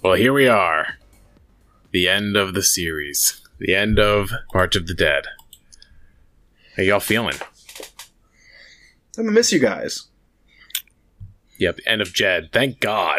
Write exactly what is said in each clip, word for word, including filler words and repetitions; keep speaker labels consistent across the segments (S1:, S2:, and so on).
S1: Well, here we are. The end of the series. The end of March of the Dead. How y'all feeling?
S2: I'm gonna miss you guys.
S1: Yep, end of Jed. Thank God.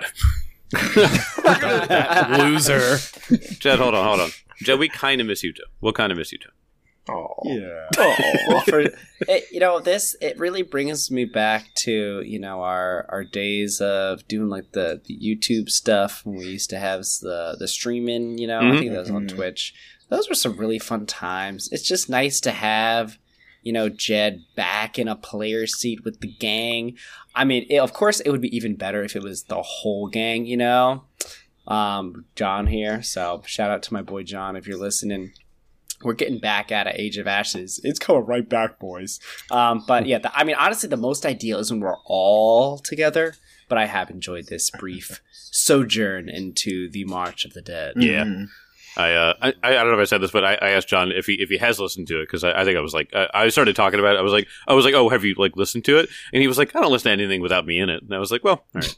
S1: Loser.
S3: Jed, hold on, hold on. Jed, we kind of miss you too. We'll kind of miss you too.
S2: Oh,
S4: Yeah.
S2: oh.
S5: For, it, you know, this, it really brings me back to, you know, our, our days of doing like the, the YouTube stuff when we used to have the, the streaming, you know,
S3: Mm-hmm.
S5: I think that was on Twitch. Those were some really fun times. It's just nice to have, you know, Jed back in a player seat with the gang. I mean, it, of course, it would be even better if it was the whole gang, you know. Um, John here, so shout out to my boy John if you're listening. We're getting back out of Age of Ashes. It's coming right back, boys. Um, but yeah, the, I mean, honestly, the most ideal is when we're all together. But I have enjoyed this brief sojourn into the March of the Dead.
S3: Yeah.
S2: Mhm.
S3: I, uh, I I don't know if I said this, but I, I asked John if he if he has listened to it because I, I think I was like I, I started talking about it. I was like I was like oh have you like listened to it? And he was like I don't listen to anything without me in it. And I was like well all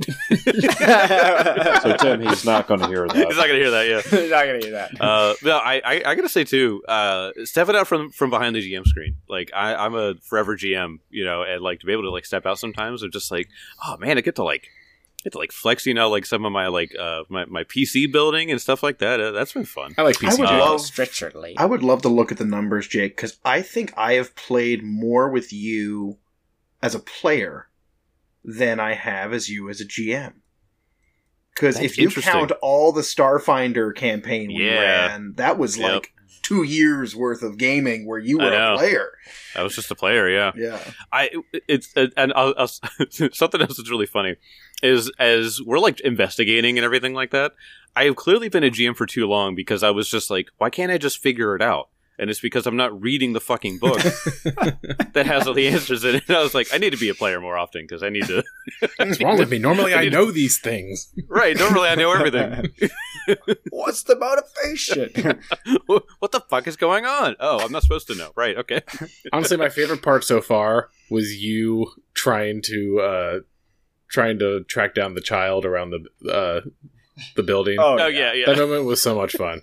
S3: right.
S4: So Tim, he's not going to hear
S3: He's
S4: that.
S3: not gonna hear that. Yeah.
S5: You're not gonna hear that.
S3: Uh, no, I, I I gotta say too. Uh, stepping out from from behind the G M screen, like I, I'm a forever G M, you know, and like to be able to like step out sometimes, or just like oh man, I get to like. Get to like flex, you know, like some of my like uh my, my P C building and stuff like that. Uh, that's been fun.
S1: I like P C.
S2: I would
S3: Uh,
S2: love.
S5: Stretch your leg.
S2: I would love to look at the numbers, Jake, because I think I have played more with you as a player than I have as you as a G M. Because
S3: That's
S2: if you
S3: interesting.
S2: count all the Starfinder campaign we
S3: Yeah.
S2: ran, that was
S3: Yep.
S2: like two years worth of gaming where you
S3: I
S2: were
S3: know.
S2: a player.
S3: I was just a player, yeah.
S2: Yeah.
S3: I it's and I'll, I'll, something else that's really funny is as we're like investigating and everything like that. I have clearly been a G M for too long because I was just like, why can't I just figure it out? And it's because I'm not reading the fucking book that has all the answers in it. And I was like, I need to be a player more often because I need to.
S1: What's wrong with me? Normally I
S3: need-
S1: know these things.
S3: Right? Normally I know everything.
S5: What's the motivation?
S3: What the fuck is going on? Oh, I'm not supposed to know. Right? Okay.
S1: Honestly, my favorite part so far was you trying to uh, trying to track down the child around the uh, the building.
S5: Oh,
S3: Oh yeah, yeah.
S1: That moment was so much fun.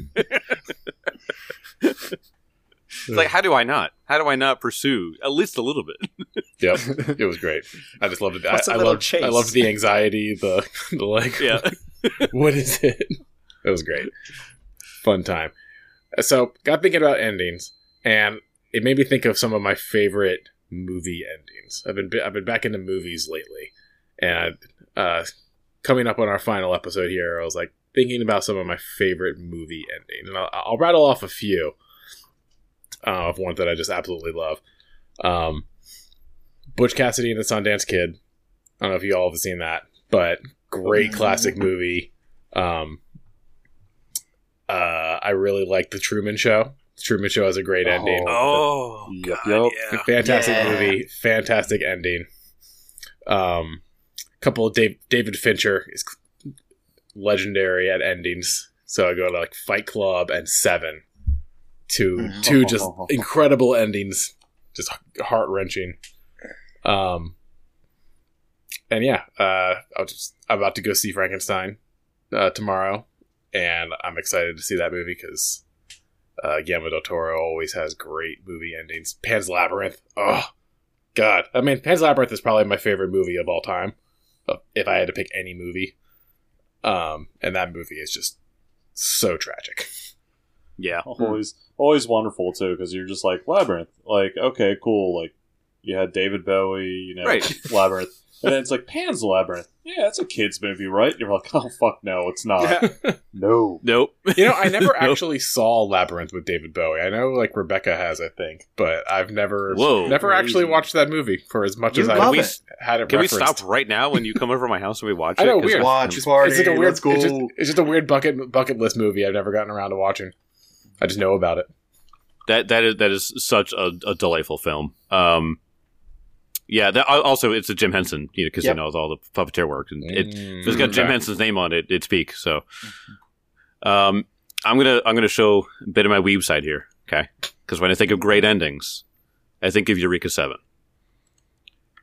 S3: It's like, how do I not? How do I not pursue at least a little bit?
S1: Yep, it was great. I just loved it.
S5: What's a
S1: I, I
S5: little
S1: loved.
S5: chase?
S1: I loved the anxiety. The the like.
S3: Yeah.
S1: What is it? It was great. Fun time. So, got thinking about endings, and it made me think of some of my favorite movie endings. I've been I've been back into movies lately, and uh, coming up on our final episode here, I was like thinking about some of my favorite movie endings, and I'll, I'll rattle off a few uh, of ones that I just absolutely love. Um, Butch Cassidy and the Sundance Kid. I don't know if you all have seen that, but great classic movie. Um, uh, I really like The Truman Show. The Truman Show has a great ending.
S3: Oh,
S4: Yep,
S3: God,
S4: yep.
S3: yeah.
S1: Fantastic
S5: Yeah.
S1: movie. Fantastic ending. Um, couple of Dave, David Fincher is legendary at endings. So I go to like Fight Club and Seven. Two, two just incredible endings. Just heart wrenching. Um, and yeah, uh, I'll just, I'm about to go see Frankenstein uh, tomorrow, and I'm excited to see that movie because uh, Guillermo del Toro always has great movie endings. Pan's Labyrinth, oh god, I mean, Pan's Labyrinth is probably my favorite movie of all time, uh, if I had to pick any movie. Um, and that movie is just so tragic.
S3: Yeah.
S4: Always, always wonderful too, because you're just like Labyrinth. Like, okay, cool. Like, you had David Bowie, you know,
S3: Right.
S4: Labyrinth, and then it's like Pan's Labyrinth. Yeah, it's a kids movie, right? You're like, oh fuck, no, it's not. No.
S3: Nope.
S1: You know, I never
S3: Nope.
S1: actually saw Labyrinth with David Bowie. I know, like, Rebecca has, I think, but I've never,
S3: Whoa.
S1: never
S2: Crazy.
S1: actually watched that movie for as much
S2: You
S1: as I
S2: love
S3: we-
S2: it.
S1: had it
S3: Can we
S1: referenced.
S3: stop right now when you come over to my house and we watch it?
S1: I know,
S3: 'Cause
S1: weird.
S2: Watch
S1: It's-
S2: party.
S1: It's like a weird.
S2: Let's go.
S1: It's just, it's just a weird bucket bucket list movie I've never gotten around to watching. I just know about it.
S3: That that is that is such a, a delightful film. Um, yeah. That also it's a Jim Henson, you know, because
S2: Yep.
S3: he knows all the puppeteer work, and it,
S1: Mm,
S3: if it's got Jim
S1: okay.
S3: Henson's name on it, it's peak. So, um, I'm gonna I'm gonna show a bit of my weeb side here, okay? Because when I think of great endings, I think of Eureka Seven.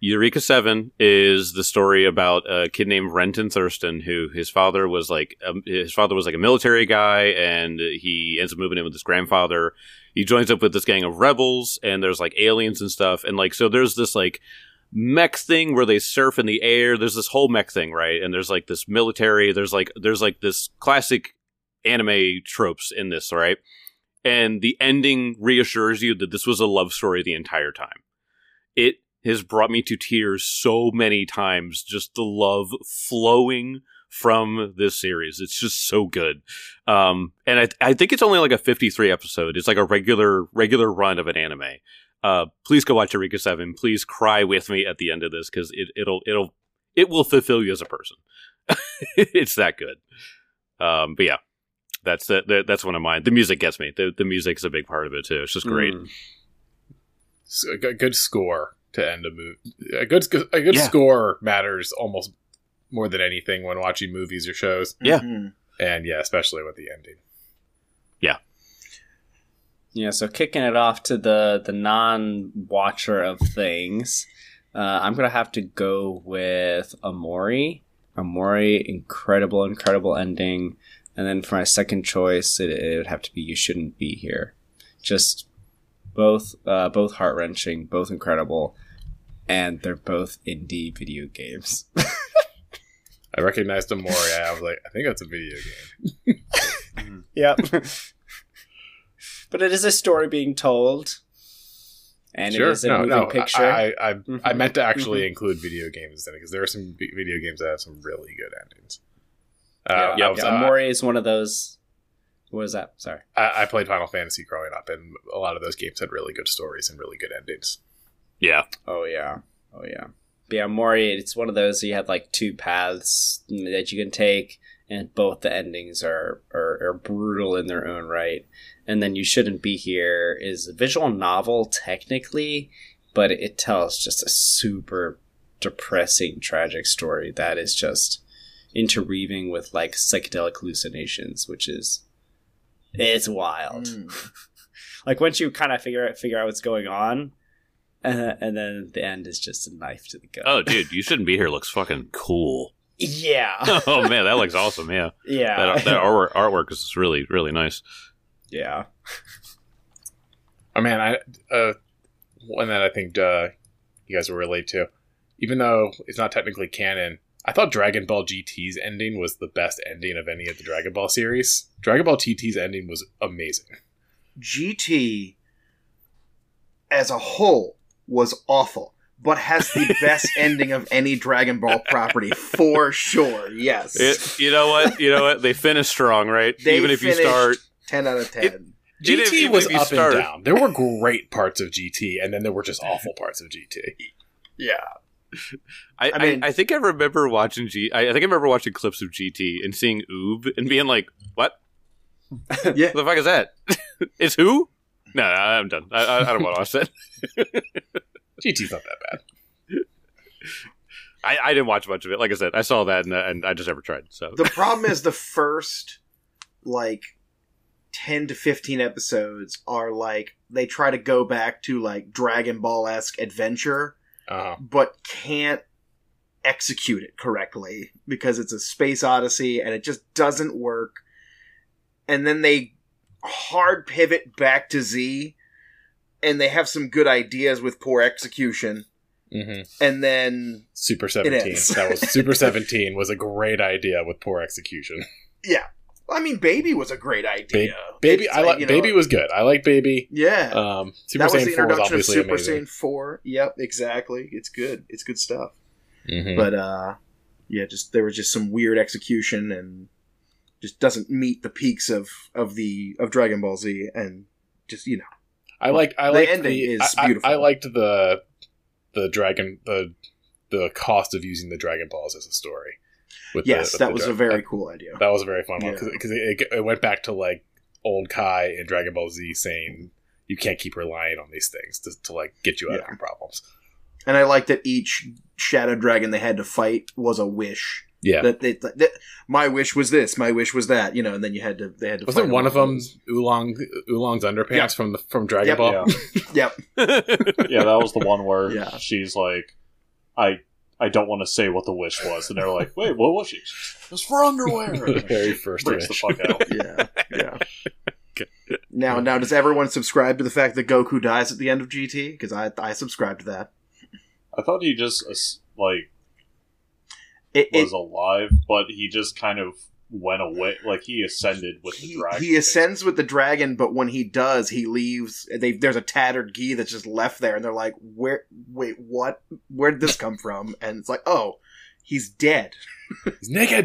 S3: Eureka seven is the story about a kid named Renton Thurston, who his father was like um, his father was like a military guy, and he ends up moving in with his grandfather. He joins up with this gang of rebels, and there's like aliens and stuff, and like so there's this like mech thing where they surf in the air. There's this whole mech thing, right? And there's like this military. There's like there's like this classic anime tropes in this, right? And the ending reassures you that this was a love story the entire time. It has brought me to tears so many times, just the love flowing from this series. It's just so good. Um, and I, I think it's only like a fifty-three episode. It's like a regular regular run of an anime. Uh, please go watch Eureka seven. Please cry with me at the end of this, because it, it'll it'll it will fulfill you as a person. It's that good. Um, but yeah, that's that, that's one of mine. The music gets me. The the music's a big part of it too. It's just great.
S5: Mm.
S1: So a good- good score to end a movie. A good sc- a good
S3: Yeah.
S1: score matters almost more than anything when watching movies or shows.
S3: Yeah.
S2: Mhm.
S1: And yeah, especially with the ending.
S5: Yeah, so kicking it off to the the non-watcher of things, uh, I'm gonna have to go with Amori. Amori, incredible, incredible ending. And then for my second choice, it, it would have to be You Shouldn't Be Here. Just both, uh, both heart wrenching, both incredible, and they're both indie video games.
S1: I recognized Amori. I was like, I think that's a video game.
S5: Yep. But it is a story being told, and
S1: Sure.
S5: it is a
S1: no,
S5: moving
S1: no.
S5: picture.
S1: I, I, I,
S5: Mhm.
S1: I meant to actually include video games in it, because there are some vi- video games that have some really good endings. Uh,
S5: yeah,
S1: I,
S5: yeah,
S1: was,
S5: yeah.
S1: uh,
S5: Amori is one of those. What is that? Sorry.
S1: I, I played Final Fantasy growing up, and a lot of those games had really good stories and really good endings.
S3: Yeah.
S5: Oh yeah. Oh yeah. But yeah, Mori, it's one of those you have like two paths that you can take, and both the endings are, are, are brutal in their own right. And then You Shouldn't Be Here is a visual novel technically, but it tells just a super depressing, tragic story that is just interweaving with like psychedelic hallucinations, which is it's wild.
S2: Mm.
S5: Like once you kind of figure out figure out what's going on, uh, and then the end is just a knife to the gut.
S3: Oh, dude, You Shouldn't Be Here looks fucking cool.
S5: Yeah.
S3: Oh man, that looks awesome. Yeah,
S5: Yeah.
S3: that, that artwork, artwork is really really nice.
S5: Yeah.
S1: Oh man, I uh, one that I think uh, you guys will relate to, even though it's not technically canon. I thought Dragon Ball G T's ending was the best ending of any of the Dragon Ball series. Dragon Ball G T's ending was amazing.
S2: G T as a whole was awful, but has the best ending of any Dragon Ball property for sure. Yes,
S3: It, you know what? You know what? They finish strong, right?
S2: They
S3: Even if you
S2: finished
S3: start,
S2: ten out of ten.
S1: G T
S3: even
S1: was
S3: if you
S1: up
S3: start-
S1: and down. There were great parts of G T, and then there were just awful parts of G T.
S2: Yeah,
S3: I,
S2: I mean-
S3: I, I think I remember watching G. I, I think I remember watching clips of G T and seeing Oob and being like, "What?
S2: yeah.
S3: What the fuck is that? It's who? No, no, I'm done. I, I, I don't want to watch that.
S1: G T's not that bad.
S3: I, I didn't watch much of it. Like I said, I saw that and, and I just never tried. So
S2: The problem is the first like ten to fifteen episodes are like they try to go back to like Dragon Ball esque adventure,
S1: Uh,
S2: but can't execute it correctly because it's a space odyssey and it just doesn't work. And then they hard pivot back to Z, and they have some good ideas with poor execution.
S1: mm-hmm.
S2: And then
S1: Super seventeen.
S2: is.
S1: That was Super seventeen was a great idea with poor execution.
S2: yeah, I mean, Baby was a great idea.
S1: Baby,
S2: It's
S1: I like
S2: you know,
S1: Baby was good. I like Baby.
S2: yeah.
S1: Um, Super
S2: that was
S1: Saiyan
S2: the
S1: four was
S2: introduction of
S1: obviously
S2: Super
S1: amazing.
S2: Saiyan four. Yep, exactly. It's good. It's good stuff.
S1: Mhm.
S2: But uh, yeah, just there was just some weird execution and just doesn't meet the peaks of of the of Dragon Ball Z, and just you know.
S1: I like. I
S2: The
S1: like
S2: ending
S1: the,
S2: is
S1: I- I-
S2: beautiful.
S1: I liked the the dragon the the cost of using the Dragon Balls as a story. With
S2: Yes,
S1: the, with
S2: that
S1: the
S2: was
S1: dra-
S2: a very cool idea.
S1: That was a very fun one
S2: Yeah.
S1: because it, it went back to like old Kai in Dragon Ball Z saying you can't keep relying on these things to, to like get you out
S2: Yeah.
S1: of your problems.
S2: And I like that each Shadow Dragon they had to fight was a wish.
S1: Yeah,
S2: That, they, that my wish was this, my wish was that, you know, and then you had to they had to.
S1: wasn't
S2: fight
S1: one of
S2: all
S1: them
S2: those.
S1: Oolong Oolong's underpants
S2: Yeah.
S1: from the from Dragon
S2: Yep.
S1: Ball?
S4: Yeah.
S2: Yep.
S4: Yeah, that was the one where
S2: Yeah.
S4: she's like, I I don't want to say what the wish was. And they're like, wait, what was she? It was for underwear.
S1: The very first
S4: Breaks
S1: wish.
S4: the fuck out.
S2: Yeah, yeah. Now, now, does everyone subscribe to the fact that Goku dies at the end of G T? Because I, I subscribe to that.
S4: I thought he just, uh, like,
S2: It, it,
S4: was alive, but he just kind of went away. Like, he ascended with the
S2: he,
S4: dragon.
S2: he ascends with the dragon, but when he does, he leaves. They, there's a tattered gi that's just left there, and they're like, "Where? Wait, what? Where did this come from?" And it's like, "Oh, he's dead."
S1: He's naked.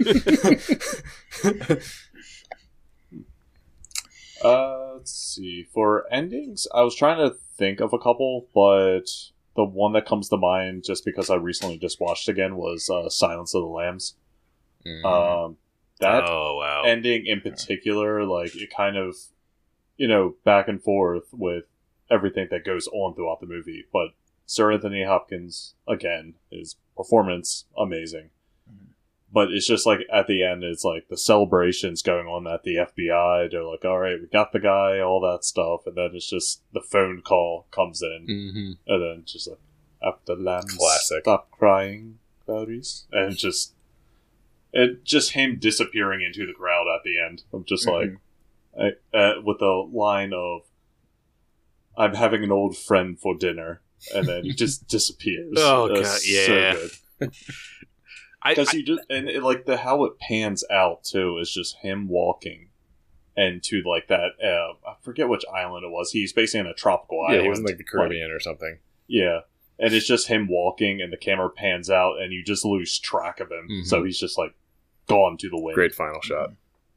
S4: Uh, let's see. For endings, I was trying to think of a couple, but the one that comes to mind, just because I recently just watched again, was uh, Silence of the Lambs.
S1: Mm.
S4: Um, that
S3: oh wow!
S4: ending in particular, like, it kind of, you know, back and forth with everything that goes on throughout the movie. But Sir Anthony Hopkins, again, his performance, amazing. But it's just like at the end, it's like the celebrations going on at the F B I. They're like, all right, we got the guy, all that stuff. And then it's just the phone call comes in.
S1: Mm-hmm.
S4: And then it's just like, after lambs
S1: Classic.
S4: stop crying, Clarice. And it's just, it just him disappearing into the crowd at the end. I'm just
S2: Mhm.
S4: like, I, uh, with the line of, I'm having an old friend for dinner. And then he just disappears.
S3: Oh,
S4: It's
S3: God, yeah.
S4: So good.
S3: I,
S4: Because
S3: I-
S4: you just and it, like the how it pans out too is just him walking, and to like that uh, I forget which island it was. He's basically in a tropical
S1: Yeah,
S4: island.
S1: he was in like the Caribbean or something.
S4: Yeah, and it's just him walking, and the camera pans out, and you just lose track of him.
S1: Mhm.
S4: So he's just like gone to the wind.
S1: Great final shot.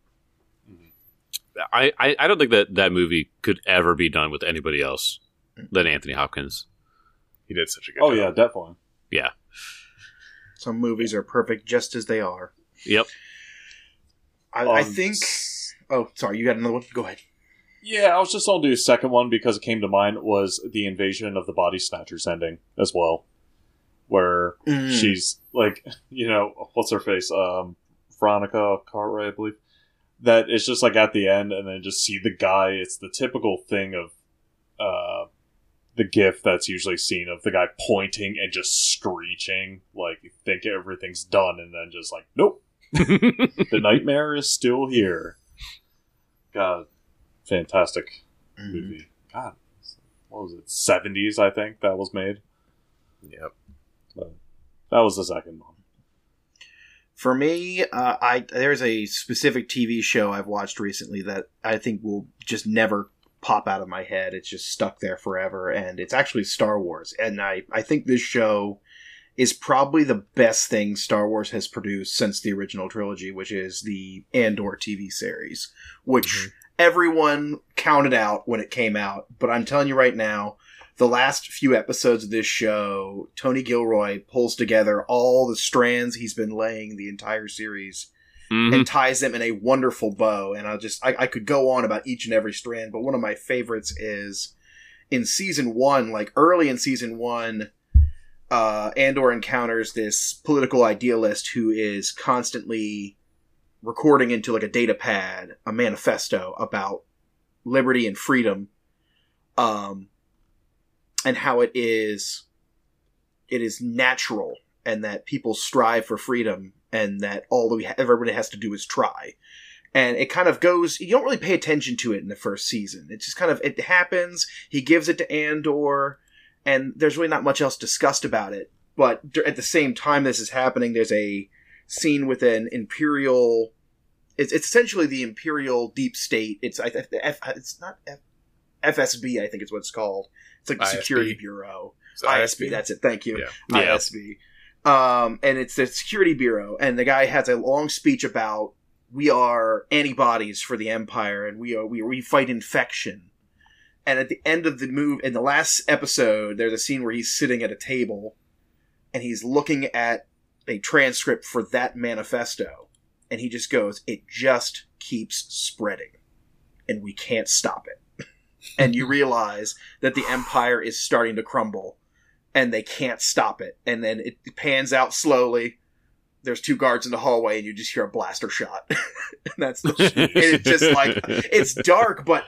S3: I, I, I don't think that that movie could ever be done with anybody else than Anthony Hopkins.
S1: He did such a good
S4: Oh
S1: job.
S4: yeah, definitely.
S3: Yeah.
S2: Some movies are perfect just as they are.
S3: Yep.
S2: I, I
S4: Um,
S2: think. Oh, sorry, you got another one? Go ahead.
S4: Yeah, I was just gonna do a second one because it came to mind was the Invasion of the Body Snatchers ending as well, where
S2: Mm.
S4: she's like, you know, what's her face? Um, Veronica Cartwright, I believe. That it's just like at the end, and then just see the guy. It's the typical thing of uh, the gif that's usually seen of the guy pointing and just screeching, like you think everything's done, and then just like, nope, the nightmare is still here. God, fantastic
S2: Mhm.
S4: movie. God, what was it? seventies, I think that was made.
S1: Yep.
S4: But that was the second one.
S2: For me, uh, I there's a specific T V show I've watched recently that I think will just never pop out of my head. It's just stuck there forever, and it's actually Star Wars. And I, I think this show is probably the best thing Star Wars has produced since the original trilogy, which is the Andor T V series, which
S1: Mhm.
S2: everyone counted out when it came out. But I'm telling you right now, the last few episodes of this show, Tony Gilroy pulls together all the strands he's been laying the entire series
S3: Mhm.
S2: and ties them in a wonderful bow. And I'll just, I, I could go on about each and every strand, but one of my favorites is in season one, like early in season one, uh, Andor encounters this political idealist who is constantly recording into like a data pad, a manifesto about liberty and freedom. Um, and how it is, it is natural, and that people strive for freedom, and that all that we ha- everybody has to do is try. And it kind of goes, you don't really pay attention to it in the first season. It's just kind of, it happens, he gives it to Andor, and there's really not much else discussed about it. But at the same time this is happening, there's a scene with an Imperial, it's, it's essentially the Imperial deep state. It's, I, F, it's not F, F S B, I think is what it's called. It's like the
S1: I S B.
S2: Security Bureau.
S1: So
S2: I S B, that's it. Thank you.
S1: Yeah.
S2: I S B. Um, and it's the Security Bureau, and the guy has a long speech about we are antibodies for the Empire, and we are we we fight infection. And at the end of the move, in the last episode, there's a scene where he's sitting at a table, and he's looking at a transcript for that manifesto, and he just goes, "It just keeps spreading, and we can't stop it." And you realize that the Empire is starting to crumble, and they can't stop it. And then it pans out slowly. There's two guards in the hallway, and you just hear a blaster shot. And that's the, and it's just like, it's dark, but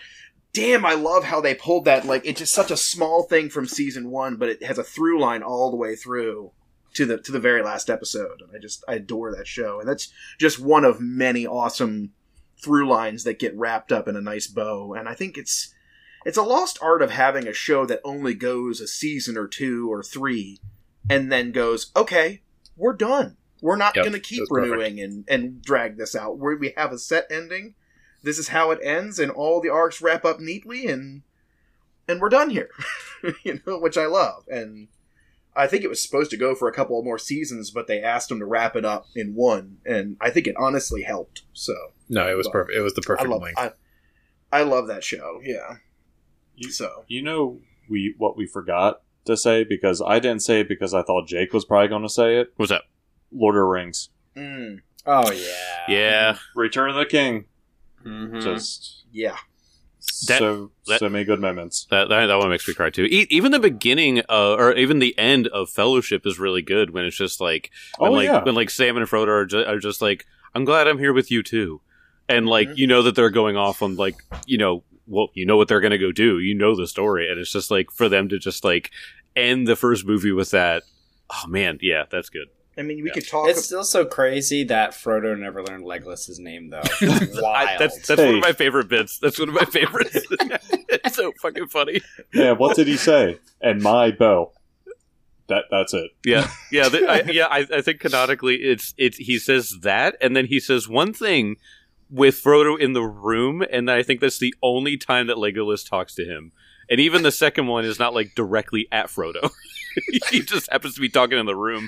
S2: damn, I love how they pulled that. Like, it's just such a small thing from season one, but it has a through line all the way through to the to the very last episode. And I just I adore that show, and that's just one of many awesome through lines that get wrapped up in a nice bow. And I think it's it's a lost art of having a show that only goes a season or two or three, and then goes, okay, we're done. We're not
S1: Yep,
S2: going to keep
S1: that's
S2: renewing and, and drag this out. we we have a set ending. This is how it ends, and all the arcs wrap up neatly, and and we're done here. You know, which I love. And I think it was supposed to go for a couple of more seasons, but they asked them to wrap it up in one, and I think it honestly helped. So
S1: No, it was
S2: But
S1: perfect. It was the
S2: I
S1: perfect
S2: love
S1: length.
S2: I, I love that show. Yeah.
S4: You,
S2: So
S4: you know we what we forgot to say, because I didn't say it because I thought Jake was probably going to say it.
S3: What's that?
S4: Lord of the Rings.
S2: mm,
S5: Oh yeah.
S3: Yeah.
S4: Return of the King.
S5: Mhm.
S4: Just
S2: yeah.
S3: That-
S4: so
S3: that-
S4: so many good moments.
S3: That, that that one makes me cry too. E- even the beginning, uh, or even the end of Fellowship is really good. When it's just like, when
S4: Oh,
S3: like
S4: yeah.
S3: when like Sam and Frodo are, ju- are just like, I'm glad I'm here with you too, and like
S2: Mhm.
S3: you know that they're going off on like you know well you know what they're gonna go do. You know the story, and it's just like for them to just like end the first movie with that. Oh man, yeah, that's good.
S2: I mean, we
S3: Yeah.
S2: could talk.
S5: It's still so crazy that Frodo never learned Legolas's name, though. Wild.
S3: I, that's that's one
S4: Hey.
S3: of my favorite bits. That's one of my favorites. It's so fucking funny.
S4: Yeah, what did he say? And my bow. That that's it.
S3: Yeah, yeah, th- I, yeah. I, I think canonically, it's it's he says that, and then he says one thing with Frodo in the room, and I think that's the only time that Legolas talks to him. And even the second one is not like directly at Frodo. He just happens to be talking in the room.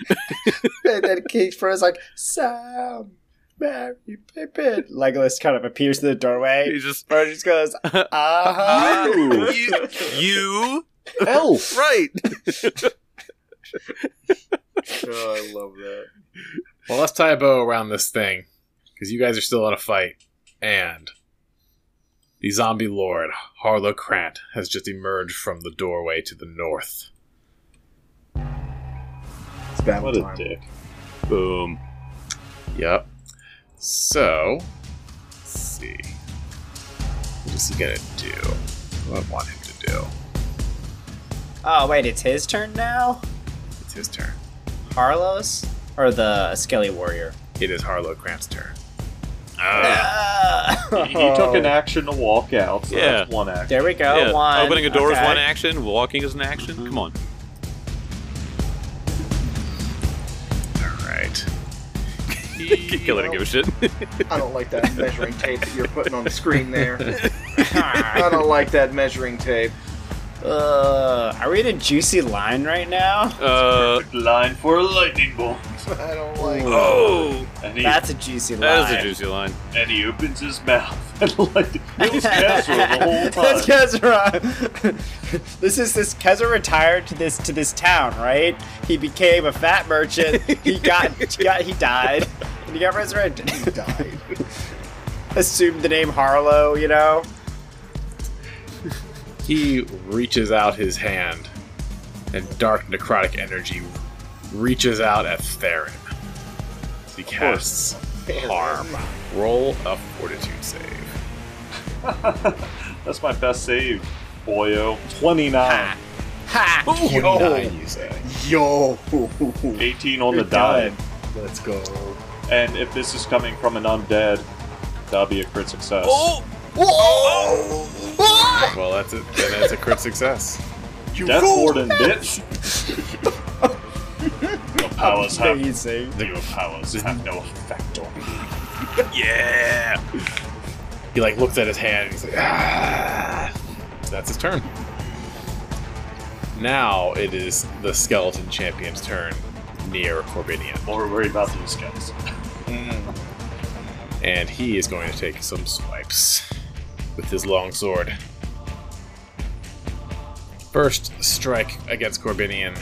S5: And then King Frodo's like, Sam, Mary, Pippin. Legolas kind of appears in the doorway.
S3: He just
S5: Frodo just goes, uh-huh.
S3: you, you
S4: Elf.
S3: right.
S2: Oh, I love that.
S1: Well, let's tie a bow around this thing, because you guys are still in a fight, and the zombie lord, Harlow Krant, has just emerged from the doorway to the north.
S2: It's battle
S4: What a
S2: time.
S4: dick.
S3: Boom.
S1: Yep. So, let's see. What is he gonna do? What do I want him to do?
S5: Oh, wait, it's his turn now?
S1: It's his turn.
S5: Harlow's? Or the Skelly Warrior?
S1: It is Harlow Krant's turn.
S3: Ah.
S5: Ah.
S4: He, he took an action to walk out. So
S3: Yeah.
S4: that's one action.
S5: There we go,
S3: Yeah,
S5: one.
S3: opening a door
S5: Okay.
S3: is one action. Walking is an action. Come on.
S1: All right.
S3: Kill it and give a shit.
S2: I don't like that measuring tape that you're putting on the screen there. I don't like that measuring tape.
S5: Uh, are we in a juicy line right now?
S3: Uh,
S4: Perfect line for a lightning bolt.
S2: I don't like.
S3: oh,
S4: And he,
S5: That's a juicy line.
S3: that is a juicy line.
S4: and he opens his mouth. And like, it was Casper the whole
S5: That's
S4: time.
S5: Kezra. This is this Kezra retired to this to this town, right? He became a fat merchant. He got he got he died. And he got resurrected.
S2: He died.
S5: Assumed the name Harlow, you know?
S1: He reaches out his hand, and dark necrotic energy reaches out at Theron. He casts harm. Roll a fortitude save.
S4: That's my best save, boyo. twenty-nine.
S5: Ha!
S1: twenty-nine, you say.
S2: Yo.
S4: eighteen on
S5: You're
S4: the die.
S5: done.
S2: Let's go.
S4: And if this is coming from an undead, that'll be a crit success.
S3: Oh,
S1: Well, that's it. Then that's a crit success.
S2: You
S4: Death
S2: fool!
S4: Warden, bitch! Your powers have
S5: Amazing.
S4: your powers have no effect on me.
S3: yeah.
S1: He like looks at his hand and he's like, ah. That's his turn. Now it is the skeleton champion's turn near Corbinian.
S4: More worried about these guys.
S1: And he is going to take some swipes with his long sword. First strike against Corbinian.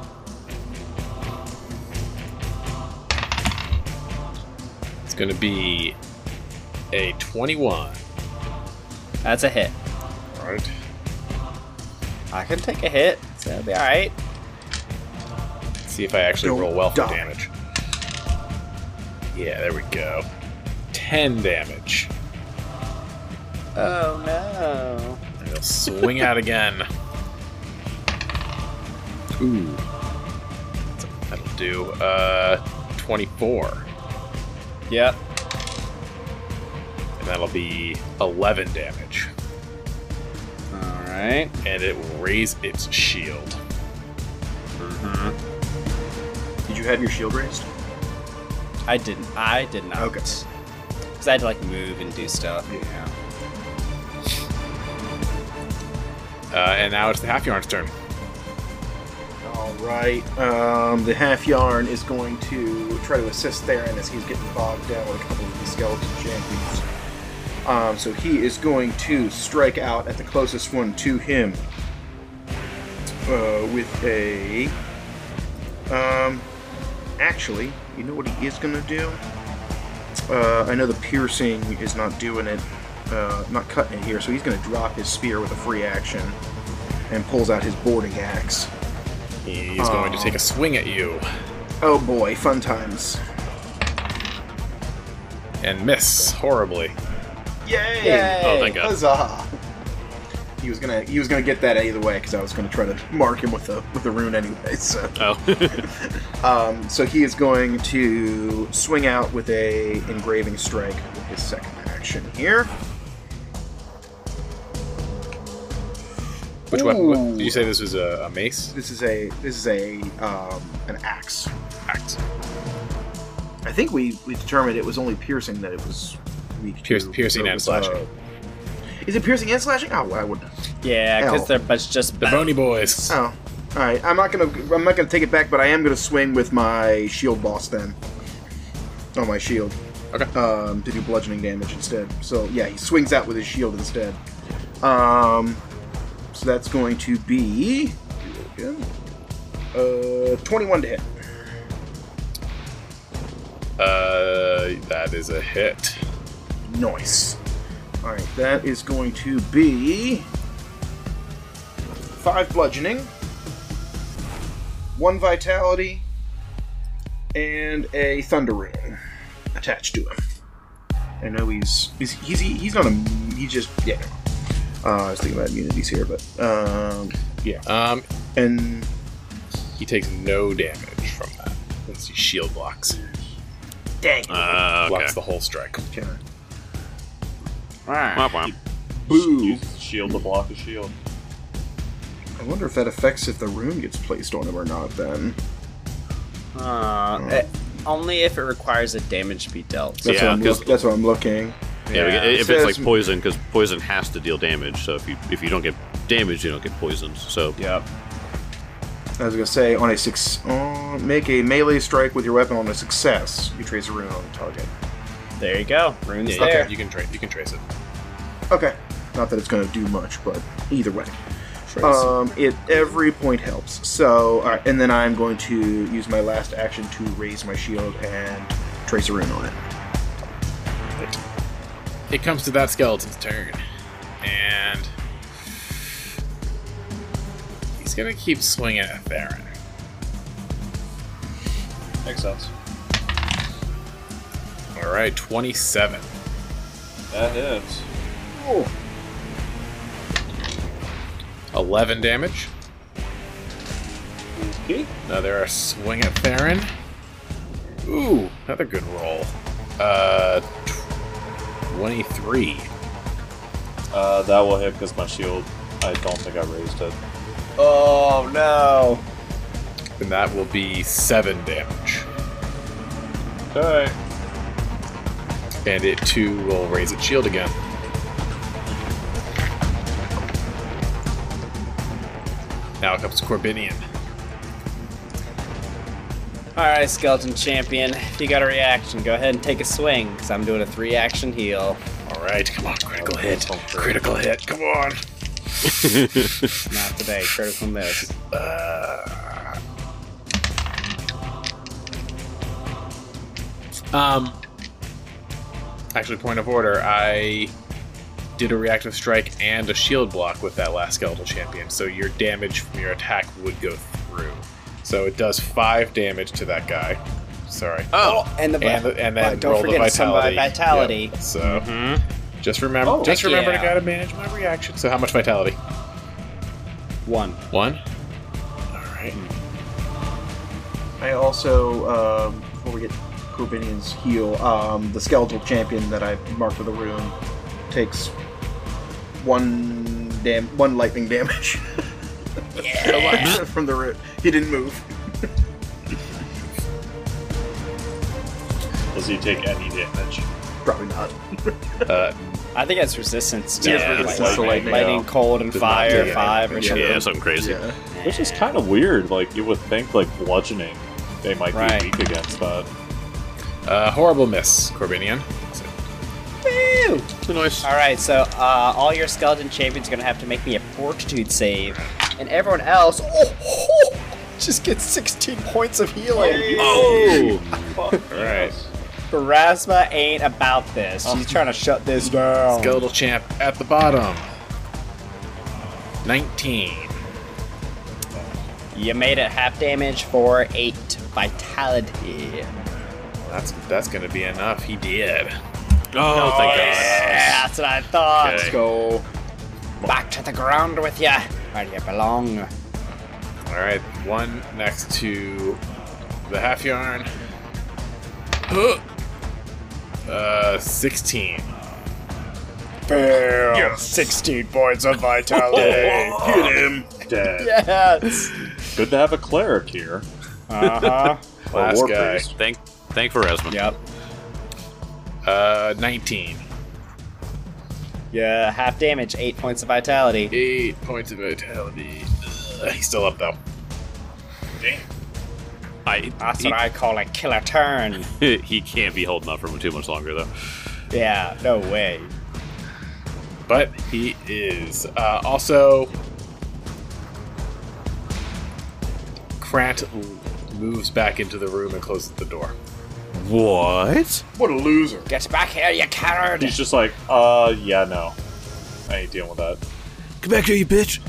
S1: It's going to be a twenty-one.
S5: That's a hit.
S1: Alright.
S5: I can take a hit, so that'll be alright.
S1: See if I actually
S2: Don't
S1: roll well for
S2: die.
S1: damage. Yeah, there we go. ten damage.
S5: Oh no.
S1: And he'll swing out again. Ooh. That'll do. Uh, twenty-four.
S5: Yep.
S1: And that'll be eleven damage.
S5: Alright.
S1: And it will raise its shield.
S5: Mm-hmm.
S2: Did you have your shield raised?
S5: I didn't. I did not.
S2: Okay.
S5: Because I had to, like, move and do stuff.
S2: Yeah.
S1: Uh, and now it's the Half Yarn's turn.
S2: All right. Um, the half yarn is going to try to assist Theron as he's getting bogged down with a couple of these skeleton champions. Um, so he is going to strike out at the closest one to him uh, with a. Um, actually, you know what he is going to do? Uh, I know the piercing is not doing it, uh, not cutting it here, so he's going to drop his spear with a free action and pulls out his boarding axe.
S1: He's going to take a swing at you.
S2: Oh boy, fun times.
S1: And miss horribly.
S2: Yay!
S5: Yay!
S3: Oh, thank God.
S2: Huzzah! He was gonna he was gonna get that either way because I was gonna try to mark him with the with the rune anyway. So,
S3: Oh.
S2: um, so he is going to swing out with a engraving strike with his second action here.
S1: Which weapon? What,
S2: Ooh.
S1: did you say this was a, a mace?
S2: This is a this is a um, an axe.
S1: Axe.
S2: I think we, we determined it was only piercing that it was weak
S1: Pierce-
S2: to.
S1: piercing
S2: So it
S1: and
S2: was,
S1: slashing.
S2: uh, is it piercing and slashing? Oh, I would.
S5: Yeah, because
S2: Ow.
S5: they're but just
S1: The Bony Boys.
S2: Oh, all right. I'm not gonna. I'm not gonna take it back, but I am gonna swing with my shield boss then. On my shield.
S1: Okay.
S2: Um, to do bludgeoning damage instead. So yeah, he swings out with his shield instead. Um, so that's going to be. Do it again. Uh, twenty-one to hit.
S1: Uh, that is a hit.
S2: Nice. All right, that is going to be five bludgeoning, one vitality, and a thunder ring attached to him. I know he's he's he's, he's not a he's just yeah. Uh, I was thinking about immunities here, but um, yeah,
S1: Um,
S2: and
S1: he takes no damage from that. Let's see, shield blocks.
S2: dang,
S3: Uh, okay.
S1: Blocks the whole strike.
S2: okay.
S3: Womp womp.
S2: Boo.
S4: Use shield to block a shield.
S2: I wonder if that affects if the rune gets placed on him or not. Then
S5: Uh, eh, only if it requires a damage to be dealt.
S2: that's
S3: Yeah,
S2: what I'm
S3: 'cause-
S2: look, that's what I'm looking.
S3: Yeah,
S1: Yeah.
S3: if
S2: So
S3: it's
S2: it's-
S3: like poison, because poison has to deal damage. So if you if you don't get damage, you don't get poisoned. So
S5: Yep.
S2: I was gonna say on a six, uh, make a melee strike with your weapon on a success. You trace a rune on the target.
S5: There you go. Rune's
S1: Yeah,
S5: there.
S1: you can trace. You can trace it.
S2: Okay, not that it's gonna do much, but either way,
S1: Trace.
S2: um, it every point helps. So, all right, and then I'm going to use my last action to raise my shield and trace a rune on it.
S1: It comes to that skeleton's turn, and he's gonna keep swinging at Theron.
S4: Makes sense.
S1: All right, twenty-seven.
S4: That hits.
S2: Oh,
S1: eleven damage.
S2: okay.
S1: Another swing at Theron. Ooh, another good roll. Uh, twenty-three.
S4: Uh, that will hit because my shield, I don't think I raised it.
S5: Oh no.
S1: And that will be seven damage.
S4: Okay.
S1: And it too will raise its shield again. Now it comes to Corbinian.
S5: Alright, Skeleton Champion. If you got a reaction, go ahead and take a swing, because I'm doing a three action heal.
S1: All right, come on, critical
S4: Oh,
S1: hit.
S4: that's so
S1: Critical hit, come on.
S5: Not today, critical miss.
S1: Uh, um, actually, point of order. I did a reactive strike and a shield block with that last skeletal champion, so your damage from your attack would go through. So it does five damage to that guy. Sorry.
S5: Oh, and the
S1: And, and
S5: uh,
S1: then
S5: don't
S1: roll the
S5: forget some
S1: vitality.
S5: vitality.
S1: Yep, So
S3: Mhm.
S1: Just remember,
S4: Oh,
S1: just
S5: heck
S1: remember
S5: yeah.
S1: to gotta manage my reaction. So how much vitality?
S5: One.
S1: One. All right.
S2: I also, um, before we get Corbinian's heal, um, the skeletal champion that I marked with a rune takes one dam- one lightning damage
S5: Yeah.
S2: from the root. He didn't move.
S4: Does he take any damage?
S2: Probably not.
S1: Uh,
S5: I think it's resistance to
S2: Yeah,
S5: lightning,
S2: resistance to lightning,
S5: lightning,
S4: yeah.
S5: cold, and
S1: Does not
S5: fire,
S1: take
S5: five or
S1: any
S5: something.
S3: Yeah, something crazy.
S2: Yeah.
S4: Which is kind of weird. Like, you would think, like, bludgeoning, they might
S5: Right.
S4: be weak against that.
S1: uh, horrible miss, Corbinian.
S5: Woo!
S3: Nice.
S5: All right, so uh, all your skeleton champions are gonna have to make me a fortitude save, and everyone else oh, oh, just gets sixteen points of healing.
S3: Oh!
S1: All right.
S5: Pharasma ain't about this. She's trying to shut this down.
S1: Skeletal champ at the bottom. Nineteen.
S5: You made it half damage for eight vitality.
S1: That's that's gonna be enough. He did.
S3: Oh, thank God.
S5: Yeah, that's what I thought.
S3: Okay.
S5: Let's go back to the ground with ya, where you belong.
S1: All right. One next to the half yarn. Uh, sixteen.
S5: Fail. Sixteen points of vitality.
S4: Get him! Dead.
S5: Yes.
S4: Good to have a cleric here.
S5: Uh huh.
S4: Or
S1: Last
S4: war
S1: guy.
S4: priest.
S3: Thank, thank for Esmond.
S5: Yep.
S1: Uh, nineteen.
S5: Yeah, half damage, eight points of vitality.
S1: Eight points of vitality. Ugh, he's still up though.
S4: Damn.
S3: I,
S5: That's
S3: he,
S5: what I call a killer turn.
S3: he can't be holding up for too much longer, though.
S5: Yeah, no way.
S1: But he is. Uh, also, Krant l- moves back into the room and closes the door.
S3: What?
S2: What a loser.
S5: Get back here, you coward!
S4: He's just like, uh, yeah, no. I ain't dealing with that.
S3: Come back here, you bitch!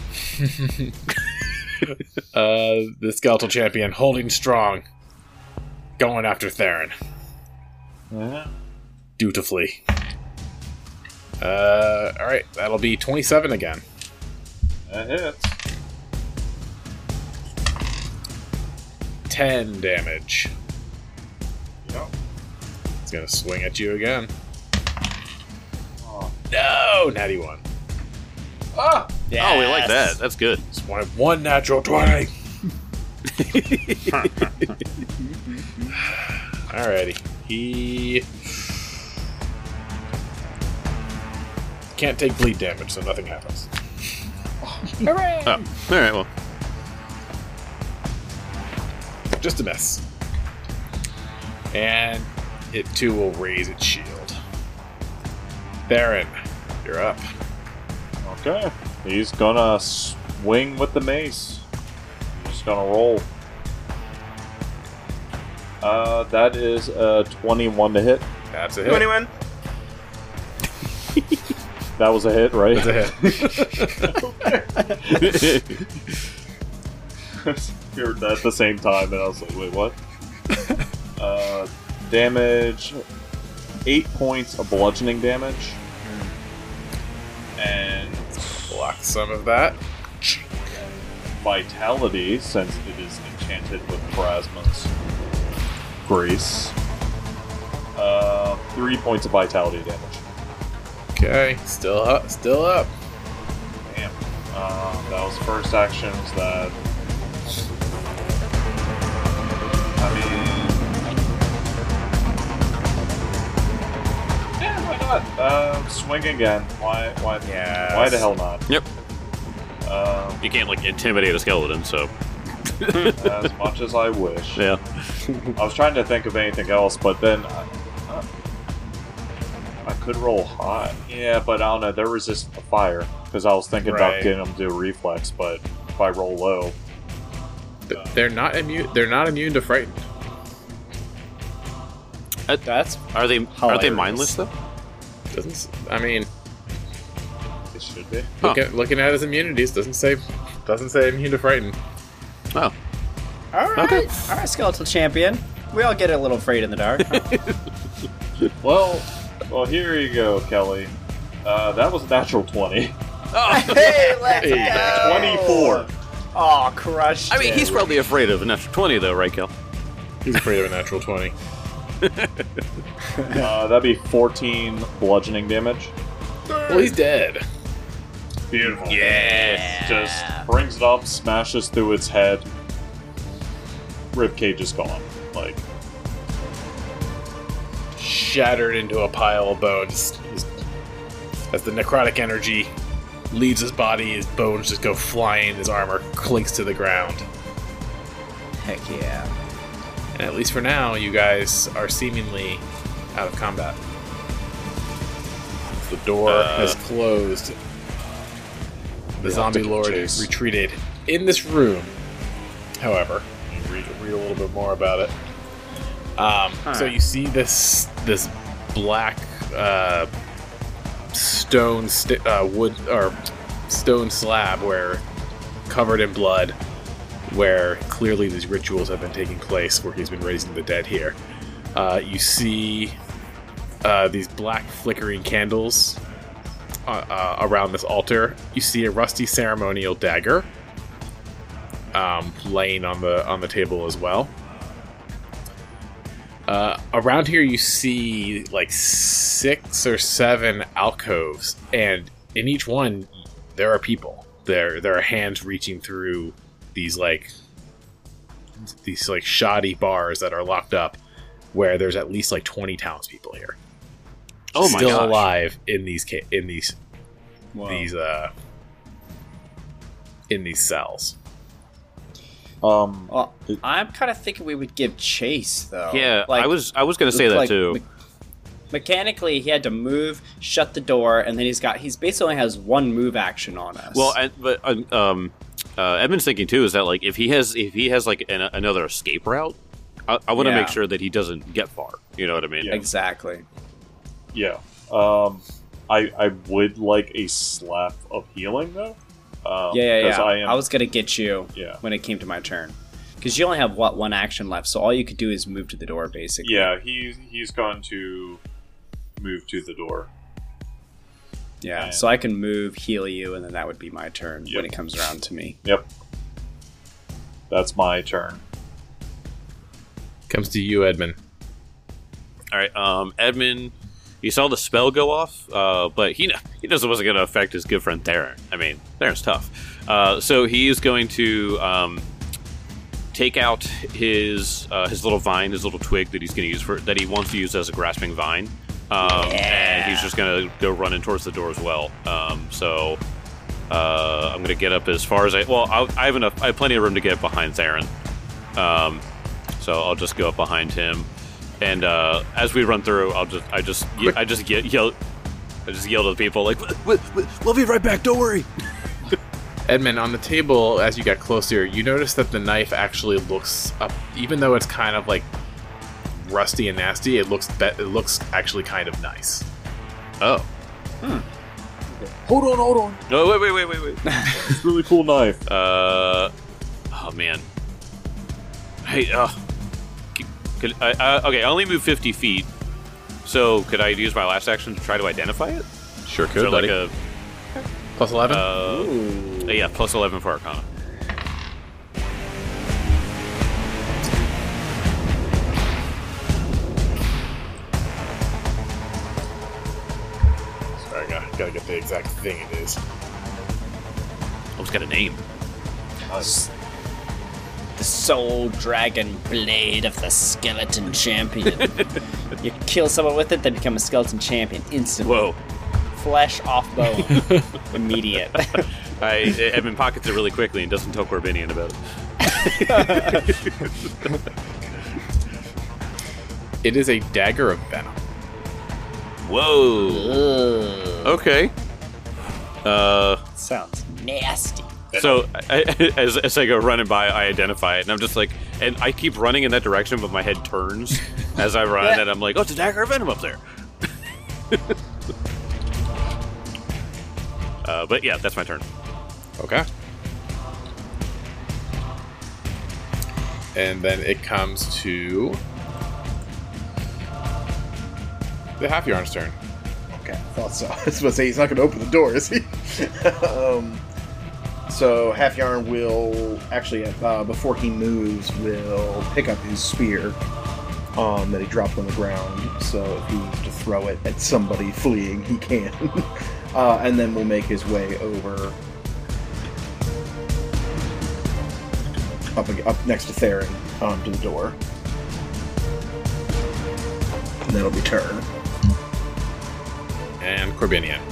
S1: Uh, the skeletal champion holding strong, going after Theron
S4: Yeah.
S1: dutifully. Uh, all right, that'll be twenty-seven again.
S4: That hits.
S1: ten damage.
S4: Yep.
S1: He's gonna swing at you again.
S4: Oh.
S1: No, natty one.
S4: Ah!
S3: Oh, we like that. That's good.
S1: Just wanted one natural twenty. Alrighty. He can't take bleed damage, so nothing happens.
S5: Hooray!
S3: Oh, all right. Well,
S1: Just a miss. And it too will raise its shield. Theron, you're up.
S4: Okay. He's gonna swing with the mace. He's just gonna roll. Uh, that is a twenty-one to hit.
S1: That's a
S2: Do
S1: hit.
S2: anyone?
S4: That was a hit, right?
S1: That's a hit.
S4: Heard that at the same time, and I was like, wait, what? uh, damage, eight points of bludgeoning damage. And
S1: Block some of that.
S4: vitality, since it is enchanted with Pharasma's grace. Uh, three points of vitality damage.
S1: Okay, still up. Still up.
S4: Damn. Um, that was first actions that. I mean. Yeah, why not? Uh, swing again. Why? Why?
S1: Yes.
S4: Why the hell not?
S3: Yep.
S4: Um,
S3: You can't like intimidate a skeleton, so
S4: as much as I wish.
S3: yeah.
S4: I was trying to think of anything else, but then I, uh, I could roll high. Yeah, but I don't know. They're resistant to fire because I was thinking
S1: Right.
S4: about getting them to do a reflex, but if I roll low,
S1: Th- They're not immune. They're not immune to frightened.
S5: That's
S3: Are they are
S5: Hilarious.
S3: they mindless though?
S1: Doesn't. s- I mean,
S4: it should be.
S1: look
S3: Huh.
S1: at, looking at his immunities doesn't say doesn't say immune to frightened.
S3: Oh,
S5: all right. All right, skeletal champion. We all get a little afraid in the dark. huh?
S4: Well, well, here you go, Kelly. Uh, that was a natural twenty.
S3: Oh.
S5: Hey, let's
S1: Hey,
S5: go!
S4: twenty-four.
S5: Oh, crushed
S3: I mean,
S5: it.
S3: he's probably afraid of a natural twenty, though, right, Kel?
S1: He's afraid of a natural twenty.
S4: Uh, that'd be fourteen bludgeoning damage.
S1: Well, he's dead.
S4: Beautiful.
S3: Yes.
S4: Just brings it up, smashes through its head. Ribcage is gone. Like,
S1: Shattered into a pile of bones. His- As the necrotic energy leaves his body, his bones just go flying, his armor clinks to the ground.
S5: Heck yeah.
S1: And at least for now, you guys are seemingly out of combat. The door
S3: Uh.
S1: has closed. The
S4: Yeah,
S1: zombie
S4: to
S1: lord
S4: chase.
S1: retreated in this room. However, you read, read a little bit more about it. Um,
S5: Huh.
S1: So you see this this black uh, stone st- uh, wood or stone slab where covered in blood, where clearly these rituals have been taking place, where he's been raising the dead here. Uh, you see uh, these black flickering candles uh, uh, around this altar. You see a rusty ceremonial dagger um, laying on the on the table as well. Uh, around here, you see like six or seven alcoves, and in each one, there are people. There, there are hands reaching through these like these like shoddy bars that are locked up, where there's at least like twenty townspeople here.
S3: Oh my
S1: still
S3: gosh.
S1: alive in these ca- in these
S5: Whoa.
S1: these uh in these cells.
S4: um,
S5: Well, I'm kind of thinking we would give chase, though.
S3: Yeah,
S5: Like,
S3: I was I was gonna say that
S5: like,
S3: too.
S5: me- mechanically, he had to move, shut the door, and then he's got he's basically has one move action on us.
S3: Well, and, but um, um, uh, Edmund's thinking too is that like if he has if he has like an, another escape route, I, I want to
S5: Yeah.
S3: make sure that he doesn't get far. You know what I mean?
S4: Yeah.
S5: exactly.
S4: yeah. Um, I I would like a slap of healing though. Um,
S5: Yeah, yeah,
S4: 'cause
S5: yeah.
S4: I
S5: I,
S4: am.
S5: was gonna get you
S4: Yeah.
S5: when it came to my turn, because you only have what one action left, so all you could do is move to the door, basically.
S4: Yeah, he's he's going to move to the door.
S5: Yeah.
S4: And-
S5: So I can move, heal you, and then that would be my turn
S4: Yep.
S5: when it comes around to me.
S4: Yep. That's my turn.
S1: Comes to you, Edmund.
S3: All right, um, Edmund, you saw the spell go off, uh, but he kn- he knows it wasn't going to affect his good friend Theron. I mean, Theron's tough. Uh, so he is going to um, take out his uh, his little vine, his little twig that he's going to use for that he wants to use as a grasping vine, um, and he's just going to go running towards the door as well. Um, so uh, I'm going to get up as far as I well. I'll, I have enough. I have plenty of room to get behind Theron. Um, so I'll just go up behind him. And uh, as we run through, I'll just, I just, ye- I just ye- yell, I just yell to the people like, "W- w- w- "We'll be right back. Don't worry."
S1: Edmund, on the table, as you got closer, you notice that the knife actually looks up, even though it's kind of like rusty and nasty. It looks be- it looks actually kind of nice.
S3: Oh,
S4: Hold on, hold on.
S3: no! Wait, wait, wait, wait, wait.
S4: It's a really cool knife.
S3: uh, oh man. Hey, uh, c- could I? Uh, okay, I only moved fifty feet, so could I use my last action to try to identify it?
S1: Sure
S3: Is
S1: could,
S3: there like
S1: buddy.
S3: a
S1: Plus eleven.
S3: uh,
S5: Ooh.
S3: yeah, plus eleven for Arcana.
S1: Sorry, I gotta, gotta get the exact thing it is.
S3: Oh, it's got a name.
S4: Nice.
S5: The Soul Dragon Blade of the Skeleton Champion. You kill someone with it, they become a skeleton champion instantly.
S3: Whoa!
S5: Flesh off bone. Immediate.
S3: I Edmund pockets it really quickly and doesn't tell Corbinian about it.
S1: It is a dagger of venom.
S3: Whoa.
S5: Ugh.
S3: Okay. Uh,
S5: Sounds nasty.
S3: so I, I- as, as I go running by, I identify it, and I'm just like, and I keep running in that direction, but my head turns as I run, and I'm like, oh, it's a dagger of venom up there. uh, but yeah, that's my turn.
S1: Okay. And then it comes to the half yarn's turn.
S2: Okay, I thought so. I was about to say he's not going to open the door, is he? um, so Half Yarn will actually, uh, before he moves, will pick up his spear um, that he dropped on the ground. So if he needs to throw it at somebody fleeing, he can. uh, and then will make his way over up up next to Theron um, to the door. And that'll be turn.
S1: And Corbinian.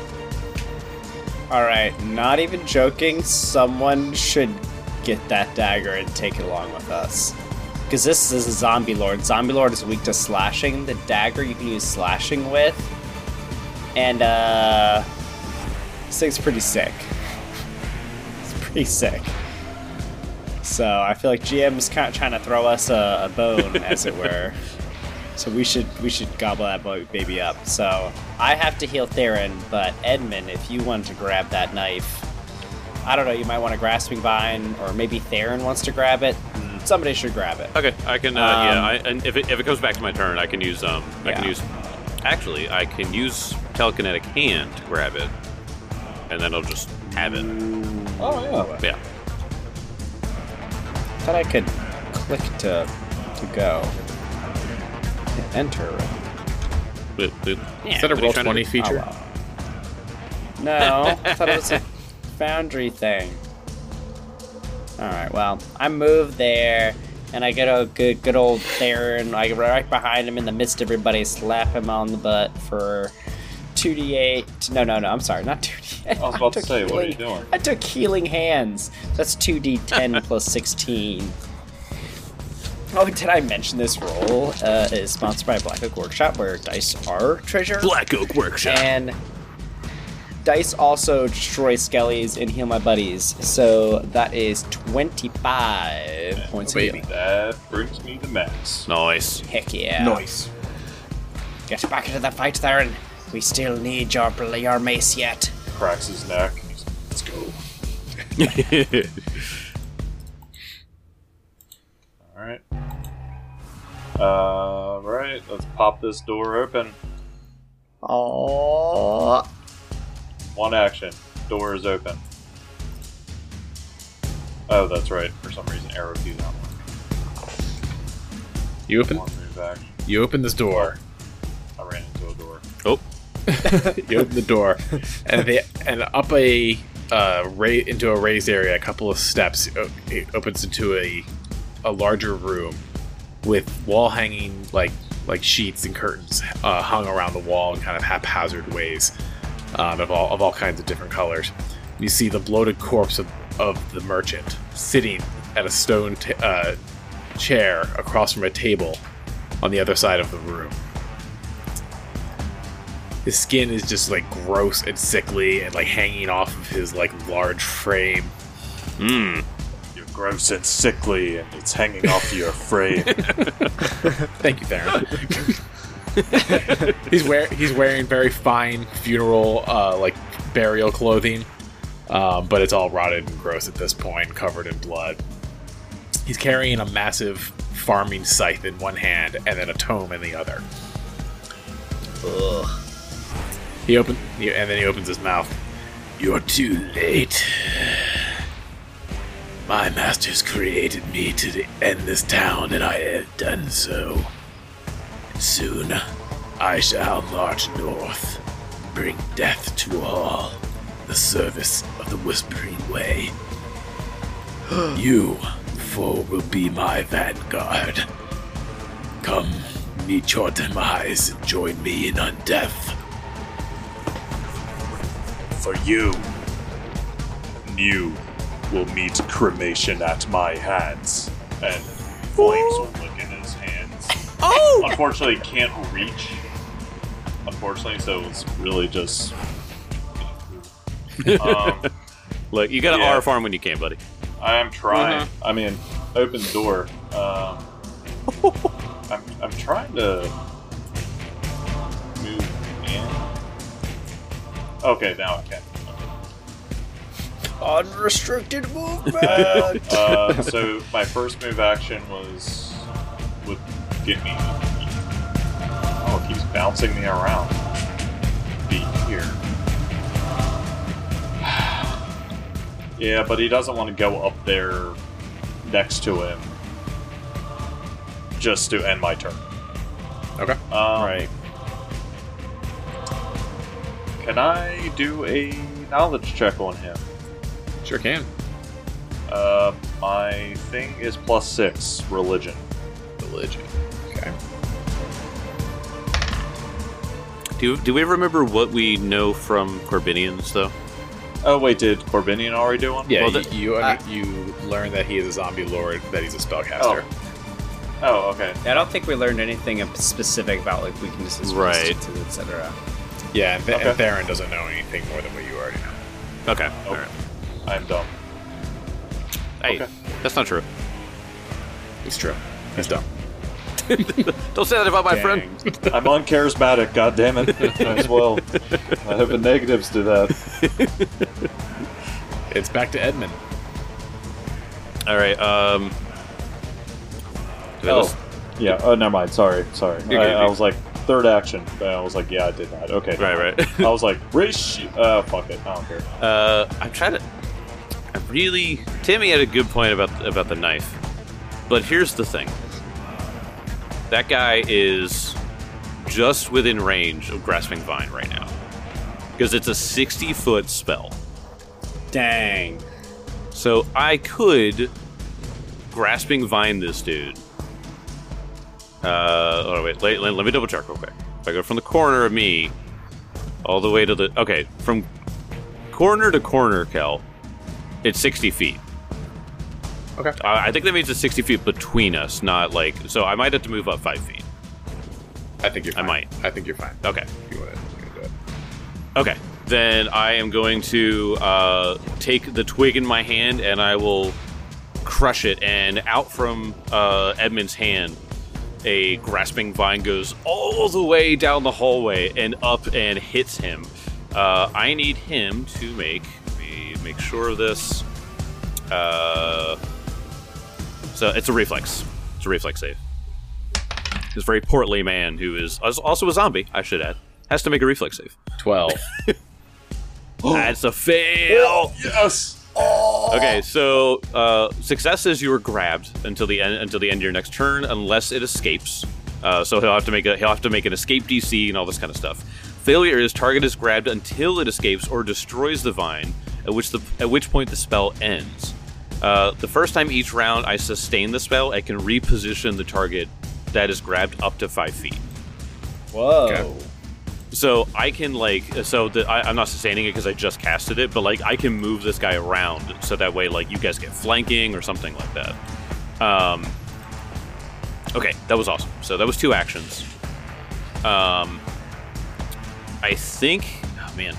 S5: Alright, not even joking, someone should get that dagger and take it along with us. Because this is a Zombie Lord. Zombie Lord is weak to slashing. The dagger you can use slashing with. And, uh... this thing's pretty sick. It's pretty sick. So, I feel like G M's kind of trying to throw us a, a bone, as it were. So we should we should gobble that baby up. So I have to heal Theron, but Edmund, if you want to grab that knife, I don't know, you might want a grasping vine, or maybe Theron wants to grab it. Somebody should grab it.
S3: Okay, I can. Uh,
S5: Um,
S3: yeah, I, and if it if it comes back to my turn, I can use um I can
S5: Yeah.
S3: use. Actually, I can use telekinetic hand to grab it, and then I'll just have it.
S4: Oh, yeah.
S3: Yeah.
S5: Thought I could click to to go. Hit enter.
S3: Boop, boop. Yeah,
S1: Is that a
S3: what are you
S1: roll
S3: trying to
S1: twenty
S3: do?
S1: feature?
S5: Oh, well. No, I thought it was a foundry thing. Alright, well, I move there, and I get a good good old Theron. I get right behind him in the midst of everybody, slap him on the butt for two d eight. No, no, no, I'm sorry, not two d eight.
S4: I was about to
S5: took
S4: say, what are you
S5: healing-
S4: doing?
S5: I took healing hands. That's two d ten plus sixteen. Oh, did I mention this roll uh, is sponsored by Black Oak Workshop, where dice are treasure?
S3: Black Oak Workshop.
S5: And dice also destroy skellies and heal my buddies. So that is twenty-five points of
S1: baby.
S5: healing.
S4: That brings me to max.
S3: Nice.
S5: Heck yeah.
S2: Nice.
S5: Get back into the fight, Theron. We still need your, your mace yet.
S4: Cracks his neck. And he's, let's go. Alright. Uh, right. Let's pop this door open.
S5: Oh.
S4: One action. Door is open. Oh, that's right. For some reason, arrow key's not working.
S1: You open
S4: One move action.
S1: you open this door.
S4: I ran into a door.
S3: Oh.
S1: You open the door, and they and up a uh, ra- into a raised area, a couple of steps. o- It opens into a a larger room with wall hanging like like sheets and curtains uh, hung around the wall in kind of haphazard ways, um, of all of all kinds of different colors. You see the bloated corpse of, of the merchant sitting at a stone t- uh, chair across from a table on the other side of the room. His skin is just like gross and sickly and like hanging off of his like large frame.
S3: Mmm.
S4: You're gross and sickly, and it's hanging off your frame.
S1: Thank you, Theron. he's wear he's wearing very fine funeral uh, like burial clothing, um, but it's all rotted and gross at this point, covered in blood. He's carrying a massive farming scythe in one hand and then a tome in the other.
S5: Ugh.
S1: He open he, and then he opens his mouth. You're too late. My masters created me to end this town, and I have done so. Soon, I shall march north, bring death to all, the service of the Whispering Way. You, foe, will be my vanguard. Come, meet your demise and join me in undeath.
S4: For you, you will meet cremation at my hands. And flames will look in his hands.
S3: Oh!
S4: Unfortunately, can't reach. Unfortunately, so it's really just. um,
S3: Look, you got to
S4: Yeah.
S3: R farm when you can, buddy.
S4: I am trying. I mean, open door. Um, I'm, I'm trying to move in. Okay, now I can.
S5: Unrestricted movement.
S4: Uh, uh, so my first move action was would get me. Oh, it keeps bouncing me around. Yeah, but he doesn't want to go up there next to him just to end my turn.
S1: Okay.
S4: Um,
S3: Right.
S4: Can I do a knowledge check on him?
S1: Sure can.
S4: Uh, my thing is plus six, religion.
S1: Religion. Okay.
S3: Do do we remember what we know from Corbinians though?
S4: Oh wait, did Corbinian already do one?
S1: Yeah,
S3: Well,
S1: you
S3: the-
S1: you,
S5: uh,
S1: under, you learn that he is a zombie lord, that he's a spellcaster.
S4: Oh, okay.
S5: I don't think we learned anything specific about like weaknesses,
S3: Right.
S5: resistances, et cetera.
S1: Yeah, and, Th-
S4: Okay.
S1: and Theron doesn't know anything more than what you already know.
S3: Okay.
S4: Nope.
S3: Alright.
S4: I'm dumb.
S3: Hey,
S4: Okay.
S3: that's not true.
S1: It's true. He's dumb.
S3: Don't say that about my
S1: Dang.
S3: friend.
S4: I'm uncharismatic, god damn it. Might as well. I have the negatives to that.
S1: It's back to Edmund.
S3: All right. Um.
S4: Oh, yeah. Oh, never mind. Sorry, sorry.
S3: You're
S4: I,
S3: good,
S4: I
S3: you're-
S4: was like, third action. But I was like, yeah, I did that. Okay.
S3: Right,
S4: never mind.
S3: right.
S4: I was like, race. Uh, fuck it. I don't care.
S3: Uh, I'm trying to. I really. Timmy had a good point about about the knife, but here's the thing. That guy is just within range of grasping vine right now, because it's a sixty foot spell.
S5: Dang.
S3: So I could grasping vine this dude. Uh, oh wait, let, let, let me double check real quick. If I go from the corner of me all the way to the okay, from corner to corner, Kel, it's sixty feet.
S1: Okay.
S3: Uh, I think that means it's sixty feet between us, not like. So I might have to move up five feet.
S1: I think you're
S3: I
S1: fine.
S3: might.
S1: I think you're fine.
S3: Okay.
S1: If you want to, you can do it.
S3: Okay. Then I am going to uh, take the twig in my hand and I will crush it. And out from uh, Edmund's hand, a grasping vine goes all the way down the hallway and up and hits him. Uh, I need him to make me make sure of this. Uh, so it's a reflex. It's a reflex save. This very portly man who is also a zombie, I should add, has to make a reflex save.
S1: Twelve.
S3: That's a fail.
S4: Yes.
S3: Okay, so uh, success is you are grabbed until the end until the end of your next turn, unless it escapes. Uh, so he'll have to make a he'll have to make an escape D C and all this kind of stuff. Failure is target is grabbed until it escapes or destroys the vine, at which the at which point the spell ends. Uh, the first time each round I sustain the spell, I can reposition the target that is grabbed up to five feet.
S5: Whoa.
S1: Okay.
S3: So I can like so the, I, I'm not sustaining it because I just casted it, but like I can move this guy around so that way like you guys get flanking or something like that. Um, okay, that was awesome. So that was two actions. Um, I think, oh man,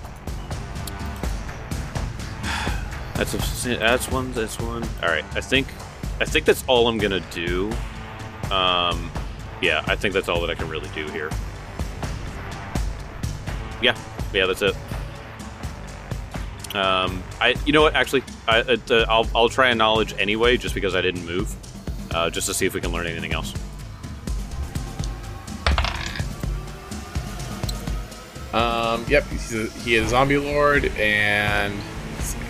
S3: that's a, that's one. That's one. All right, I think I think that's all I'm gonna do. Um, yeah, I think that's all that I can really do here. Yeah, yeah, that's it. Um, I, you know what? Actually, I, it, uh, I'll I'll try a knowledge anyway, just because I didn't move, uh, just to see if we can learn anything else.
S1: Um. Yep. He's a, he is a zombie lord, and let's see.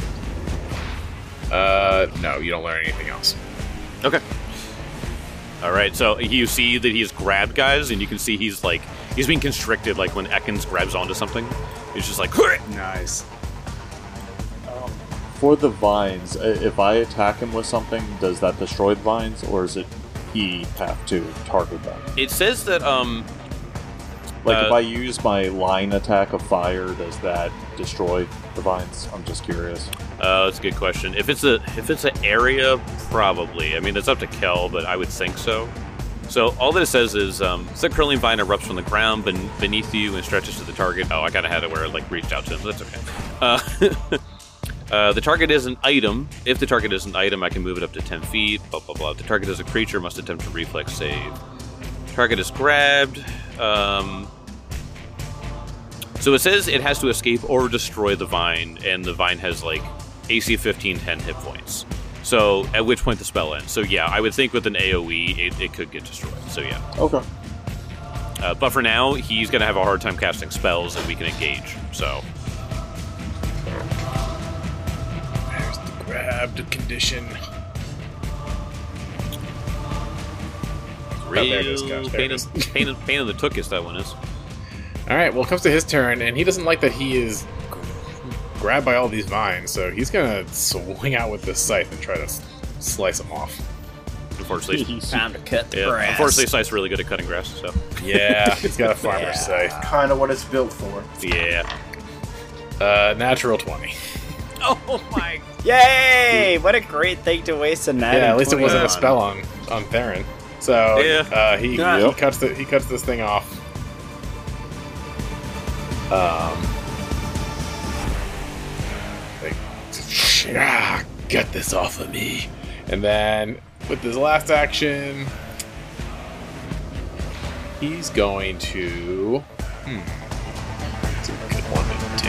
S1: Uh. No, you don't learn anything else.
S3: Okay. All right. So you see that he's grabbed guys, and you can see he's like he's being constricted, like when Ekans grabs onto something. He's just like.
S5: Nice.
S4: Um, for the vines, i- if I attack him with something, does that destroy the vines, or is it he have to target them?
S3: It says that um.
S4: Like
S3: Uh,
S4: if I use my line attack of fire, does that destroy the vines? I'm just curious.
S3: Uh, that's a good question. If it's a if it's an area, probably. I mean, it's up to Kel, but I would think so. So all that it says is, um, the curling vine erupts from the ground ben- beneath you and stretches to the target. Oh, I kind of had it where it like reached out to him. But that's okay. Uh, uh, the target is an item. If the target is an item, I can move it up to ten feet. Blah blah blah. If the target is a creature, must attempt a reflex save. Target is grabbed. Um, so it says it has to escape or destroy the vine, and the vine has like A C fifteen, ten hit points. So at which point the spell ends. So yeah, I would think with an AoE, it, it could get destroyed. So yeah.
S4: Okay.
S3: Uh, but for now, he's going to have a hard time casting spells, and we can engage. So
S1: grabbed condition.
S3: Real
S1: there it is, gosh, there
S3: pain,
S1: it is.
S3: in, pain, in, pain in the tuchus, that one is.
S1: Alright, well, it comes to his turn, and he doesn't like that he is grabbed by all these vines, so he's gonna swing out with this scythe and try to s- slice them off.
S3: Unfortunately,
S5: Time to cut the
S3: yeah,
S5: grass.
S3: unfortunately, Scythe's really good at cutting grass, so.
S1: Yeah, he's got a farmer's
S5: Yeah.
S1: scythe.
S2: Kind of what it's built for.
S3: Yeah.
S1: Uh, natural twenty.
S3: Oh my.
S5: Yay! What a great thing to waste a night.
S1: Yeah, at least it wasn't a
S3: on.
S1: spell on, on Theron. So,
S3: Yeah.
S1: uh, he,
S5: Yeah.
S1: he cuts the, he cuts this thing off. Um, like, ah, get this off of me. And then, with his last action, he's going to. Hmm. It's a good one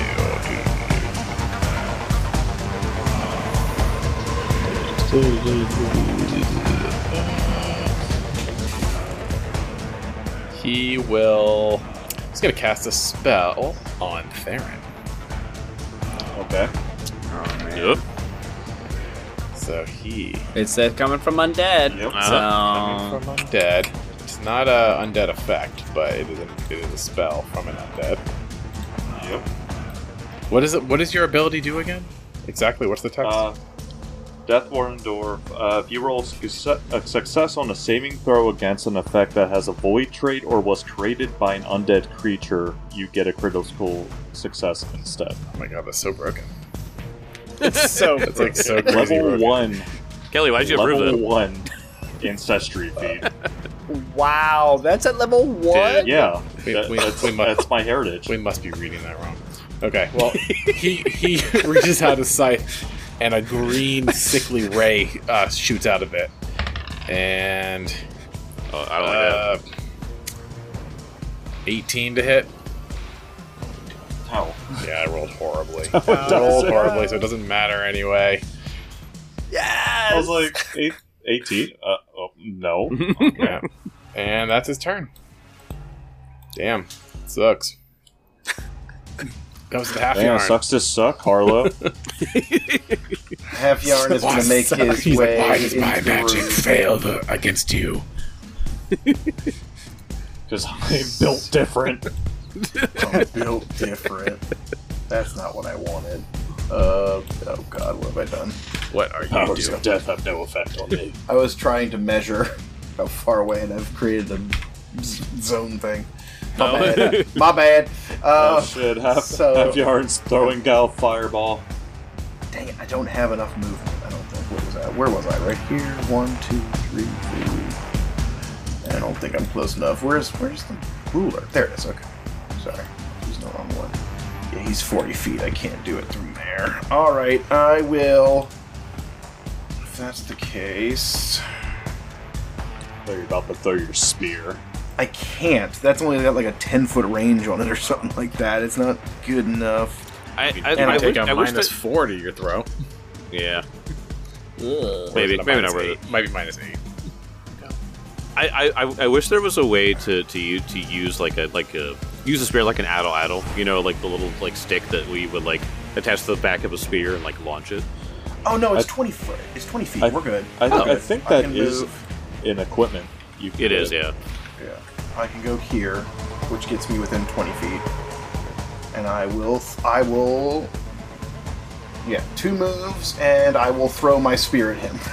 S1: to do. He will. He's going to cast a spell on Theron.
S4: Okay.
S3: Yep.
S1: So he.
S5: It's that coming from undead.
S4: Yep.
S3: Uh-huh.
S5: So
S1: Coming from undead. It's not a undead effect, but it is a, it is a spell from an undead.
S4: Yep.
S1: What is it? What does your ability do again? Exactly. What's the text?
S4: Uh, Deathborn Dwarf. Uh, if you roll success, a success on a saving throw against an effect that has a void trait or was created by an undead creature, you get a critical success instead.
S1: oh my god, that's so broken.
S5: it's so
S1: It's like so crazy.
S4: Level
S1: broken.
S4: one.
S3: Kelly, why'd you approve
S4: Level
S3: that?
S4: one ancestry feat.
S5: wow. That's at level one.
S4: Yeah,
S1: We-
S4: that-
S1: we-
S4: that's,
S1: we must-
S4: that's my heritage.
S1: We must be reading that wrong. Okay, well, he he reaches out his scythe, and a green sickly ray uh, shoots out of it, and
S3: Oh, I don't like
S1: uh, eighteen to hit.
S4: How?
S1: Yeah, I rolled horribly.
S4: How
S1: I
S4: does
S1: rolled
S4: it?
S1: horribly, so it doesn't matter anyway.
S5: Yes.
S4: I was like, eight, eighteen? Uh, oh, no.
S1: Yeah, and that's his turn. Damn, sucks. Comes to the half
S4: Damn,
S1: yarn.
S4: sucks to suck, Harlow.
S2: Half Yarn is going to make his
S1: He's
S2: way
S1: like, why does my
S2: into the
S1: magic
S2: room.
S1: fail the, against you?
S4: Because I'm built different.
S2: I'm built different. That's not what I wanted. Uh, oh god, what have I done?
S1: What are you
S4: Powers
S1: doing?
S4: of death have no effect on me.
S2: I was trying to measure how far away, and I've created a z- zone thing. My
S3: Oh.
S2: bad. My bad.
S4: Oh
S2: Uh,
S4: shit, half,
S2: so-
S4: half yards throwing Gal fireball.
S2: dang it, I don't have enough movement. I don't think. What was that? Where was I? Right here. One, two, three, four. I don't think I'm close enough. Where's Where's the ruler? There it is. Okay. Sorry. He's no wrong one. Yeah, he's forty feet. I can't do it through there. All right, I will. If that's the case,
S4: They're about to throw your spear.
S2: I can't. That's only got like a ten foot range on it or something like that. It's not good enough.
S3: I, I,
S1: And
S3: I,
S1: I take
S3: wish,
S1: a
S3: I wish
S1: minus
S3: that,
S1: four to your throw.
S3: yeah.
S5: Ugh.
S1: Or is
S3: Maybe-
S1: it a
S3: maybe
S1: minus
S3: not worth
S1: eight? Might be minus eight.
S3: I, I, I wish there was a way to to use, to use like a like a use a spear like an addle addle, you know, like the little like stick that we would like attach to the back of a spear and like launch it.
S2: Oh no, it's
S4: I-
S2: twenty foot. It's twenty feet.
S4: I-
S2: We're good.
S4: I,
S2: We're
S4: I
S2: good.
S4: think
S2: I
S4: that
S2: can
S4: is
S2: move.
S4: in equipment. You can
S3: It
S4: do
S3: is, yeah.
S2: Yeah, I can go here, which gets me within twenty feet, and I will. I will. Yeah, two moves, and I will throw my spear at him.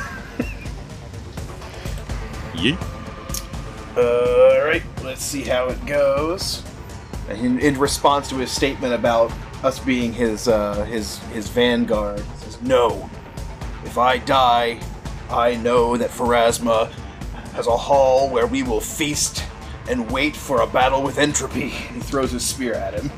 S3: Yeet.
S2: All right, let's see how it goes. And in, in response to his statement about us being his uh, his his vanguard, he says, "No, if I die, I know that Pharasma has a hall where we will feast and wait for a battle with entropy." And he throws his spear at him.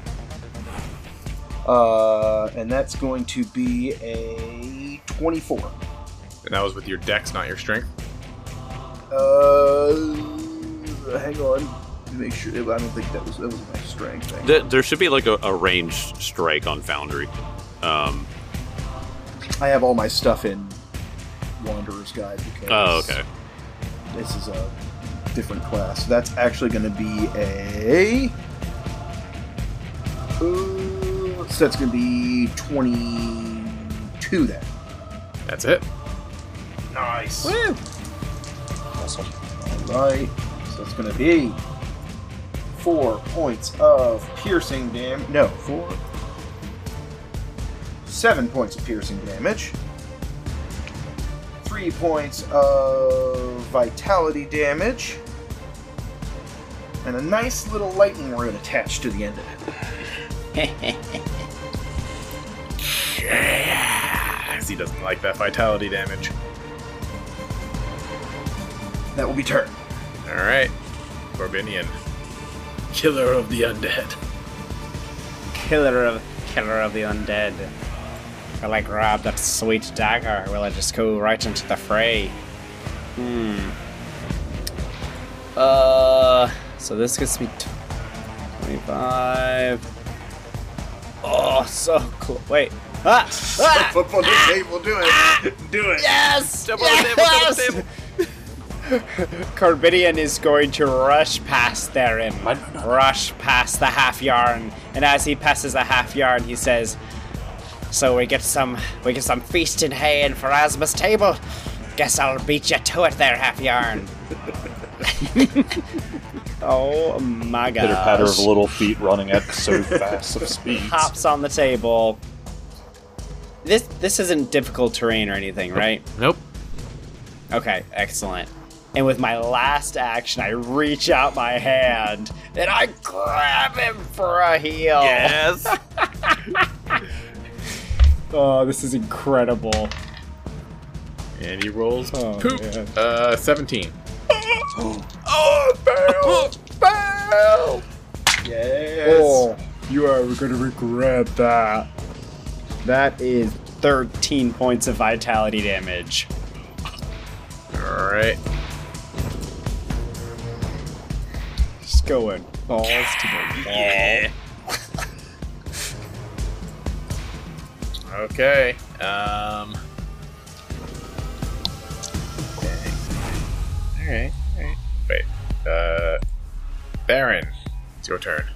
S2: Uh, and that's going to be a twenty-four.
S1: And that was with your dex, not your strength.
S2: Uh, hang on. Make sure. I don't think that was that was my strength thing.
S3: There, there should be like a, a ranged strike on Foundry. Um,
S2: I have all my stuff in Wanderer's Guide because
S3: oh, okay.
S2: this is a different class. So that's actually going to be a. Uh, so that's going to be twenty-two then.
S1: That's it.
S2: Nice.
S5: Woo!
S4: Awesome.
S2: Right. So it's going to be four points of piercing damage. No, four. Seven points of piercing damage. Three points of vitality damage. And a nice little lightning rune attached to the end of it.
S1: Yeah. He doesn't like that vitality damage.
S2: That will be turn.
S1: Alright. Corbinian. Killer of the undead.
S5: Killer of killer of the undead. Will I grab that sweet dagger, or will I just go right into the fray? Hmm. Uh, so this gets me t- twenty-five. Oh, so cool. Wait. Ah! Ah!
S2: Up on the table, do it. Do it.
S5: Yes!
S3: Jump on the table, jump on the table.
S5: Corbidian is going to rush past Theron.
S4: No, no, no.
S5: Rush past the half yarn, and as he passes the half yarn, he says, "So we get some, we get some feasting hay in for Asma's table. Guess I'll beat you to it, there, half yarn." Oh my gosh!
S4: Pitter patter of little feet running at so fast of speeds.
S5: Hops on the table. This this isn't difficult terrain or anything, right?
S1: Nope.
S5: Okay, excellent. And with my last action, I reach out my hand and I grab him for a heal.
S3: Yes.
S5: Oh, this is incredible.
S1: And he rolls
S5: Oh,
S1: poop.
S5: man.
S1: Uh, seventeen.
S5: Oh, fail! Fail!
S2: Yes.
S5: Oh, you are going to regret that. That is thirteen points of vitality damage.
S1: Alright.
S5: Just going balls to the wall.
S3: Yeah.
S1: Okay. Um. Okay. Alright. Alright. Wait. Uh. Baron. It's your turn.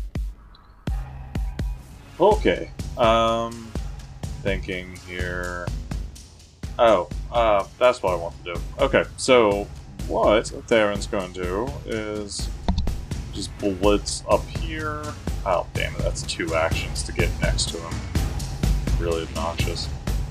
S4: Okay. Um, thinking here. Oh, uh, that's what I want to do. Okay, so what Theron's going to do is just blitz up here. Oh, damn it, that's two actions to get next to him. Really obnoxious.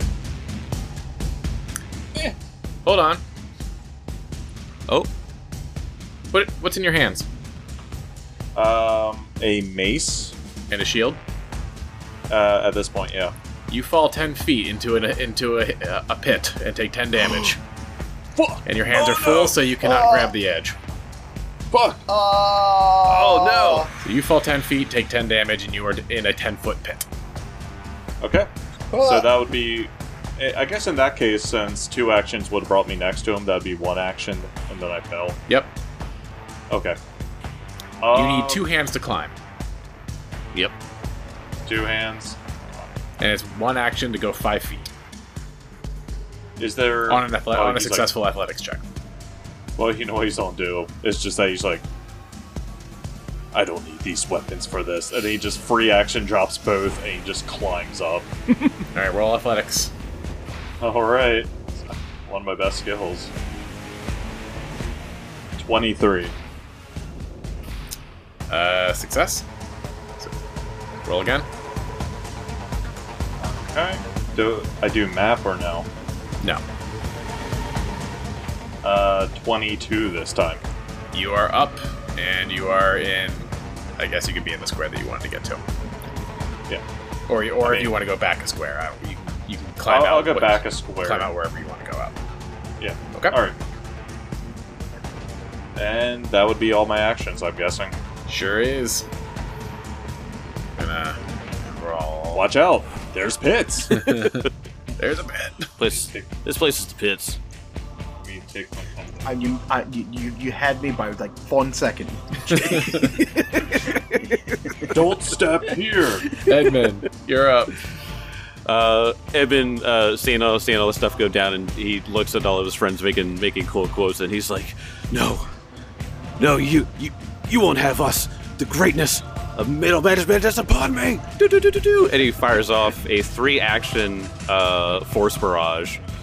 S1: Eh. Hold on.
S3: Oh,
S1: What? What's in your hands?
S4: Um, a mace.
S1: And a shield.
S4: Uh, at this point, yeah.
S1: You fall ten feet into an into a, a pit and take ten damage.
S4: Fuck!
S1: And your hands
S4: Oh,
S1: are full,
S4: no.
S1: so you cannot
S2: Oh.
S1: grab the edge.
S4: Fuck!
S3: oh no!
S1: So you fall ten feet, take ten damage, and you are in a ten foot pit.
S4: Okay. So that would be. I guess in that case, since two actions would have brought me next to him, that'd be one action, and then I fell.
S1: Yep.
S4: Okay.
S1: You
S4: Um,
S1: need two hands to climb,
S3: Yep.
S4: Two hands.
S1: and it's one action to go five feet
S4: Is there
S1: on an athle-
S4: oh,
S1: on a
S4: he's
S1: successful athletics check.
S4: Like, well, you know what he's gonna do. It's just that he's like, I don't need these weapons for this, and he just free action drops both, and he just climbs up.
S1: All right, roll athletics.
S4: All right, one of my best skills. Twenty-three.
S1: Uh, success. So, roll again.
S4: Okay. Do I do map or no?
S1: No,
S4: Uh, twenty-two this time.
S1: you are up, and you are in. I guess you could be in the square that you wanted to get to,
S4: Yeah.
S1: or you- or
S4: I
S1: if you
S4: mean-
S1: want to go back a square, I don't, you can you can climb
S4: I'll,
S1: out.
S4: I'll go
S1: with-
S4: back a square.
S1: Climb out wherever you want to go out.
S4: Yeah.
S1: Okay.
S4: All right. And that would be all my actions, I'm guessing.
S1: Sure is. Gonna roll.
S4: Watch out! There's pits.
S1: There's a bit.
S3: Place. This place is the pits.
S4: Let me take my phone.
S2: I, you, I, you, you, you had me by like one second.
S4: Don't step here.
S1: Edmund, you're up.
S3: Uh, Eben, uh, seeing all seeing all this stuff go down, and he looks at all of his friends making making cool quotes, and he's like, "No, no, you you you won't have us. The greatness of middle management is upon me." Do, do, do, do, do. And he fires off a three action uh, force barrage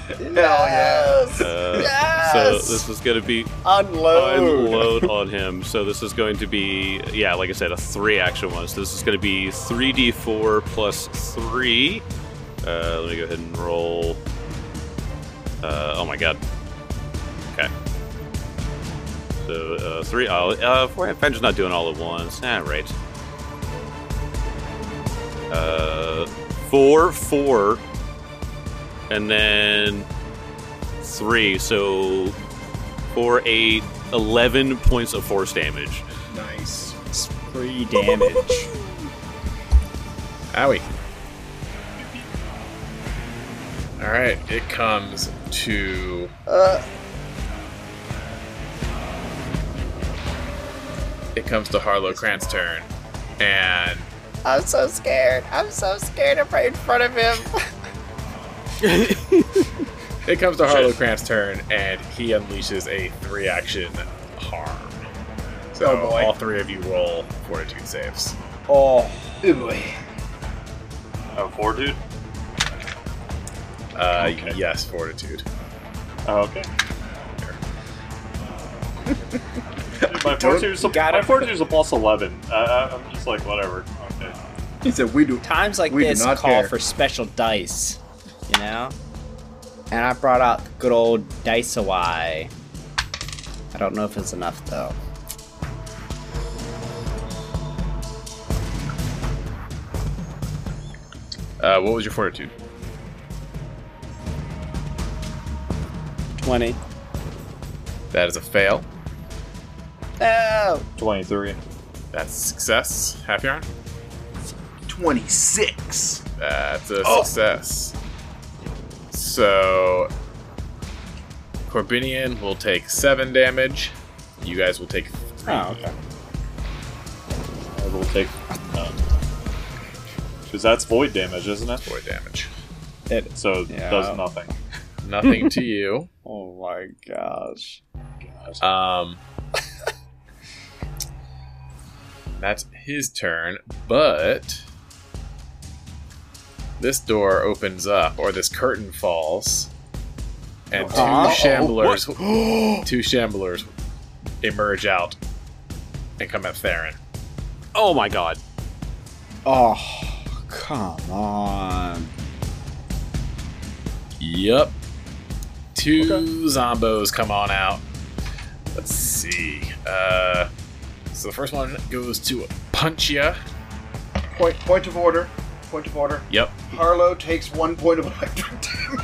S5: Yes!
S3: Uh,
S5: Yes!
S3: So this is going to be
S5: Unload!
S3: unload on him. So this is going to be, yeah, like I said, a three action one. So this is going to be three d four plus three. Uh, let me go ahead and roll. Uh, oh my god. Okay. So uh, three. Oh, uh, four. Avengers not doing all at once. Ah, right. Uh, four, four, and then three. So four, eight, eleven points of force damage.
S2: Nice.
S5: It's free damage.
S1: Owie. Alright, it comes to.
S5: Uh,
S1: It comes to Harlow Krant's turn. And
S5: I'm so scared. I'm so scared. I'm right in front of him.
S1: it comes to Harlow Krant's turn, and he unleashes a three action harm. So
S2: Oh, boy.
S1: all three of you roll fortitude saves.
S5: Oh.
S2: Oh boy.
S4: Oh, four, dude?
S1: Uh,
S4: Okay.
S1: Yes, fortitude.
S4: Oh, okay. Dude, my fortitude's a,
S5: got
S4: my
S5: it.
S4: fortitude's a plus eleven. Uh, I'm just like, whatever. Okay.
S2: He said we do.
S5: Times like
S2: We do
S5: this
S2: not
S5: call
S2: care.
S5: for special dice, you know? And I brought out the good old Dice-A-Wai. I don't know if it's enough, though.
S1: Uh, what was your fortitude?
S5: twenty.
S1: That is a fail.
S5: No!
S4: twenty-three.
S1: That's a success. Half yarn.
S2: twenty-six.
S1: That's a
S2: Oh.
S1: success. So, Corbinian will take seven damage. You guys will take three.
S5: Oh, okay.
S4: I will take. Because that's void damage, isn't it?
S1: Void damage.
S5: It,
S4: So it
S5: Yeah.
S4: does nothing.
S1: Nothing to you.
S5: oh my gosh.
S1: Um, that's his turn, but this door opens up, or this curtain falls, and two
S5: Uh-oh.
S1: shamblers, two shamblers emerge out and come at Theron.
S3: Oh my god.
S5: Oh, come on.
S1: Yup. Two zombos come on out. Let's see. Uh, so the first one goes to punch ya.
S2: Point. Point of order. Point of order.
S1: Yep.
S2: Harlow takes one point of electric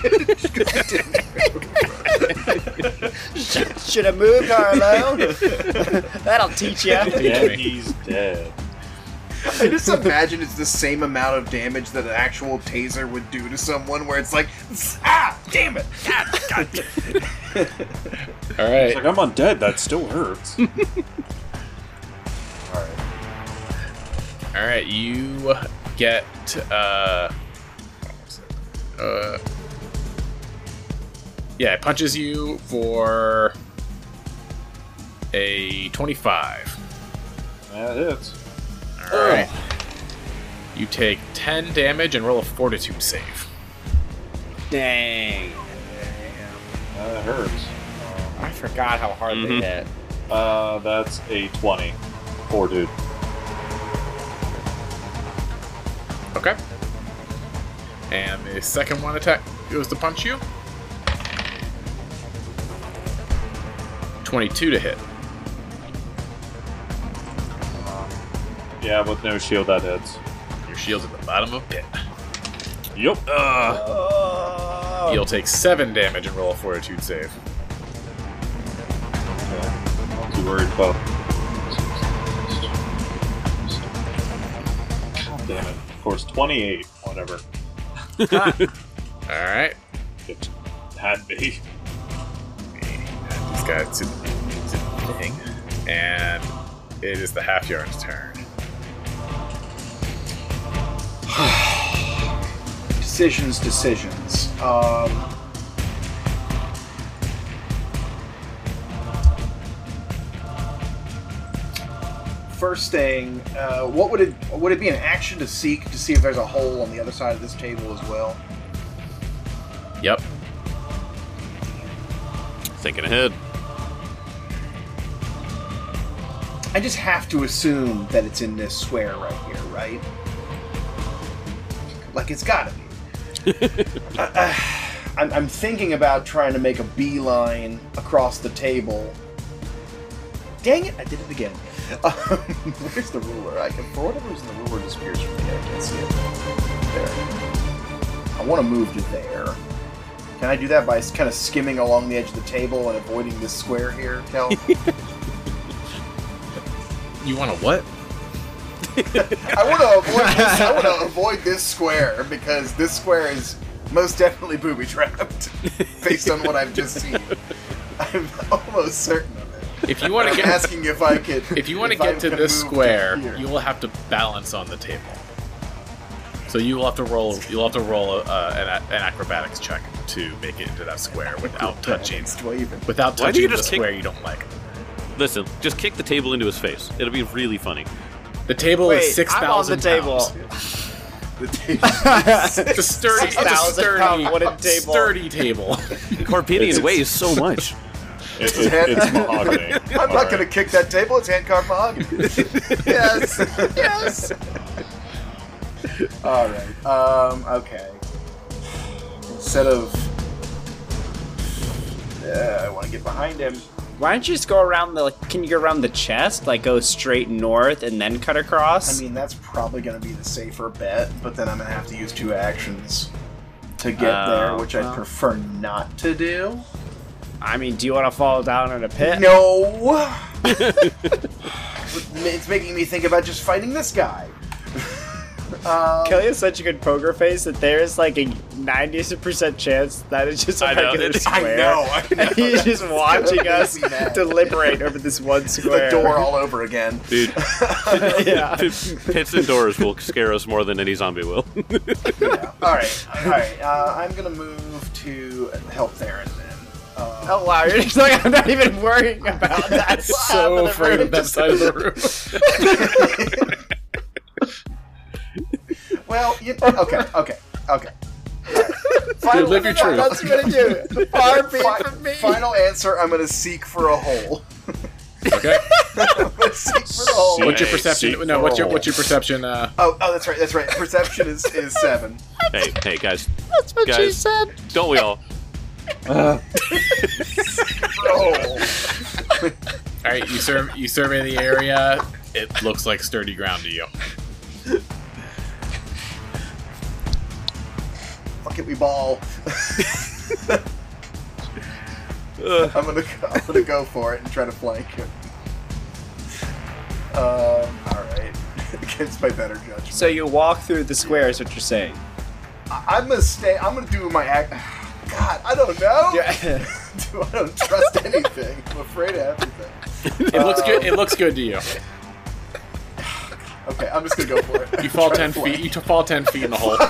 S2: damage.
S5: Should have moved, Harlow. That'll teach you.
S4: And he's dead.
S2: I just imagine it's the same amount of damage that an actual taser would do to someone, where it's like, ah, damn it, God, God.
S1: All
S4: It's
S1: right.
S4: like, I'm undead, that still hurts. Alright.
S1: All right. You get. Uh, uh, yeah, it punches you for a twenty-five.
S4: That hits.
S1: All right. You take ten damage and roll a fortitude save.
S5: Dang.
S4: That hurts.
S5: I forgot how hard
S3: Mhm.
S5: they hit.
S4: Uh, that's a twenty. Four, dude.
S1: Okay. And the second one attack goes to punch you. twenty-two to hit.
S4: Yeah, with no shield, that hits.
S1: Your shield's at the bottom of pit.
S4: Yup.
S1: Ugh.
S5: Oh.
S1: You'll take seven damage and roll a fortitude save.
S4: Not too worried about. God damn it. Of course, twenty-eight. Whatever.
S1: Alright.
S4: It had be.
S1: This guy to, to the thing. And it is the half yard's turn.
S2: Decisions, decisions. Um, first thing, uh, what would it would it be an action to seek to see if there's a hole on the other side of this table as well?
S1: Yep.
S3: Thinking ahead.
S2: I just have to assume that it's in this square right here, right? Like, it's gotta be. uh, uh, I'm, I'm thinking about trying to make a beeline across the table. Dang it, I did it again. Um, where's the ruler? I can, for whatever reason, the ruler disappears from me. I can't see it. There. I want to move to there. Can I do that by kind of skimming along the edge of the table and avoiding this square here, Kel?
S1: You want to what?
S2: I want to avoid this. I want to avoid this square because this square is most definitely booby trapped, based on what I've just seen. I'm almost certain of it.
S1: If you want to
S2: I'm
S1: get
S2: asking if I could.
S1: if you want to
S2: if I
S1: get to
S2: could
S1: this
S2: move to
S1: square,
S2: here.
S1: you will have to balance on the table. So you will have to roll. You'll have to roll uh, an, an acrobatics check to make it into that square without touching. Without
S3: Why do you
S1: touching the
S3: just kick-
S1: square you don't like.
S3: Listen, just kick the table into his face. It'll be really funny.
S1: The table
S5: Wait,
S1: is six
S5: I'm on the
S1: thousand
S5: table.
S1: pounds.
S2: The table.
S1: It's a sturdy, it's a
S5: six thousand
S1: sturdy,
S5: pound wooden table.
S1: sturdy table.
S3: Carpathian weighs so much.
S4: It's, it's, it's mahogany.
S2: I'm not going to kick that table. It's hand-carved mahogany. Yes. Yes. All right. Um. Okay. Instead of, uh, I want to get behind him.
S5: Why don't you just go around the? Like, can you go around the chest? Like go straight north and then cut across?
S2: I mean, that's probably going to be the safer bet, but then I'm going to have to use two actions to get
S5: Oh,
S2: there, which
S5: well.
S2: I prefer not to do.
S5: I mean, do you want to fall down in a pit?
S2: No. It's making me think about just fighting this guy. um,
S5: Kelly has such a good poker face that there's like a ninety percent chance that it's just a
S3: I know.
S5: regular
S3: I
S5: square.
S2: I know. I know.
S5: And he's just watching us
S2: Make me mad.
S5: deliberate over this one
S2: the
S5: square.
S2: door all over again.
S3: Dude,
S5: Yeah.
S3: pits and doors will scare us more than any zombie will.
S2: Yeah. All right. All right. Uh, I'm gonna move to help Theron then. Uh,
S5: Oh wow, you're just like, I'm not even worrying about that.
S1: So afraid of that side of the room.
S2: Well, you, okay, okay, okay.
S1: Dude, live your truth.
S5: That's what I'm gonna do. Far be it
S2: Fi-
S5: from me.
S2: Final answer. I'm gonna seek for a hole.
S1: Okay.
S2: I'm gonna seek for the hole.
S1: What's your
S4: Hey,
S1: perception?
S4: seek
S1: No.
S4: for
S1: What's your
S4: all.
S1: what's your perception? Uh,
S2: Oh, oh, that's right. That's right. Perception is, is seven.
S3: hey, hey, guys,
S5: That's what she
S3: Guys.
S5: said.
S3: don't we all?
S2: For a hole.
S1: all right. You serve. You survey the area. It looks like sturdy ground to you.
S2: Fuck it, we ball.
S3: Uh,
S2: I'm gonna I'm gonna go for it and try to flank him. Um. All right. Against my better judgment.
S5: So you walk through the square is what you're saying.
S2: I- I'm gonna stay. I'm gonna do my act. God, I don't know.
S5: Yeah.
S2: Dude, I don't trust anything. I'm afraid of everything.
S1: It looks good. It looks good to you.
S2: Okay, I'm just gonna go for it.
S1: You fall
S2: Try to
S1: ten
S2: flank.
S1: feet. You t- fall ten feet in the hole.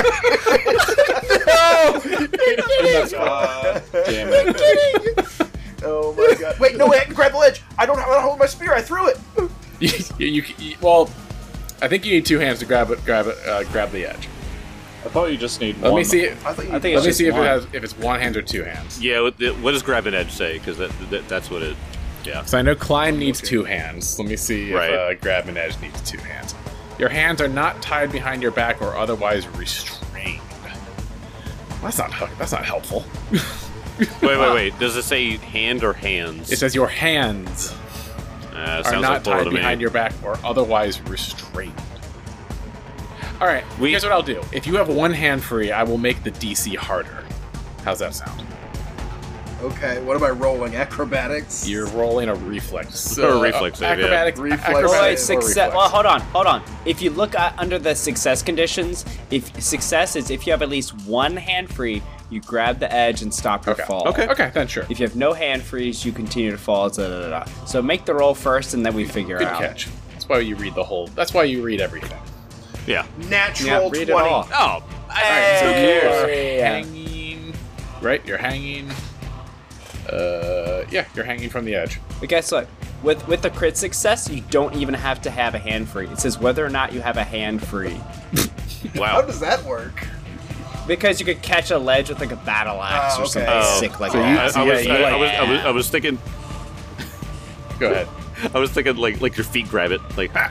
S4: Uh, damn it.
S2: Oh my god! Wait, no, wait! I can grab the ledge. I don't have a hold of my spear. I threw it.
S1: you, you, you, well, I think you need two hands to grab it. Grab it. Uh, grab the edge.
S4: I thought you just need
S1: Let
S4: one.
S1: me see.
S2: I thought you.
S5: I think
S1: Let me
S5: it's
S1: see if
S5: one.
S1: it has if it's one hand or two hands.
S3: yeah, what, the, what does grab an edge say? Because that, that that's what it. Yeah.
S1: So I know climb needs
S2: Okay.
S1: two hands. Let me see
S3: Right.
S1: if uh, grab and edge needs two hands. Your hands are not tied behind your back or otherwise restrained. That's not that's not helpful.
S3: Wait, wait, wait. Does it say hand or hands?
S1: It says your hands
S3: uh,
S1: are
S3: sounds
S1: not
S3: like bull
S1: tied
S3: to me.
S1: behind your back or otherwise restrained. All right.
S3: We-
S1: Here's what I'll do. If you have one hand free, I will make the D C harder. How's that sound?
S2: Okay, what am I rolling? Acrobatics.
S1: You're rolling a reflex.
S3: Or a reflex save, yeah.
S1: acrobatics.
S2: Reflex
S1: acrobatics
S2: save.
S5: Wait,
S1: or
S5: success.
S1: reflex.
S5: Well, hold on, hold on. If you look at, under the success conditions, if success is if you have at least one hand free, you grab the edge and stop your
S1: Okay.
S5: fall.
S1: Okay. Okay. Then sure.
S5: If you have no hand frees, you continue to fall. Da, da, da, da. So make the roll first, and then we figure
S1: Good
S5: out.
S1: catch. That's why you read the whole. That's why you read everything.
S3: Yeah.
S2: Natural
S5: Yeah, read it
S2: twenty.
S5: all.
S3: Oh,
S1: Alright, so you
S5: Hey!
S1: are
S5: Yeah.
S1: hanging. Right, you're hanging. Uh, yeah, you're hanging from the edge.
S5: But guess what? With with the crit success, you don't even have to have a hand free. It says whether or not you have a hand free.
S2: How
S3: wow.
S2: does that work?
S5: Because you could catch a ledge with like a battle axe
S2: Oh,
S5: or
S2: okay.
S5: something
S3: Oh.
S5: sick like
S1: So you-
S3: I,
S5: that.
S3: I
S1: yeah,
S3: was,
S1: you
S3: I,
S1: like-
S3: I was, I was, I was thinking,
S1: Go ahead.
S3: I was thinking like, like your feet grab it, like, ah.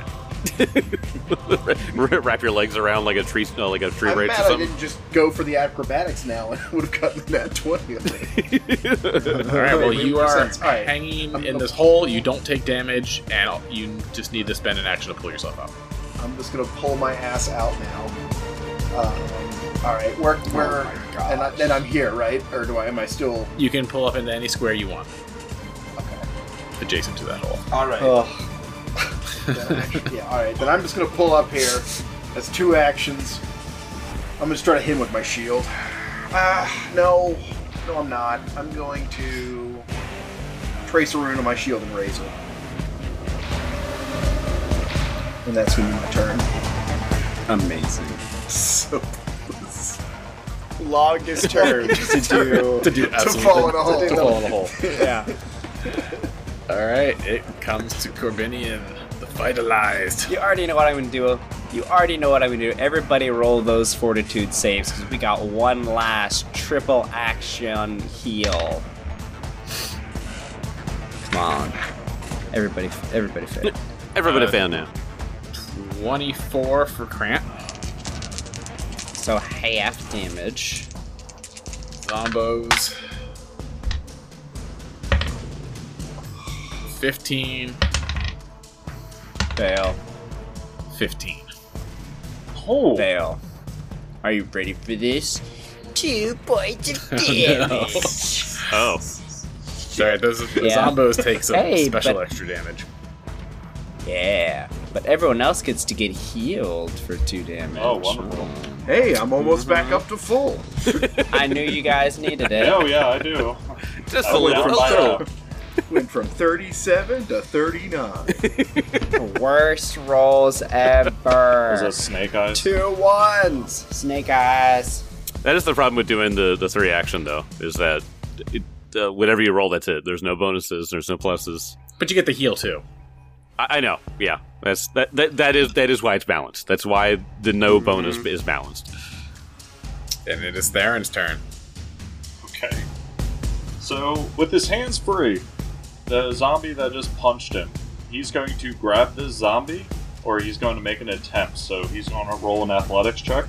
S3: wrap your legs around like a tree, no, like a tree
S2: I'm
S3: branch
S2: mad
S3: or
S2: I
S3: something.
S2: didn't just go for the acrobatics now and would have gotten that twenty.
S1: All right. Well, you are
S2: Sense. All right.
S1: hanging
S2: I'm-
S1: in this hole. You don't take damage, and you just need to spend an action to pull yourself out.
S2: I'm just gonna pull my ass out now. Um, all right, where, where, and I, then I'm here, right? Or do I? Am I still?
S1: You can pull up into any square you want,
S2: Okay.
S1: adjacent to that hole.
S2: All right.
S5: Ugh.
S2: Then actually- yeah. All right. Then I'm just gonna pull up here. That's two actions. I'm gonna try to hit him with my shield. Ah, no, no, I'm not. I'm going to trace a rune on my shield and raise it. And that's gonna be my turn.
S5: Amazing.
S2: So longest turn to do
S1: To do
S2: to
S1: absolutely
S2: fall in a hole.
S1: To fall in a hole.
S5: Yeah.
S1: All right. It comes to Corbinian, the vitalized.
S5: You already know what I'm gonna do. You already know what I'm gonna do. Everybody roll those fortitude saves because we got one last triple action heal. Come on. Everybody everybody fit.
S3: Everybody
S1: Uh,
S3: fan now.
S1: twenty-four for Krant.
S5: So half damage.
S1: Zombos. fifteen.
S5: Fail.
S1: fifteen.
S4: Oh,
S5: Fail. Are you ready for this? Two points of damage.
S3: Oh,
S1: Sorry, those the
S5: Yeah.
S1: Zombos take some
S5: Hey,
S1: special
S5: but-
S1: extra damage.
S5: Yeah, but everyone else gets to get healed for two damage.
S4: Oh, wonderful.
S2: Hey, I'm almost back up to full.
S5: I knew you guys needed it.
S4: oh yeah, I do.
S3: just
S4: I
S3: a
S4: went
S3: little.
S4: down by
S3: little.
S4: half.
S2: Went from thirty-seven to thirty-nine.
S5: Worst rolls
S4: Was
S5: ever.
S4: that Snake Eyes?
S5: Two ones. Snake eyes.
S3: That is the problem with doing the, the three action though, is that it, uh, whatever you roll, that's it. There's no bonuses. There's no pluses.
S1: But you get the heal too.
S3: I, I know. Yeah, that's that, that. That is that is why it's balanced. That's why the no bonus is balanced.
S1: And it is Theron's turn.
S4: Okay. So, with his hands free, the zombie that just punched him, he's going to grab this zombie, or he's going to make an attempt. So, he's going to roll an athletics check.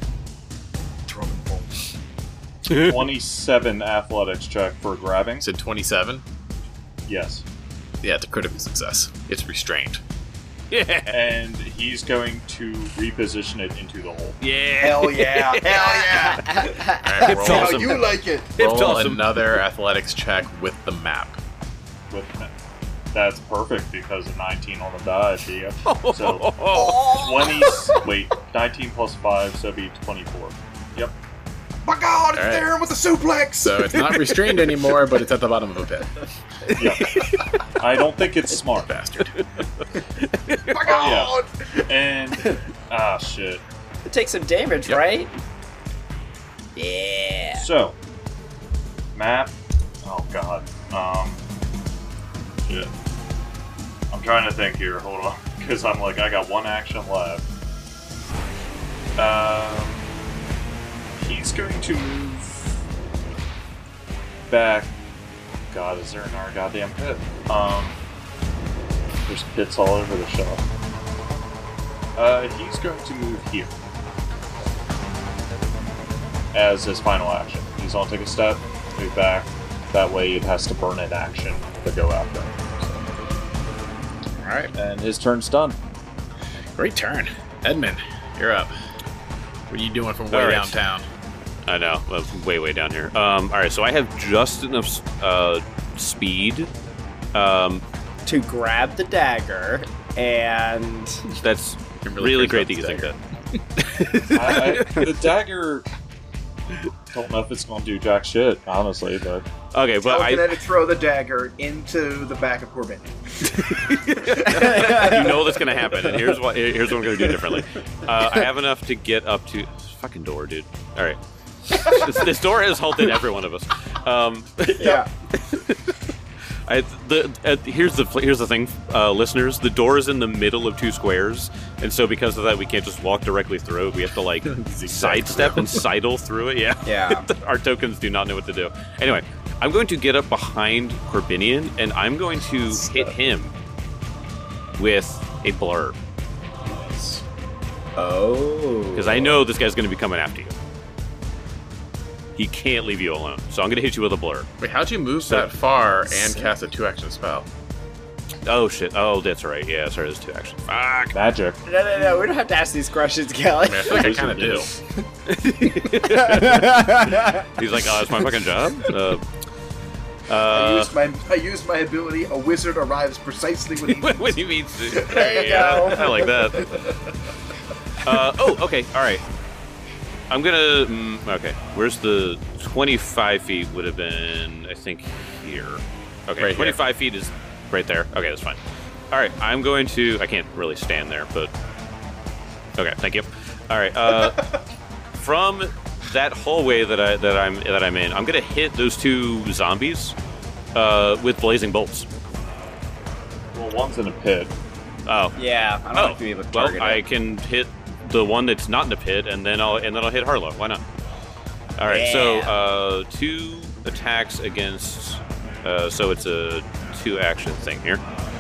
S4: twenty-seven athletics check for grabbing.
S1: Said twenty-seven.
S4: Yes.
S1: Yeah, it's a critical success. It's restrained.
S3: Yeah,
S4: And he's going to reposition it into the hole.
S3: yeah.
S2: Hell yeah! Hell yeah!
S1: All right,
S3: It's
S1: roll,
S3: awesome.
S2: How you like it?
S3: It's
S1: roll
S3: awesome.
S1: another athletics check with the map.
S4: With That's perfect because of nineteen on the die. See? So, twenty. Wait, nineteen plus five, so it'd be twenty-four. Yep.
S2: My God, it's
S1: All right.
S2: there with the suplex.
S1: So it's not restrained anymore, but it's at the bottom of a pit.
S4: Yep. I don't think it's smart.
S1: Bastard.
S2: My God.
S4: And ah shit.
S5: It takes some damage,
S1: Yep.
S5: right? Yeah.
S4: So map. Oh god. Um. Shit. I'm trying to think here. Hold on, because I'm like I got one action left. Um. He's going to move back. God, is there another goddamn pit? Um. There's pits all over the shop. Uh, he's going to move here as his final action. He's going to take a step, move back. That way it has to burn an action to go after him.
S1: All right.
S4: And his turn's done.
S1: Great turn. Edmund, you're up. What are you doing from way
S3: All right.
S1: downtown?
S3: I know, uh, way way down here. Um, all right, so I have just enough uh, speed. Um,
S5: To grab the dagger and
S3: that's
S1: You're
S3: really,
S1: crazy
S3: great that you
S1: about
S3: think
S1: this
S3: that.
S4: I, I, the dagger. Don't know if it's going to do jack shit, honestly, but
S3: Okay, but I,
S2: Telekinetic throw the dagger into the back of Corbin.
S3: you know that's gonna happen, and here's what here's what I'm gonna do differently. Uh, I have enough to get up to fucking door, dude. All right, this, this door has halted every one of us. Um,
S2: Yeah.
S3: I, the, uh, here's the here's the thing, uh, listeners. The door is in the middle of two squares, and so because of that, we can't just walk directly through it. We have to like sidestep and sidle through it. Yeah,
S5: Yeah.
S3: Our tokens do not know what to do. Anyway, I'm going to get up behind Corbinian, and I'm going to hit him with a blur
S5: Oh.
S3: because I know this guy's going to be coming after you. He can't leave you alone, so I'm going to hit you with a blur.
S1: Wait, how'd you move that far and cast a two-action spell?
S3: Oh shit! Oh, that's right. Yeah, sorry, there's two actions. Fuck.
S4: Magic.
S5: No, no, no. We don't have to ask these questions, Kelly.
S1: I mean, I feel like I kind of do.
S3: He's like, oh, it's my fucking job. Uh,
S2: I
S3: uh,
S2: used my I used my ability. A wizard arrives precisely when he.
S3: when he means to.
S5: There you
S3: Yeah,
S5: go.
S3: I like that. Uh, oh, okay, all right. I'm gonna. Mm, okay, where's the twenty-five feet? Would have been, I think, here. Okay,
S1: Right here.
S3: twenty-five feet is right there. Okay, that's fine. All right, I'm going to. I can't really stand there, but. Okay, thank you. All right, uh, from that hallway that I that I'm that I'm in, I'm gonna hit those two zombies uh, with blazing bolts.
S4: Well, one's in a pit.
S3: Oh,
S5: Yeah, I don't
S3: oh.
S5: know if you able to
S3: Well,
S5: target
S3: I
S5: it.
S3: can hit the one that's not in the pit, and then I'll and then I'll hit Harlow. Why not? All right, so
S5: Yeah.
S3: uh, two attacks against. Uh, so it's a two action thing here.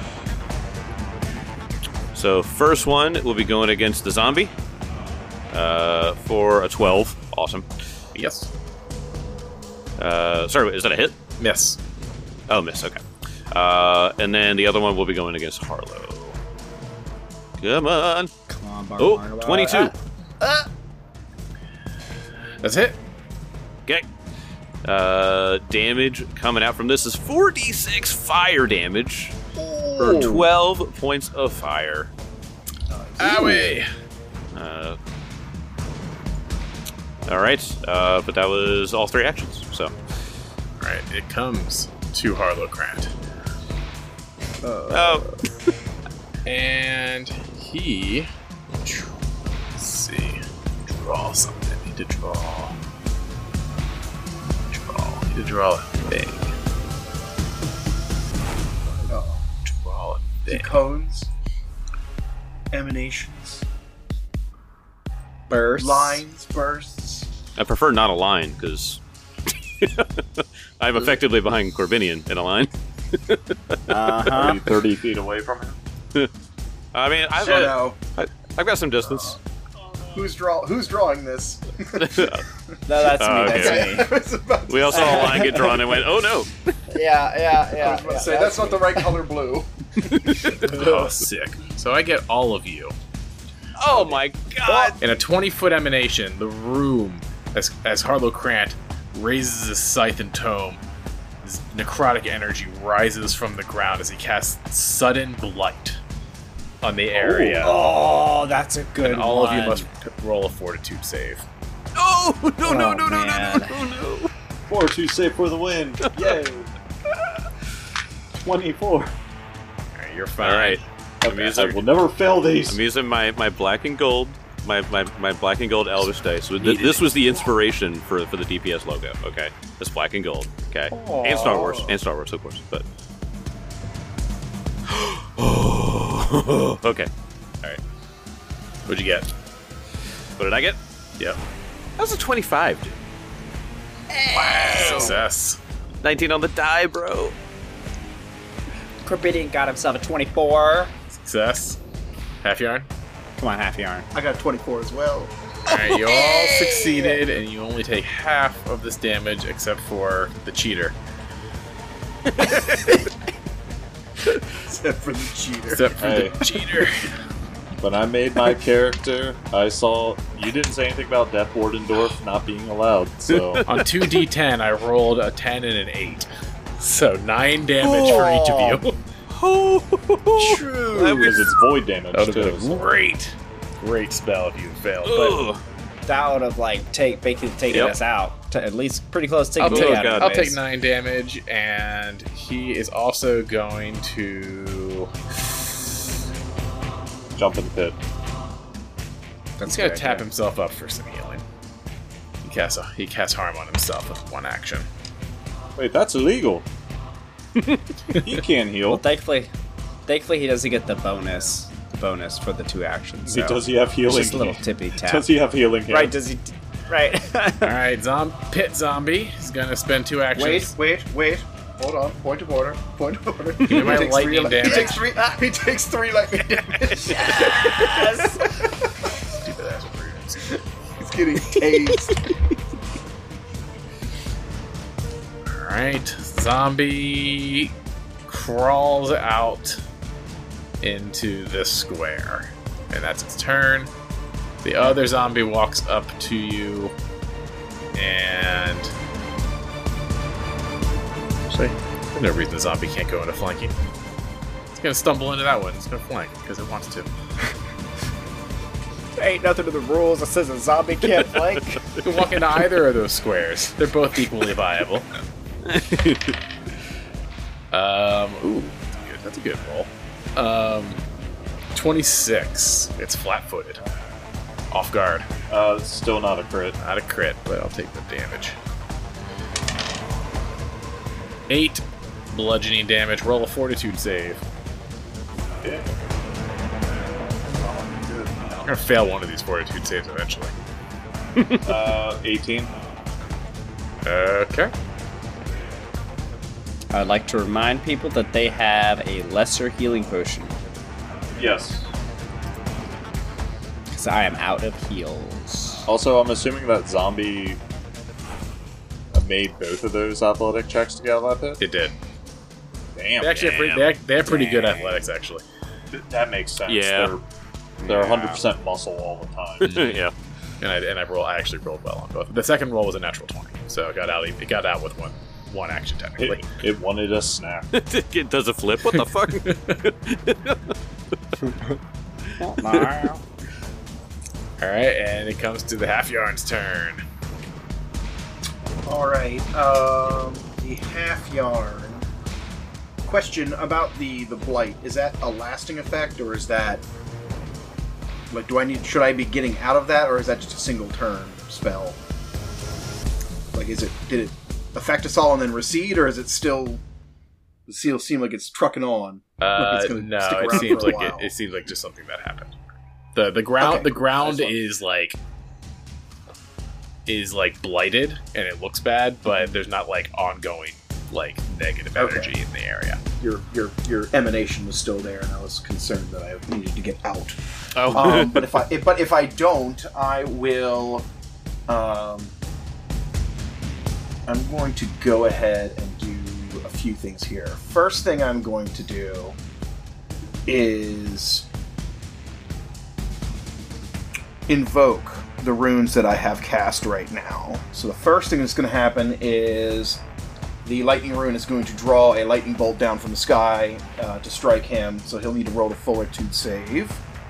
S3: So first one will be going against the zombie uh, for a twelve. Awesome.
S1: Yes.
S3: Uh, sorry, is that a hit?
S1: Miss.
S3: Oh, miss. Okay. Uh, and then the other one will be going against Harlow. Come on.
S5: Come on, Bar-
S3: Oh,
S5: Bar-
S3: twenty-two.
S5: Ah,
S1: That's it.
S3: Okay. Uh, damage coming out from this is four d six fire damage for twelve points of fire.
S1: Owie.
S3: Uh, all right, uh, but that was all three actions. So,
S1: All right, it comes to Harlow Grant.
S3: oh,
S1: And he. Let's see. Draw something. Need to draw. Draw. Need to draw a thing.
S2: Oh,
S1: Draw a thing.
S2: cones, emanations,
S5: burst.
S2: lines, bursts.
S3: I prefer not a line because I'm effectively behind Corbinian in a line.
S5: Uh
S4: Are
S5: huh.
S4: you thirty feet away from him?
S3: I mean, I've,
S2: So
S3: uh,
S2: now,
S3: I, I've got some distance.
S2: who's draw? Who's drawing this?
S5: No, that's me.
S3: Oh,
S5: That's
S3: okay.
S5: me.
S2: I was about to
S3: We all saw a line get drawn and went, "Oh no!"
S5: Yeah, yeah,
S2: I
S5: yeah.
S2: was about to
S5: yeah,
S2: say that's not the right color blue.
S1: Oh, sick. So I get all of you.
S3: Oh my god!
S1: In a twenty-foot emanation, the room, as, as Harlow Krant raises his scythe and tome, his necrotic energy rises from the ground as he casts Sudden Blight on the area.
S5: Oh, that's a good
S1: and all
S5: one.
S1: of you must roll a fortitude save.
S3: No! No! No!
S5: Oh,
S3: No! No! No!
S5: man.
S3: No! No!
S4: Four two save for the win. Yay. Twenty-four.
S1: Alright, you're fine.
S3: All right. I'm
S4: I
S3: using,
S4: will never fail these.
S3: I'm using my, my black and gold, my, my, my black and gold Elvish dice. So th- this was the inspiration for for the D P S logo. Okay, this black and gold. Okay, and Star Wars, and Star Wars, of course. But okay, all right.
S1: What'd you get?
S3: What did I get?
S1: Yep.
S3: That was a twenty-five, dude.
S1: Success.
S3: nineteen on the die, bro.
S5: Corbinian got himself a twenty-four.
S1: Success. Half yarn.
S5: Come on, half yarn.
S2: I got twenty-four as well.
S1: Alright, you all succeeded, and you only take half of this damage except for the cheater.
S2: Except for the cheater.
S1: Except for
S4: Hey.
S1: the cheater.
S4: When I made my character, I saw you didn't say anything about Death Wardendorf not being allowed. So
S1: On two d ten, I rolled a ten and an eight. So nine damage for each of you.
S5: True.
S4: because it's void damage
S1: That would
S4: too.
S1: have been a great, great spell if you had failed.
S3: Ugh.
S5: That would have like take basically taken
S3: Yep.
S5: us out to at least pretty close to
S1: I'll
S5: taking
S1: take,
S5: me out.
S3: God.
S1: I'll
S5: anyways.
S1: take nine damage, and he is also going to.
S4: Jump in the pit.
S1: He's going to tap himself up for some healing. He casts, a, he casts harm on himself with one action.
S4: Wait, that's illegal. He can
S5: Well,
S4: heal.
S5: thankfully, thankfully he doesn't get the bonus bonus for the two actions.
S4: He-
S5: So
S4: Does he have
S5: it's
S4: healing?
S5: just a little tippy tap.
S4: Does he have healing? Hands?
S5: Right? Does he? Right.
S1: All right, zom- pit zombie is gonna spend two actions.
S2: Wait, wait, wait. Hold on. Point of order. Point of order.
S1: me my
S2: He takes
S1: lightning
S2: three,
S1: damage.
S2: He takes three. Ah, he takes three lightning damage.
S5: Yes.
S1: Stupid ass runes.
S2: He's getting tased.
S1: All right, zombie crawls out into this square, and that's its turn. The other zombie walks up to you, and actually, there's no reason the zombie can't go into flanking. It's gonna stumble into that one. It's gonna flank because it wants to.
S5: Ain't nothing to the rules that says a zombie can't flank.
S1: You can walk into either of those squares. They're both equally viable. um, ooh, that's a good, that's a good roll. Um, twenty-six. It's flat-footed. Off guard.
S4: Uh, still not a crit.
S1: Not a crit, but I'll take the damage. Eight bludgeoning damage. Roll a fortitude save.
S4: Yeah.
S1: I'm gonna fail one of these fortitude saves eventually.
S4: Uh, eighteen.
S1: Okay.
S5: I'd like to remind people that they have a lesser healing potion
S4: Yes.
S5: because I am out of heals.
S4: Also, I'm assuming that zombie made both of those athletic checks to get out of that pit.
S1: It did.
S4: Damn.
S1: They actually have pretty, they have, they have pretty good athletics, actually.
S4: Th- That makes sense.
S3: Yeah.
S4: They're, they're one hundred percent muscle all the time.
S3: yeah.
S1: And I and I roll I actually rolled well on both. The second roll was a natural twenty, so it got out. It got out with one one action technically.
S4: It, it wanted a snack.
S3: it does a flip. What the fuck?
S1: All right, and it comes to the half yarn's turn.
S2: All right. Um, the half yarn. Question about the the blight. Is that a lasting effect, or is that like do I need? Should I be getting out of that, or is that just a single turn spell? Like, is it did it affect us all and then recede, or is it still? The seal seem like it's trucking on.
S1: Uh,
S2: it's gonna
S1: no,
S2: stick
S1: it
S2: around
S1: seems
S2: for a
S1: like it,
S2: while.
S1: it seems like just something that happened. the The ground
S2: Okay,
S1: the
S2: cool.
S1: ground
S2: That's fine.
S1: is like is like blighted, and it looks bad, but there's not like ongoing like negative
S2: Okay.
S1: energy in the area.
S2: Your your your emanation was still there, and I was concerned that I needed to get out.
S3: Oh.
S2: um, but if I if, but if I don't, I will. Um, I'm going to go ahead and do a few things here. First thing I'm going to do is invoke the runes that I have cast right now. So the first thing that's going to happen is the lightning rune is going to draw a lightning bolt down from the sky uh, to strike him. So he'll need to roll a fortitude save.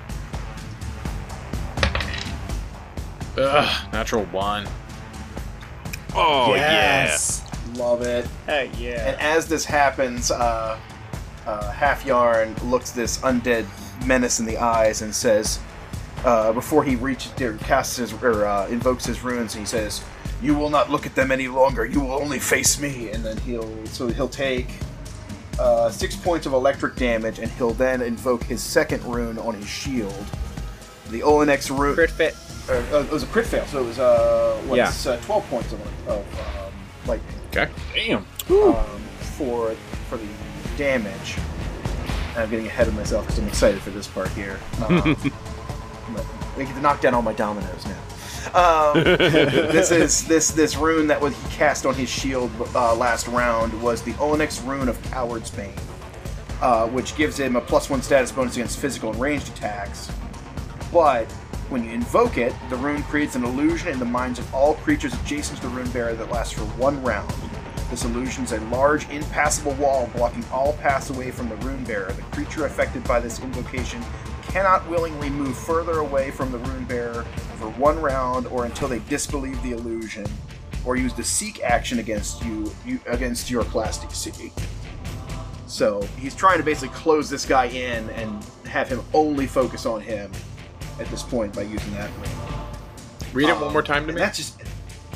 S1: Ugh, natural one.
S3: oh
S2: Love it.
S5: Hey, yeah.
S2: And as this happens, uh, uh, Half Yarn looks this undead menace in the eyes and says, uh, before he reaches, or casts his, or uh, invokes his runes, he says, "You will not look at them any longer. You will only face me." And then he'll, so he'll take uh, six points of electric damage, and he'll then invoke his second rune on his shield. The Olenex rune.
S5: Crit fit.
S2: Uh, uh, it was a crit fail, so it was uh, what's
S5: Yeah.
S2: uh, twelve points of, of um, lightning.
S1: Okay.
S4: Damn.
S2: Um, for for the damage. And I'm getting ahead of myself because I'm excited for this part here. Um, but I get to knock down all my dominoes now. Um, this is this this rune that was he cast on his shield uh, last round was the Olenex rune of Coward's Bane, uh, which gives him a plus one status bonus against physical and ranged attacks. But when you invoke it, the rune creates an illusion in the minds of all creatures adjacent to the rune bearer that lasts for one round. This illusion is a large, impassable wall blocking all paths away from the rune bearer. The creature affected by this invocation cannot willingly move further away from the rune bearer for one round or until they disbelieve the illusion, or use the seek action against you, you against your class D C. So he's trying to basically close this guy in and have him only focus on him at this point by using that ring.
S1: Read it
S2: Um,
S1: one more time to
S2: and
S1: me.
S2: That's just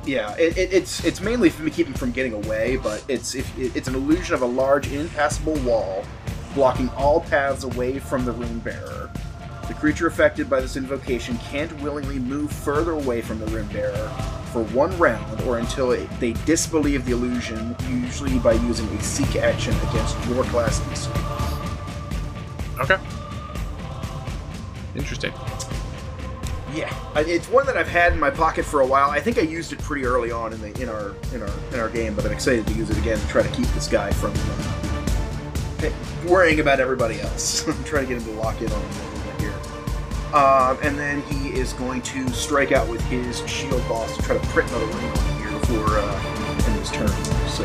S2: Yeah, it, it, it's it's mainly for me keeping from getting away, but it's if, it, it's an illusion of a large, impassable wall blocking all paths away from the rune bearer. The creature affected by this invocation can't willingly move further away from the rune bearer for one round or until it, they disbelieve the illusion, usually by using a seek action against your class D C.
S1: Okay. Interesting.
S2: Yeah, I- it's one that I've had in my pocket for a while. I think I used it pretty early on in the in our in our in our game, but I'm excited to use it again to try to keep this guy from uh, worrying about everybody else. I'm trying to get him to lock in on him a little bit here. Um, and then he is going to strike out with his shield boss to try to print another ring on him here before uh, end his turn. So,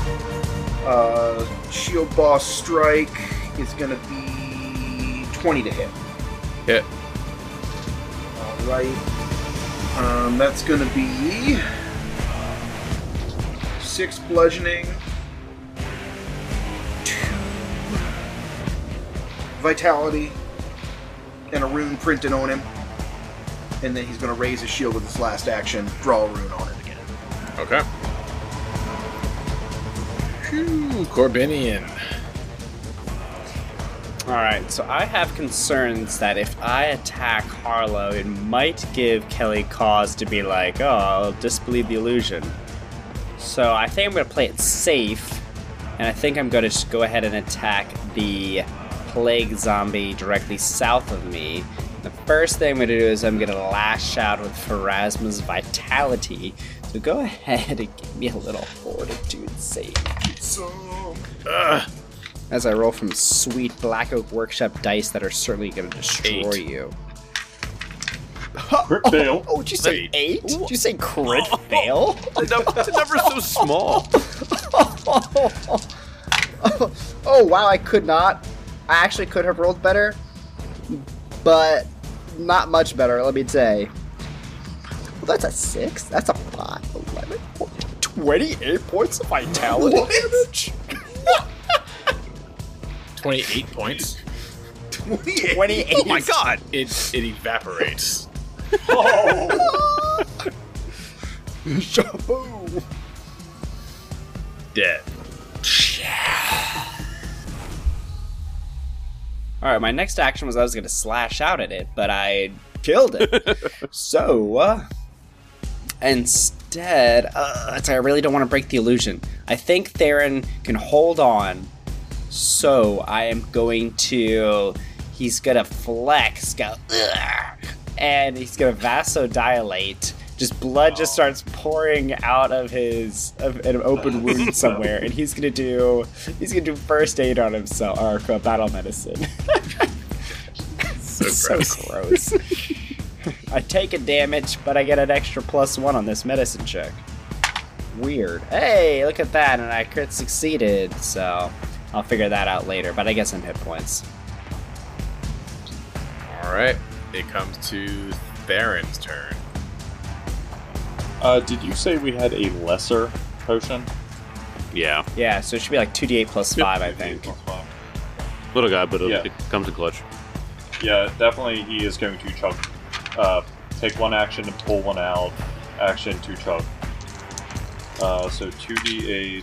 S2: uh, shield boss strike is going to be twenty to hit.
S1: Hit.
S2: Right. Um, that's going to be six bludgeoning, two vitality, and a rune printed on him. And then he's going to raise his shield with his last action, draw a rune on it again.
S1: Okay. Phew, Corbinian.
S5: Alright, so I have concerns that if I attack Harlow, it might give Kelly cause to be like, oh, I'll disbelieve the illusion. So I think I'm going to play it safe, and I think I'm going to just go ahead and attack the plague zombie directly south of me. The first thing I'm going to do is I'm going to lash out with Pharasma's Vitality. So go ahead and give me a little fortitude save.
S1: Ugh.
S5: As I roll from sweet Black Oak Workshop dice that are certainly going to destroy
S1: Eight.
S5: you.
S4: Crit fail.
S5: Oh, did you say
S3: Wait.
S5: eight? Did you say crit fail?
S3: The, num- the number's so small.
S5: Oh, wow, I could not. I actually could have rolled better, but not much better, let me say. Well, that's a six. That's a five. eleven, twenty-eight points of vitality damage.
S1: twenty-eight points.
S5: twenty-eight.
S3: Oh my god!
S1: It it evaporates.
S4: Oh!
S5: Shaboom.
S1: Dead.
S5: Alright, my next action was I was going to slash out at it, but I killed it. so, uh, instead, uh, it's- I really don't want to break the illusion. I think Theron can hold on, so I am going to, he's going to flex, go, ugh, and he's going to vasodilate. Just blood just starts pouring out of his of an open wound somewhere, and he's gonna do he's gonna do first aid on himself or uh, battle medicine.
S1: So
S5: so
S1: gross.
S5: gross. I take a damage, but I get an extra plus one on this medicine check. Weird. Hey, look at that, and I crit succeeded. So I'll figure that out later. But I get some hit points.
S1: All right. It comes to Theron's turn.
S4: Uh, did you say we had a lesser potion?
S3: Yeah,
S5: Yeah, so it should be like two d eight plus five, I think.
S4: Plus five.
S3: little guy, but it,
S4: Yeah.
S3: it comes in clutch.
S4: Yeah, definitely he is going to chug. Uh, take one action and pull one out. Action to chug. Uh, so two d eight.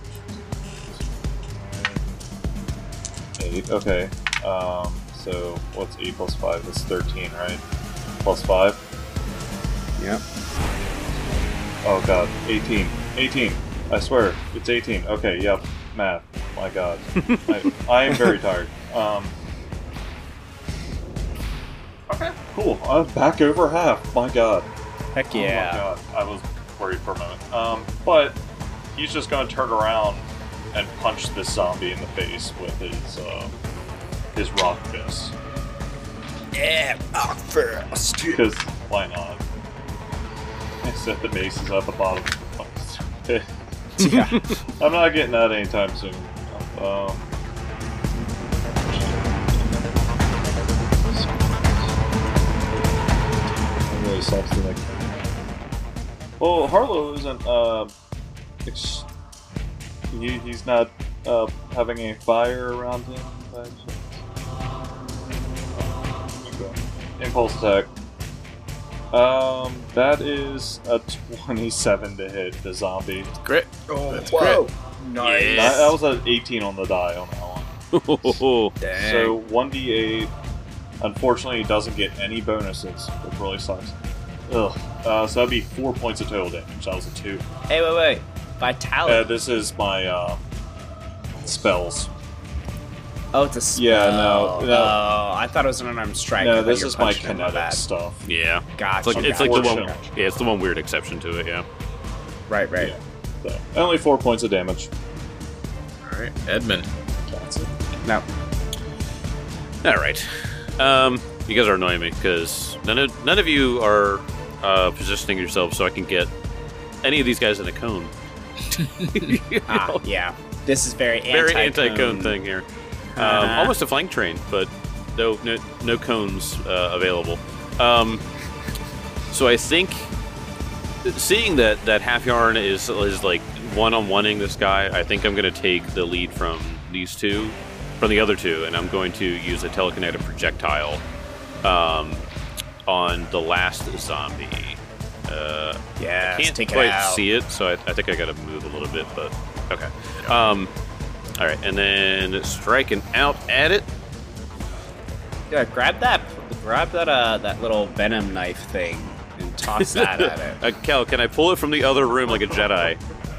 S4: eight, okay. Um, so what's eight plus five? That's thirteen, right? Plus five?
S5: Yep.
S4: Oh god, eighteen. eighteen. I swear, it's eighteen. Okay, yep. Math. My god. I, I am very tired. Um, okay, cool. I'm back over half. My god.
S5: Heck
S4: Oh
S5: yeah.
S4: my god. I was worried for a moment. Um, but he's just gonna turn around and punch this zombie in the face with his, uh, his rock fist.
S5: Yeah, rock first.
S4: Because why not? I set the bases at the bottom.
S5: Yeah.
S4: I'm not getting that anytime soon. Um, it really sucks to like. Well, Harlow isn't. Uh, ex- he, he's not uh, having a fire around him. by chance. Uh, okay. Impulse attack. Um, that is a twenty-seven to hit the zombie.
S1: Crit.
S2: Oh,
S1: That's
S2: whoa. Nice.
S3: Yeah.
S4: That, that was an eighteen on the die on that one.
S5: Dang.
S4: So one d eight. Unfortunately, it doesn't get any bonuses, which really sucks. Ugh. Uh, so that'd be four points of total damage. That was a two.
S5: Hey, wait, wait. Vitality.
S4: Uh, this is my uh, spells.
S5: oh, it's a spell.
S4: Yeah, no, no.
S5: Oh, I thought it was an unarmed strike. I
S4: No,
S5: thought
S4: this
S5: you were
S4: is my
S5: punching him,
S4: kinetic
S5: bad.
S4: stuff.
S3: Yeah.
S5: Gotcha.
S3: It's like, it's like the one.
S4: Unfortunately.
S3: Yeah, it's the one weird exception to it. Yeah.
S5: Right, right.
S4: Yeah. So, only four points of damage.
S1: All right, Edmund.
S4: That's it.
S5: No.
S3: All right. Um, you guys are annoying me because none of none of you are uh, positioning yourselves so I can get any of these guys in a cone. You
S5: Ah,
S3: know?
S5: yeah. This is very anti
S3: Very anti-cone thing here. Um,
S5: Uh-huh.
S3: almost a flank train, but no no, no cones uh, available. Um, so I think seeing that that Half Yarn is is like one-on-oneing this guy, I think I'm going to take the lead from these two, from the other two, and I'm going to use a telekinetic projectile um, on the last zombie. Uh,
S5: Yeah,
S3: can't
S5: take
S3: quite
S5: it out.
S3: see it, so I, I think I got to move a little bit, but okay. Um, all right, and then striking out at it.
S5: Yeah, grab that, grab that, uh, that little venom knife thing and toss that at it.
S3: Uh, Cal, can I pull it from the other room like a Jedi?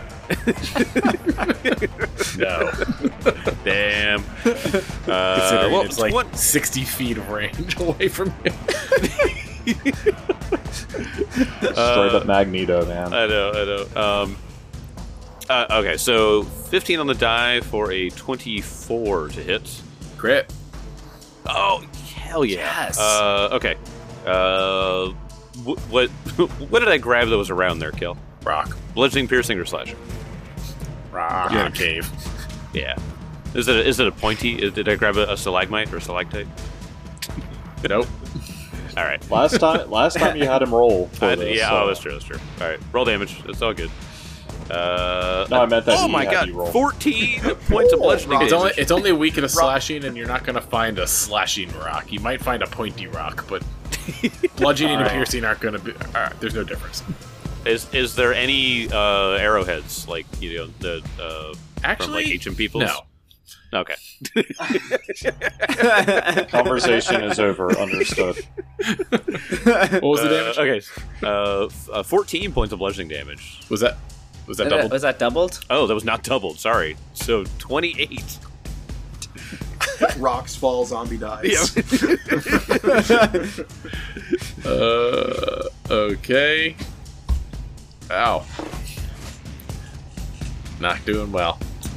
S1: No.
S3: Damn.
S1: Considering
S3: Uh, well,
S1: it's like
S3: what?
S1: sixty feet of range away from you.
S4: Straight
S3: Uh,
S4: up Magneto, man.
S3: I know, I know. Um, uh, okay, so fifteen on the die for a twenty-four to hit.
S1: Crit.
S3: Oh, hell yeah.
S5: Yes.
S3: Uh, okay. Uh, wh- what what did I grab that was around there, Kill?
S1: Rock.
S3: Bludgeoning, piercing, or slashing?
S5: Rock.
S1: You're in a cave.
S3: Yeah. Is it a, is it a pointy? Did I grab a, a stalagmite or a stalactite?
S1: Nope.
S3: All right.
S4: Last time, last time you had him roll for
S3: I-
S4: this.
S3: yeah,
S4: so-
S3: oh, that's true, that's true. All right, roll damage. It's all good. Uh,
S4: No, I meant that
S3: Oh
S4: he
S3: my
S4: had
S3: god,
S4: you roll.
S3: fourteen points of bludgeoning
S1: It's
S3: damage.
S1: only it's only weak at a slashing, and you're not going to find a slashing rock. You might find a pointy rock, but bludgeoning and
S5: Alright.
S1: piercing aren't going to be. All right, there's no difference.
S3: Is is there any uh, arrowheads like you know the uh, from
S1: Actually,
S3: like ancient peoples?
S1: no.
S3: Okay.
S4: Conversation is over. Understood.
S1: What was the damage?
S3: Uh, okay. Uh, f- uh, fourteen points of bludgeoning damage.
S1: Was that was that
S5: Was that-
S1: doubled?
S5: Was that doubled?
S3: Oh, that was not doubled. Sorry. So twenty-eight.
S2: Rocks fall, zombie dies.
S1: Uh, okay. Ow. Not doing well.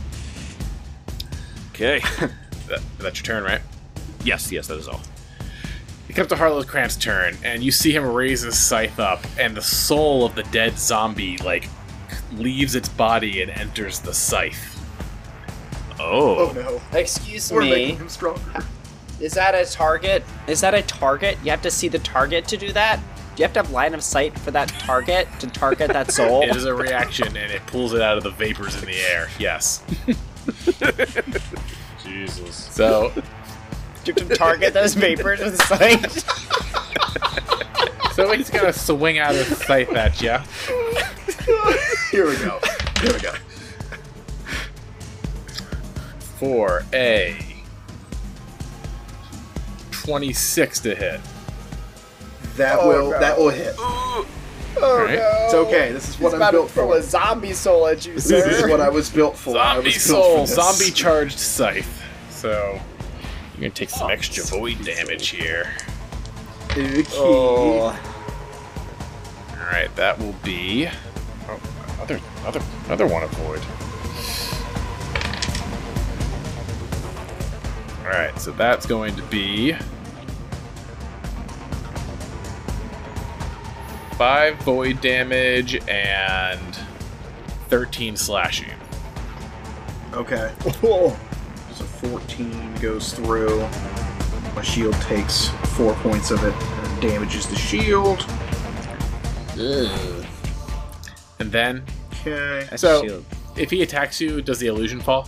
S3: Okay.
S1: That, that's your turn, right?
S3: Yes, yes, that is all.
S1: It comes to Harlow Krant's turn, and you see him raise his scythe up, and the soul of the dead zombie, like, leaves its body and enters the scythe.
S3: Oh.
S2: Oh no.
S5: Excuse
S2: We're
S5: me.
S2: making him stronger.
S5: Is that a target? Is that a target? You have to see the target to do that? Do you have to have line of sight for that target to target that soul?
S1: It is a reaction, and it pulls it out of the vapors in the air. Yes.
S4: Jesus.
S1: So,
S5: You have to target those vapors with sight.
S1: so he's gonna swing out his scythe at you.
S2: Here we go. Here we go.
S1: For a twenty-six to hit.
S2: That
S5: Oh,
S2: will
S5: no.
S2: that will hit.
S5: Oh
S1: Alright.
S2: It's okay. This is what I'm built for.
S5: zombie soul at you,
S2: This is what I was built for. I
S1: Zombie
S2: was built
S1: soul,
S2: for this.
S1: zombie charged scythe. So you're gonna take some extra void damage here.
S2: Okay.
S5: Oh.
S1: All right, that will be oh, another another another one of void. All right, so that's going to be five void damage and thirteen slashing.
S2: Okay. So fourteen goes through. My shield takes four points of it and damages the shield.
S1: And then,
S2: Okay.
S1: so if he attacks you, does the illusion fall?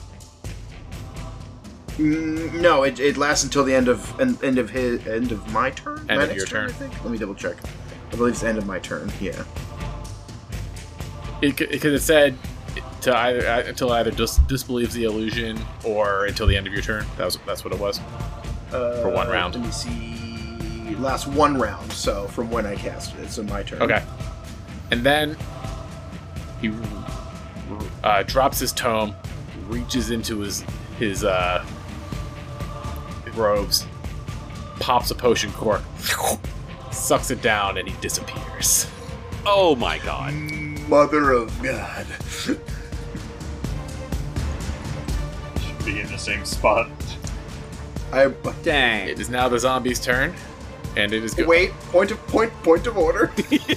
S2: Mm, no, it, it lasts until the end of end, end of his end of my turn.
S1: End
S2: my
S1: of
S2: next
S1: your turn.
S2: I think. Let me double check. I believe it's the end of my turn. Yeah.
S1: Because it, it said to either uh, until either dis- disbelieves the illusion or until the end of your turn. That was that's what it was
S2: Uh,
S1: for one round.
S2: Let me see. Last one round. So from when I casted it, so my turn.
S1: Okay, and then he uh, drops his tome, reaches into his his uh, robes, pops a potion cork, sucks it down, and he disappears.
S3: Oh my god.
S2: Mother of God.
S4: Should be in the same spot.
S2: I
S5: Dang.
S1: It is now the zombie's turn, and it is good.
S2: wait. Point of point. Point of order.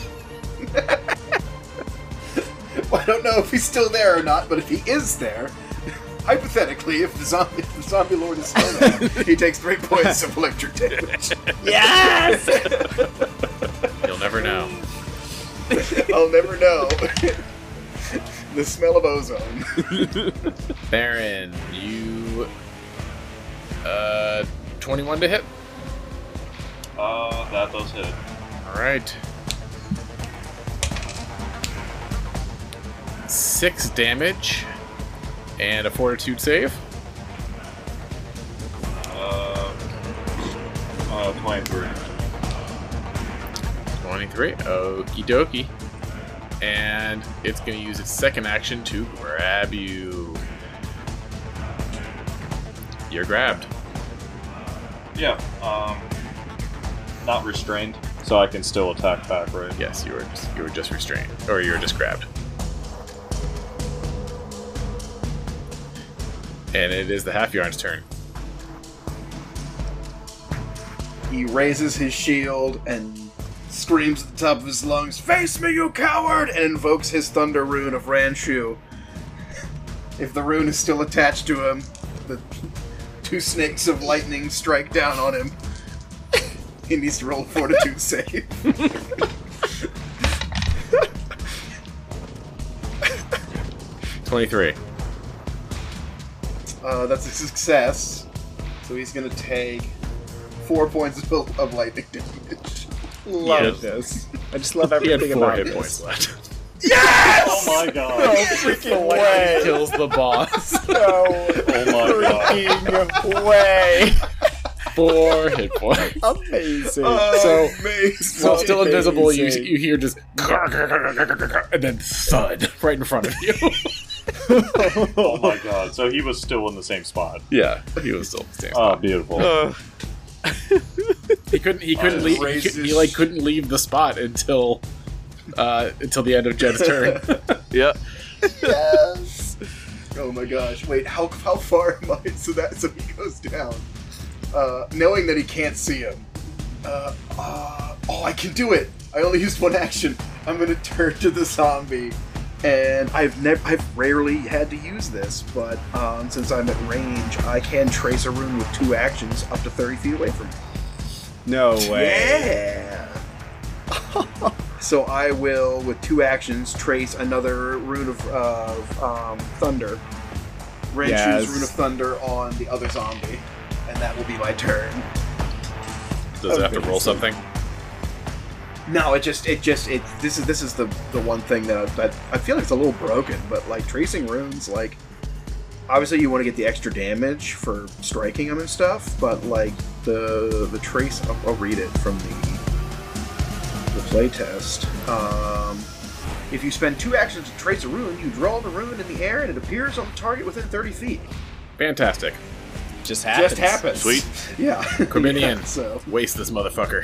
S2: I don't know if he's still there or not, but if he is there, hypothetically, if the zombie, if the zombie lord is still there, he takes three points of electric damage.
S5: Yes!
S1: You'll never know.
S2: I'll never know. The smell of ozone.
S1: Baron, you uh twenty-one to hit.
S4: Uh, that does hit.
S1: All right. Six damage and a fortitude save.
S4: Uh, uh, twenty-three.
S1: twenty-three. Okie dokie. And it's going to use its second action to grab you. You're grabbed.
S4: Yeah, um, not restrained, so I can still attack back, right?
S1: Yes, you were just, you were just restrained, or you were just grabbed. And it is the half yarn's turn.
S2: He raises his shield and screams at the top of his lungs, "Face me, you coward!" and invokes his thunder rune of Ranshu. If the rune is still attached to him, the two snakes of lightning strike down on him. He needs to roll a fortitude save.
S1: twenty-three.
S2: Uh, that's a success. So he's going to take four points of, of lightning damage.
S5: Love
S1: Yes.
S5: this. I just love
S1: He had
S5: everything
S1: four
S5: about
S1: hit
S5: this.
S1: points left.
S2: Yes!
S4: Oh my god!
S5: No freaking way.
S1: Kills the boss.
S5: No
S4: Oh my god!
S5: freaking way.
S1: Four hit points.
S5: Amazing.
S2: Oh,
S1: So-
S2: amazing.
S1: So still invisible, you
S5: Amazing.
S1: you hear just and then thud right in front of you.
S4: Oh my god! So he was still in the same spot.
S1: Yeah, he was still the same.
S4: Oh, beautiful.
S3: Uh,
S1: He couldn't. He couldn't
S4: Uh,
S1: leave. He,
S2: raises-
S1: could- he like couldn't leave the spot until uh, until the end of Jed's turn.
S3: yeah.
S2: Yes. Oh my gosh! Wait, how how far am I? So that so he goes down, uh, knowing that he can't see him. Uh, uh, oh, I can do it! I only used one action. I'm gonna turn to the zombie, and I've never, I've rarely had to use this, but um, since I'm at range, I can trace a rune with two actions up to thirty feet away from me.
S5: No
S2: Yeah. So I will, with two actions, trace another rune of, of um, thunder. Renshu's
S5: Yes.
S2: rune of thunder on the other zombie, and that will be my turn.
S1: Does it have to roll something?
S2: No, it just, it just, it. This is this is the the one thing that I, I feel like it's a little broken, but like tracing runes, like obviously you want to get the extra damage for striking them and stuff, but like the the trace, I'll, I'll read it from the the playtest. Um, if you spend two actions to trace a rune, you draw the rune in the air and it appears on the target within thirty feet.
S1: Fantastic.
S5: Just happens.
S2: Just happens.
S1: Sweet.
S2: Yeah.
S1: Corbinian.
S2: Yeah, so
S1: Waste this motherfucker.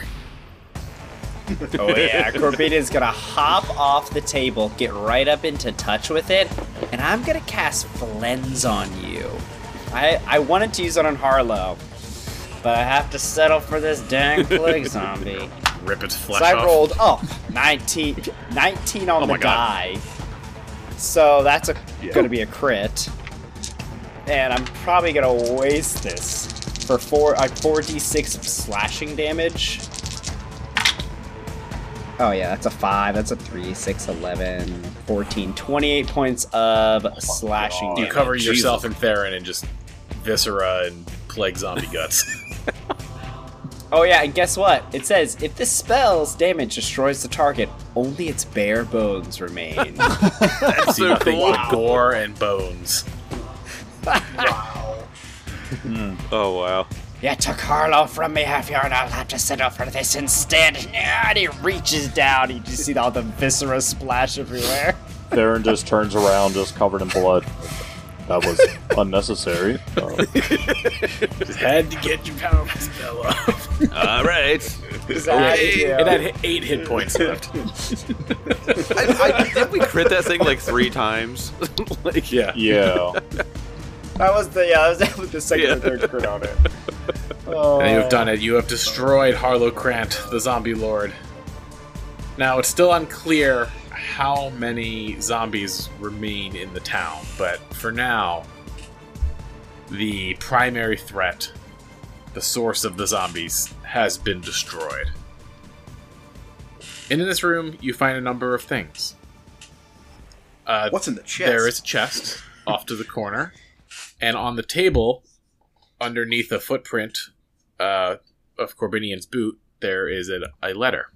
S5: Oh yeah, Corbinian's gonna hop off the table, get right up into touch with it, and I'm gonna cast Flens on you. I I wanted to use it on Harlow, but I have to settle for this dang plague zombie.
S1: Rip its flesh
S5: So I
S1: off.
S5: rolled oh nineteen, nineteen on
S1: Oh
S5: the
S1: my God.
S5: die. So that's a,
S1: Yeah.
S5: gonna be a crit. And I'm probably gonna waste this for four uh, four d six slashing damage. Oh yeah, that's a five, that's a three, six, eleven, fourteen, twenty-eight points of slashing
S4: God.
S1: You
S5: damage.
S1: cover yourself in Theron and just viscera and plague zombie guts.
S5: Oh yeah, and guess what? It says if this spell's damage destroys the target, only its bare bones remain.
S1: That's
S3: so
S1: nothing
S3: cool.
S1: but gore and bones.
S2: Wow.
S3: Oh wow.
S5: You took Harlow from me, Half-Yarn. I'll have to settle for this instead. And he reaches down. You just see all the viscera splash everywhere.
S4: Theron just turns around, just covered in blood. That was unnecessary. Uh,
S1: Just had to get your powerful spell up.
S3: All right.
S5: Exactly.
S1: It had eight hit points left.
S3: I, I, did we crit that thing like three times? Like,
S1: Yeah.
S4: yeah.
S5: That was the yeah, that was the second
S3: Yeah.
S5: or third crit on it.
S1: And you have done it. You have destroyed Harlow Krant, the zombie lord. Now, it's still unclear how many zombies remain in the town, but for now, the primary threat, the source of the zombies, has been destroyed. And in this room, you find a number of things. Uh,
S2: What's in the chest?
S1: There is a chest off to the corner, and on the table, underneath a footprint uh, of Corbinian's boot, there is a, a letter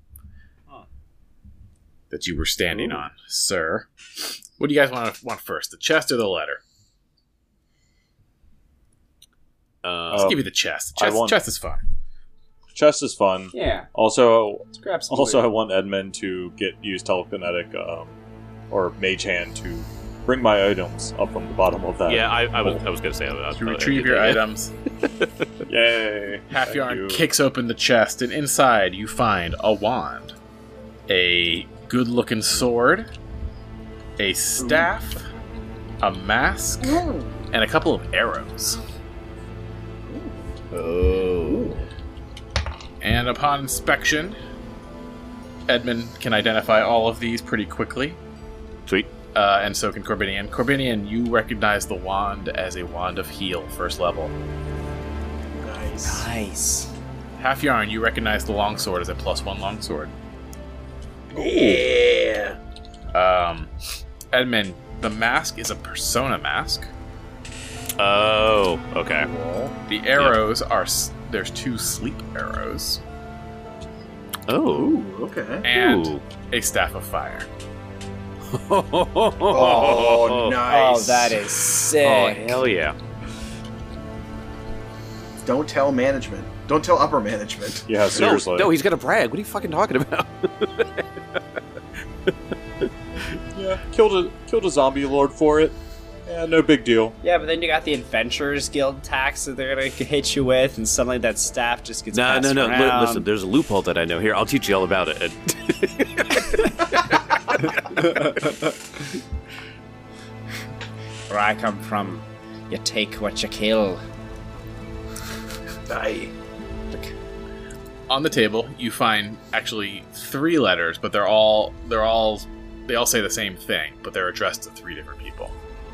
S1: that you were standing
S2: Ooh.
S1: on, sir. What do you guys want want first, the chest or the letter?
S3: Uh,
S1: Let's
S4: Um,
S1: give you the chest.
S4: I
S1: The chest,
S4: want-
S1: chest is fun.
S4: Chest is fun.
S5: Yeah,
S4: Also,
S5: let's grab some.
S4: also, I
S5: loot.
S4: want Edmund to get use telekinetic um, or mage hand to bring my items up from the bottom of that.
S3: yeah, I, I was I was gonna say that.
S1: To retrieve your items,
S4: Yay!
S1: Half
S4: Thank
S1: Yarn
S4: you.
S1: kicks open the chest, and inside you find a wand, a good-looking sword, a staff, a mask, and a couple of arrows.
S5: Oh.
S1: And upon inspection, Edmund can identify all of these pretty quickly,
S3: Sweet.
S1: uh, and so can Corbinian. Corbinian, you recognize the wand as a wand of heal, first level.
S2: Nice.
S5: Nice.
S1: Half Yarn, you recognize the longsword as a plus one longsword.
S2: Yeah.
S1: Um, Edmund, the mask is a persona mask.
S3: Oh, okay.
S1: The arrows are s- there's two sleep arrows
S3: Oh.
S2: Ooh, okay.
S1: and
S3: Ooh.
S1: a staff of fire.
S2: Oh, nice.
S5: Oh, that is
S3: Oh,
S5: sick.
S3: hell yeah.
S2: Don't tell management. Don't tell upper management.
S4: Yeah, seriously.
S3: No, no, he's gonna brag. What are you fucking talking about?
S4: yeah, killed a killed a zombie lord for it. Yeah, no big deal.
S5: Yeah, but then you got the Adventurers Guild tax that they're gonna hit you with, and suddenly that staff just gets
S3: no,
S5: passed
S3: no, no. Li-
S5: around.
S3: listen, there's a loophole that I know here. I'll teach you all about it.
S5: Where I come from, you take what you kill.
S2: Aye.
S1: On the table, you find actually three letters, but they're all they're all they all say the same thing, but they're addressed to three different people.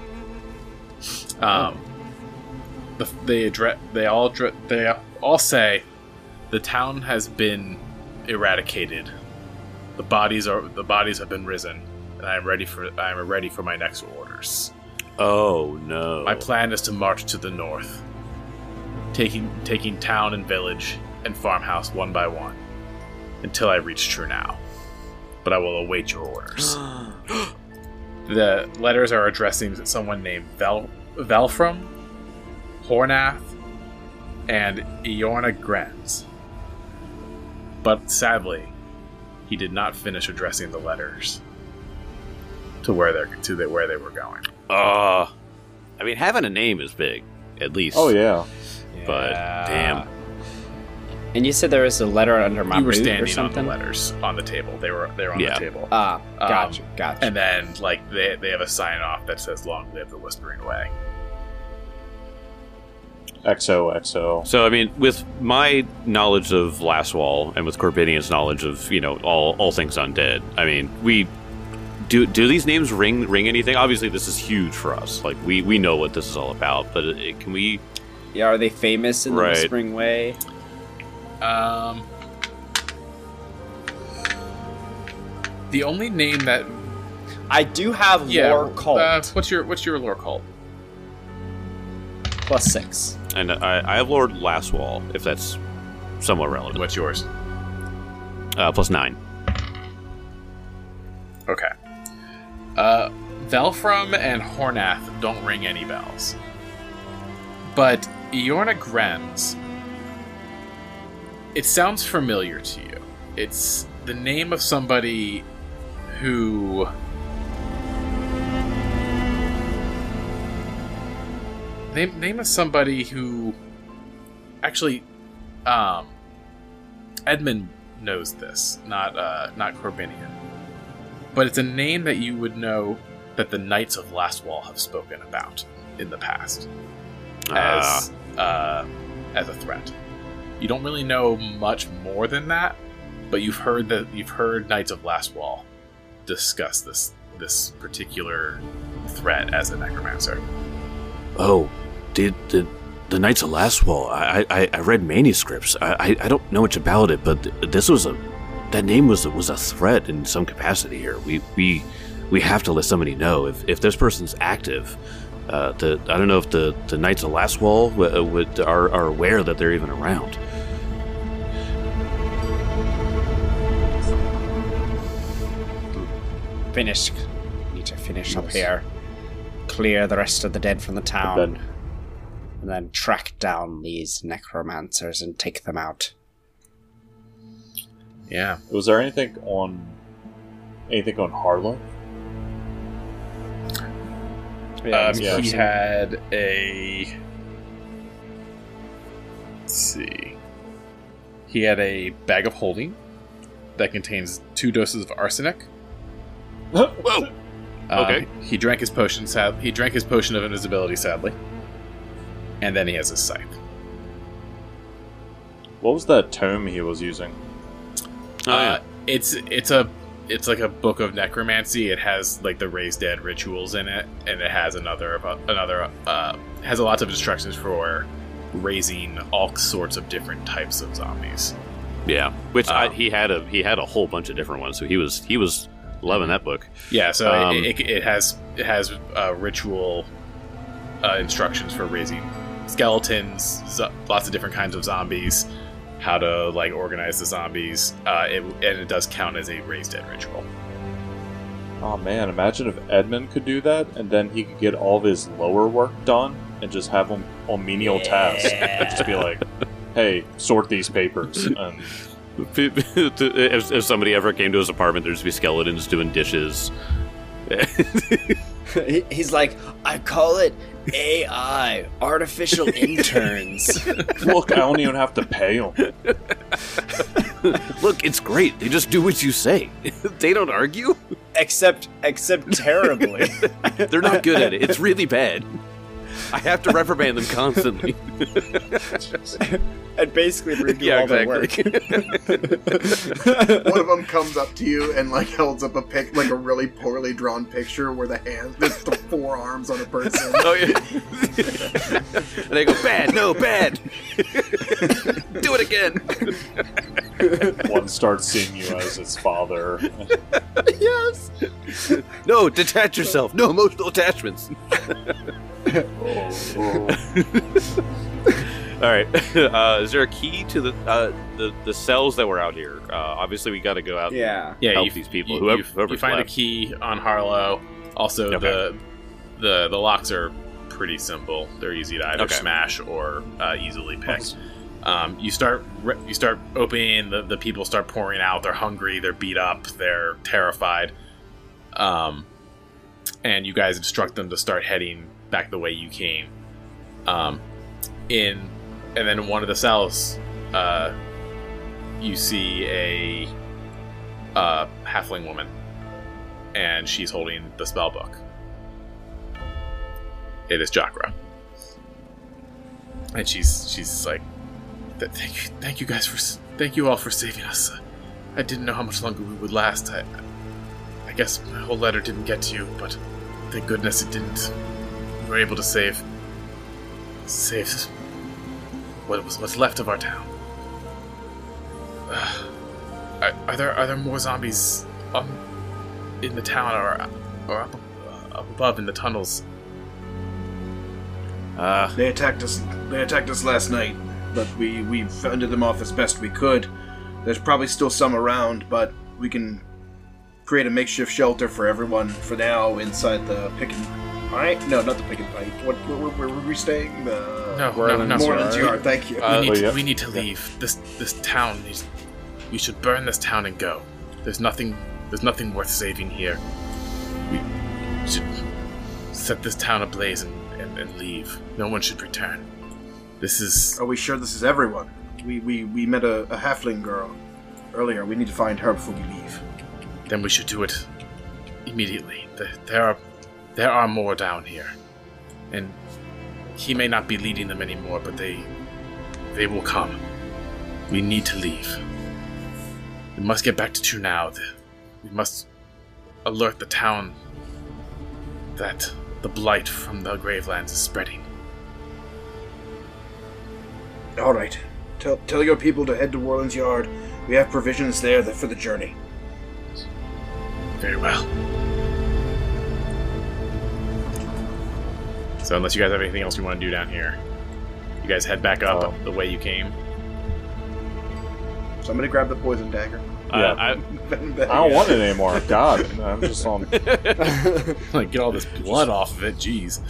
S1: Um, the, they address they all addre- they all say the town has been eradicated. The bodies are the bodies have been risen, and I am ready for I am ready for my next orders.
S3: Oh no.
S1: My plan is to march to the north, taking taking town and village and farmhouse one by one, until I reach Trunau. But I will await your orders. The letters are addressing someone named Vel- Velfram, Hornath, and Iorna Grenz. But sadly, he did not finish addressing the letters to where they're to the, where they were going.
S3: Uh, I mean, having a name is big, at least.
S4: Oh yeah.
S3: But, damn.
S5: And you said there was a letter under my
S1: You were
S5: boot or
S1: standing on the
S5: something?
S1: letters on the table. They were they were on
S3: Yeah.
S1: the table.
S5: Ah,
S1: Um,
S5: gotcha, gotcha.
S1: And then, like, they, they have a sign off that says, "Long live the Whispering Way."
S4: X O X O.
S3: So, I mean, with my knowledge of Last Wall and with Corbinian's knowledge of, you know, all all things undead, I mean, we do do these names ring ring anything? Obviously, this is huge for us. Like, we we know what this is all about, but it, can we?
S5: Yeah, are they famous in
S3: Right.
S5: the Whispering Way?
S1: Um, the only name that
S5: I do have
S1: yeah,
S5: lore cult
S1: uh, what's your what's your lore cult?
S5: plus six.
S3: And I, I have Lord Last Wall, if that's somewhat relevant.
S1: What's yours?
S3: Uh, plus nine.
S1: Okay. Uh, Velfram and Hornath don't ring any bells. But Iorna Grems, it sounds familiar to you. It's the name of somebody who... Name, name of somebody who... Actually, um... Edmund knows this, not, uh, not Corbinian. But it's a name that you would know that the Knights of Lastwall have spoken about in the past as uh. Uh, as a threat. You don't really know much more than that, but you've heard that you've heard Knights of Lastwall discuss this this particular threat as a necromancer.
S3: Oh, did the the Knights of Lastwall? I I, I read manuscripts. I, I I don't know much about it, but this was a that name was was a threat in some capacity here. We we we have to let somebody know if, if this person's active. Uh, the, I don't know if the, the Knights of Lastwall w- would are, are aware that they're even around.
S5: Finish. Need to finish up here. Clear the rest of the dead from the town.
S4: And then-
S5: and then track down these necromancers and take them out.
S1: Yeah.
S4: Was there anything on anything on Harlow?
S1: Um,
S4: Yeah.
S1: he had a. Let's see. He had a bag of holding that contains two doses of arsenic.
S3: Whoa!
S1: Um,
S3: Okay.
S1: He drank his potion. Sad- he drank his potion of invisibility. Sadly, and then he has his scythe.
S4: What was that tome he was using?
S3: Oh, yeah.
S1: Uh, it's it's a it's like a book of necromancy. It has like the raised dead rituals in it, and it has another about another uh, has a lot of instructions for raising all sorts of different types of zombies.
S3: Yeah, which I,
S1: Um,
S3: he had a he had a whole bunch of different ones. So he was he was loving that book.
S1: Yeah, so
S3: Um,
S1: it, it, it has it has uh, ritual uh, instructions for raising skeletons, zo- lots of different kinds of zombies, how to like organize the zombies, uh, it, and it does count as a raised dead ritual.
S4: Oh man, imagine if Edmund could do that, and then he could get all of his lower work done, and just have him on menial tasks, and just be like, "Hey, sort these papers." And
S3: if, if somebody ever came to his apartment, there'd just be skeletons doing dishes.
S5: He- He's like, I call it A I, artificial interns.
S4: look, I don't even have to pay them.
S3: Look, it's great. They just do what you say. They don't argue.
S5: except, except terribly.
S3: They're not good at it. It's really bad. I have to reprimand them constantly.
S5: And basically redo
S3: Yeah,
S5: all their
S3: exactly.
S5: work.
S2: One of them comes up to you and like holds up a pic, like a really poorly drawn picture where the hands, there's the four arms on a person.
S3: Oh yeah. And they go, bad, no, bad. Do it again.
S4: One starts seeing you as its father.
S3: Yes. No, detach yourself. No emotional attachments.
S4: Oh, oh.
S3: All right. Uh, is there a key to the uh, the the cells that were out here? Uh, obviously, we got to go out.
S5: Yeah.
S1: Yeah,
S3: Help
S1: you,
S3: these people,
S1: You,
S3: whoever-
S1: you,
S3: whoever's
S1: you find
S3: left.
S1: a key on Harlow. Also,
S3: Okay.
S1: the the the locks are pretty simple. They're easy to either
S3: Okay.
S1: smash or uh, easily pick. Um, you start re- you start opening. The, the people start pouring out. They're hungry. They're beat up. They're terrified. Um, and you guys instruct them to start heading back the way you came. Um, in and then in one of the cells, uh, you see a uh, halfling woman, and she's holding the spell book. It is Jakra, and she's she's like, "Th- "Thank you, thank you guys for s- thank you all for saving us. I didn't know how much longer we would last. I, I guess my whole letter didn't get to you, but thank goodness it didn't. We were able to save save what was what's left of our town. Uh, are, are there are there more zombies um, in the town or or up, uh, up above in the tunnels?"
S3: Uh,
S2: They attacked us. They attacked us last night. but we, we fended them off as best we could. There's probably still some around, but we can create a makeshift shelter for everyone for now inside the Pick and Pint. No, not the Pick and Pint. What, where, where, where were we staying? The
S1: No, no, no.
S2: Moreland's
S1: Yard.
S2: Yard. Thank you.
S1: We
S3: Uh,
S1: need,
S4: oh,
S1: to,
S4: yeah.
S1: we need to leave. This this town needs. We should burn this town and go. There's nothing. There's nothing worth saving here. We should set this town ablaze and, and, and leave. No one should return. This is.
S2: Are we sure this is everyone? We we, we met a, a halfling girl earlier. We need to find her before we leave.
S1: Then we should do it immediately. There, there are there are more down here, and he may not be leading them anymore, but they they will come. We need to leave. We must get back to Trunau. We must alert the town that the blight from the Gravelands is spreading.
S2: All right. Tell tell your people to head to Warland's Yard. We have provisions there that, for the journey.
S1: Very well. So unless you guys have anything else you want to do down here, you guys head back up
S4: Oh.
S1: the way you came.
S2: Somebody grab the poison dagger.
S4: Yeah.
S3: Uh, I,
S4: I don't want it anymore. God, I'm just on.
S1: Like, get all this blood off of it. Jeez.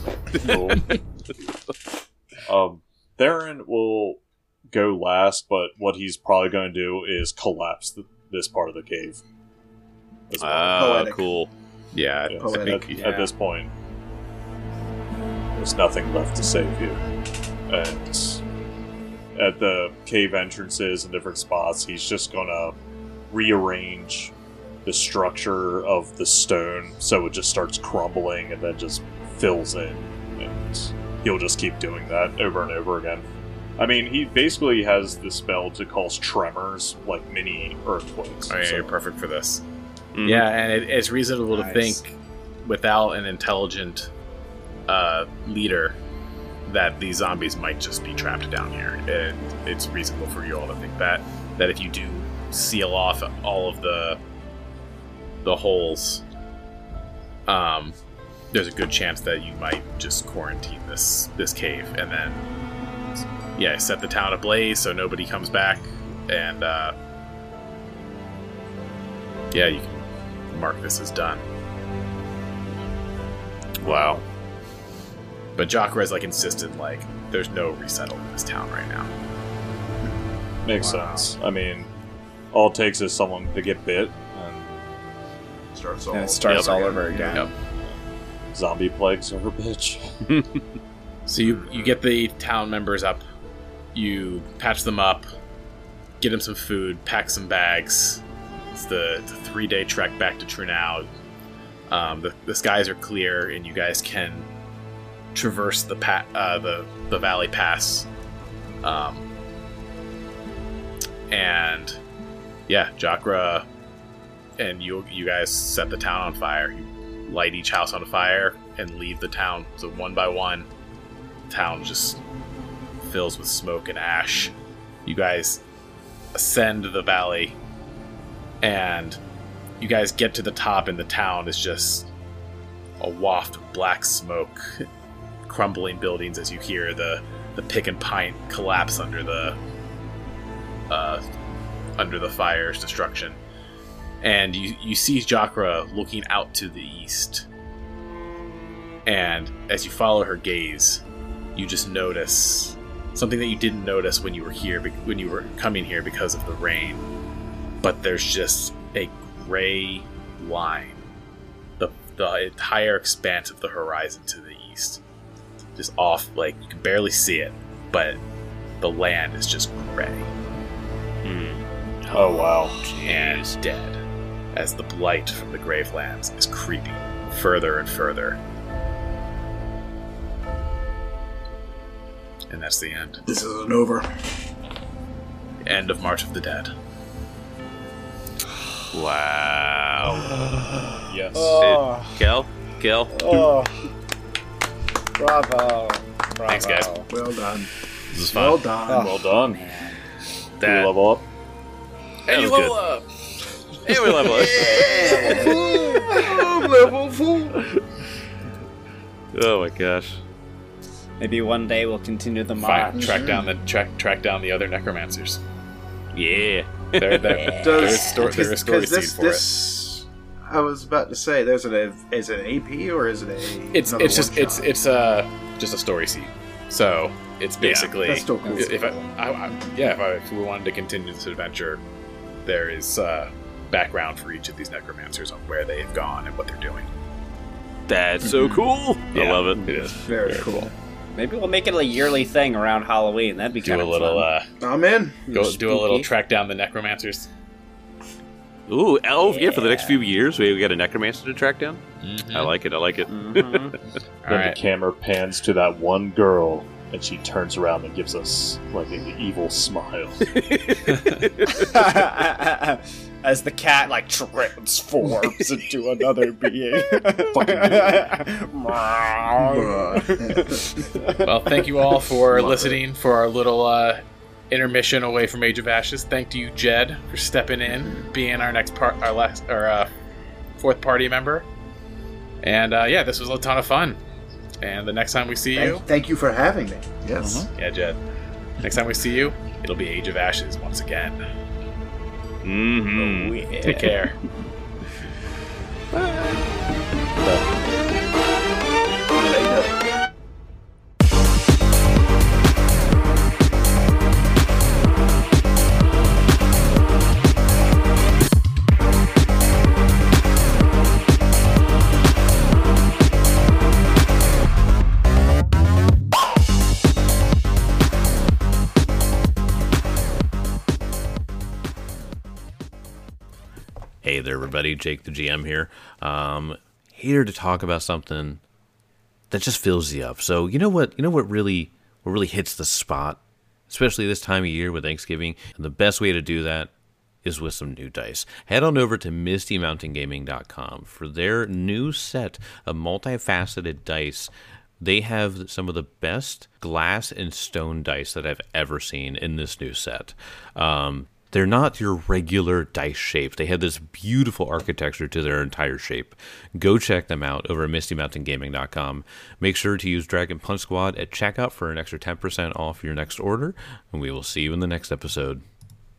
S4: um, Theron will go last, but what he's probably going to do is collapse the, this part of the cave. As well.
S3: uh,
S2: Poetic.
S3: cool.
S1: Yeah,
S4: Yeah,
S1: I
S2: poetic.
S1: think
S4: at, at this point, there's nothing left to save you. And at the cave entrances and different spots, he's just gonna rearrange the structure of the stone so it just starts crumbling and then just fills in. And he'll just keep doing that over and over again. I mean, he basically has the spell to cause tremors, like mini earthquakes.
S1: Oh, yeah,
S4: so-
S1: you're perfect for this.
S3: Mhm.
S1: Yeah, and it, it's reasonable to
S5: Nice.
S1: think, without an intelligent uh, leader, that these zombies might just be trapped down here. And it's reasonable for you all to think that. That if you do seal off all of the the holes, um, there's a good chance that you might just quarantine this this cave and then, yeah, set the town ablaze so nobody comes back, and uh, yeah, you can mark this as done.
S3: Wow.
S1: But Jokra is like insistent, like there's no resettling this town right now.
S4: Makes
S2: Wow.
S4: sense. I mean, all it takes is someone to get bit, and
S2: Starts all
S5: And it starts
S1: Yep.
S5: all over again.
S1: Yep.
S4: zombie plagues are a bitch.
S1: So you you get the town members up, you patch them up, get them some food, pack some bags. It's the, the three day trek back to Trunau. Um, the the skies are clear, and you guys can traverse the pa- uh, the the valley pass. Um, and yeah, Jokra and you you guys set the town on fire. You light each house on fire and leave the town. So one by one, the town just fills with smoke and ash. You guys ascend the valley, and you guys get to the top, and the town is just a waft of black smoke, crumbling buildings as you hear the, the Pick and Pint collapse under the uh, under the fire's destruction. And you, you see Jokra looking out to the east. And as you follow her gaze, you just notice something that you didn't notice when you were here, be- when you were coming here because of the rain. But there's just a gray line, the the entire expanse of the horizon to the east, just off, like you can barely see it, but the land is just gray
S4: Oh wow.
S1: and dead, as the blight from the Gravelands is creeping further and further. And that's the end.
S2: This isn't over.
S1: End of March of the Dead.
S3: Wow.
S4: Yes.
S5: Oh,
S3: Kel? Kel?
S5: oh. Bravo. Bravo.
S1: Thanks, guys.
S2: Well done.
S1: This is fun.
S2: Well done.
S5: Oh,
S4: Well done.
S5: man.
S4: Did you
S1: That-
S4: level up?
S3: That
S1: you
S3: was
S1: level
S3: good.
S1: up.
S3: Hey, we level up.
S2: Level four.
S3: Oh my gosh.
S5: Maybe one day we'll continue the
S1: Fight,
S5: march.
S1: track down the track track down the other necromancers.
S3: Yeah.
S1: There, there,
S5: Yeah.
S1: there
S2: Does
S1: is story, there is story
S2: because
S1: seed
S2: this
S1: for it.
S2: this I was about to say, there's an is it an A P or is it a
S1: It's
S2: another
S1: it's just it's
S2: one-shot?
S1: it's uh just a story seed. So it's basically
S2: That's still cool.
S1: if I, I, I yeah if, I, if we wanted to continue this adventure, there is uh, background for each of these necromancers on where they have gone and what they're doing.
S3: That's so cool. I
S1: Yeah,
S3: love it.
S1: It is
S2: Very cool.
S5: Maybe we'll make it a yearly thing around Halloween. That'd be
S1: Do
S5: kind
S1: a
S5: of
S1: little
S5: fun.
S1: uh,
S2: I'm in.
S1: go do a little
S5: Spooky.
S1: track down the necromancers.
S3: Ooh, oh yeah. For the next
S5: Yeah.
S3: few years, we got a necromancer to track down. I like it. I like it.
S5: Mhm.
S4: Then
S1: All right.
S4: the camera pans to that one girl, and she turns around and gives us like an evil smile.
S5: As the cat like transforms into another being.
S1: Well, thank you all for listening for our little uh, intermission away from Age of Ashes. Thank you, Jed, for stepping in, being our next part, our last, our uh, fourth party member. And uh, yeah, this was a ton of fun. And the next time we see you,
S2: Thank, thank you for having me. Yes.
S1: yeah, Jed. Next time we see you, it'll be Age of Ashes once again.
S3: Mm-hmm.
S5: Oh, yeah.
S1: Take care.
S2: Later.
S3: Hey there, everybody. Jake the G M here. Um, here to talk about something that just fills you up. So you know what? You know what really, what really hits the spot, especially this time of year with Thanksgiving. And the best way to do that is with some new dice. Head on over to Misty Mountain Gaming dot com for their new set of multifaceted dice. They have some of the best glass and stone dice that I've ever seen in this new set. Um, They're not your regular dice shape. They have this beautiful architecture to their entire shape. Go check them out over at Misty Mountain Gaming dot com. Make sure to use Dragon Punch Squad at checkout for an extra ten percent off your next order, and we will see you in the next episode.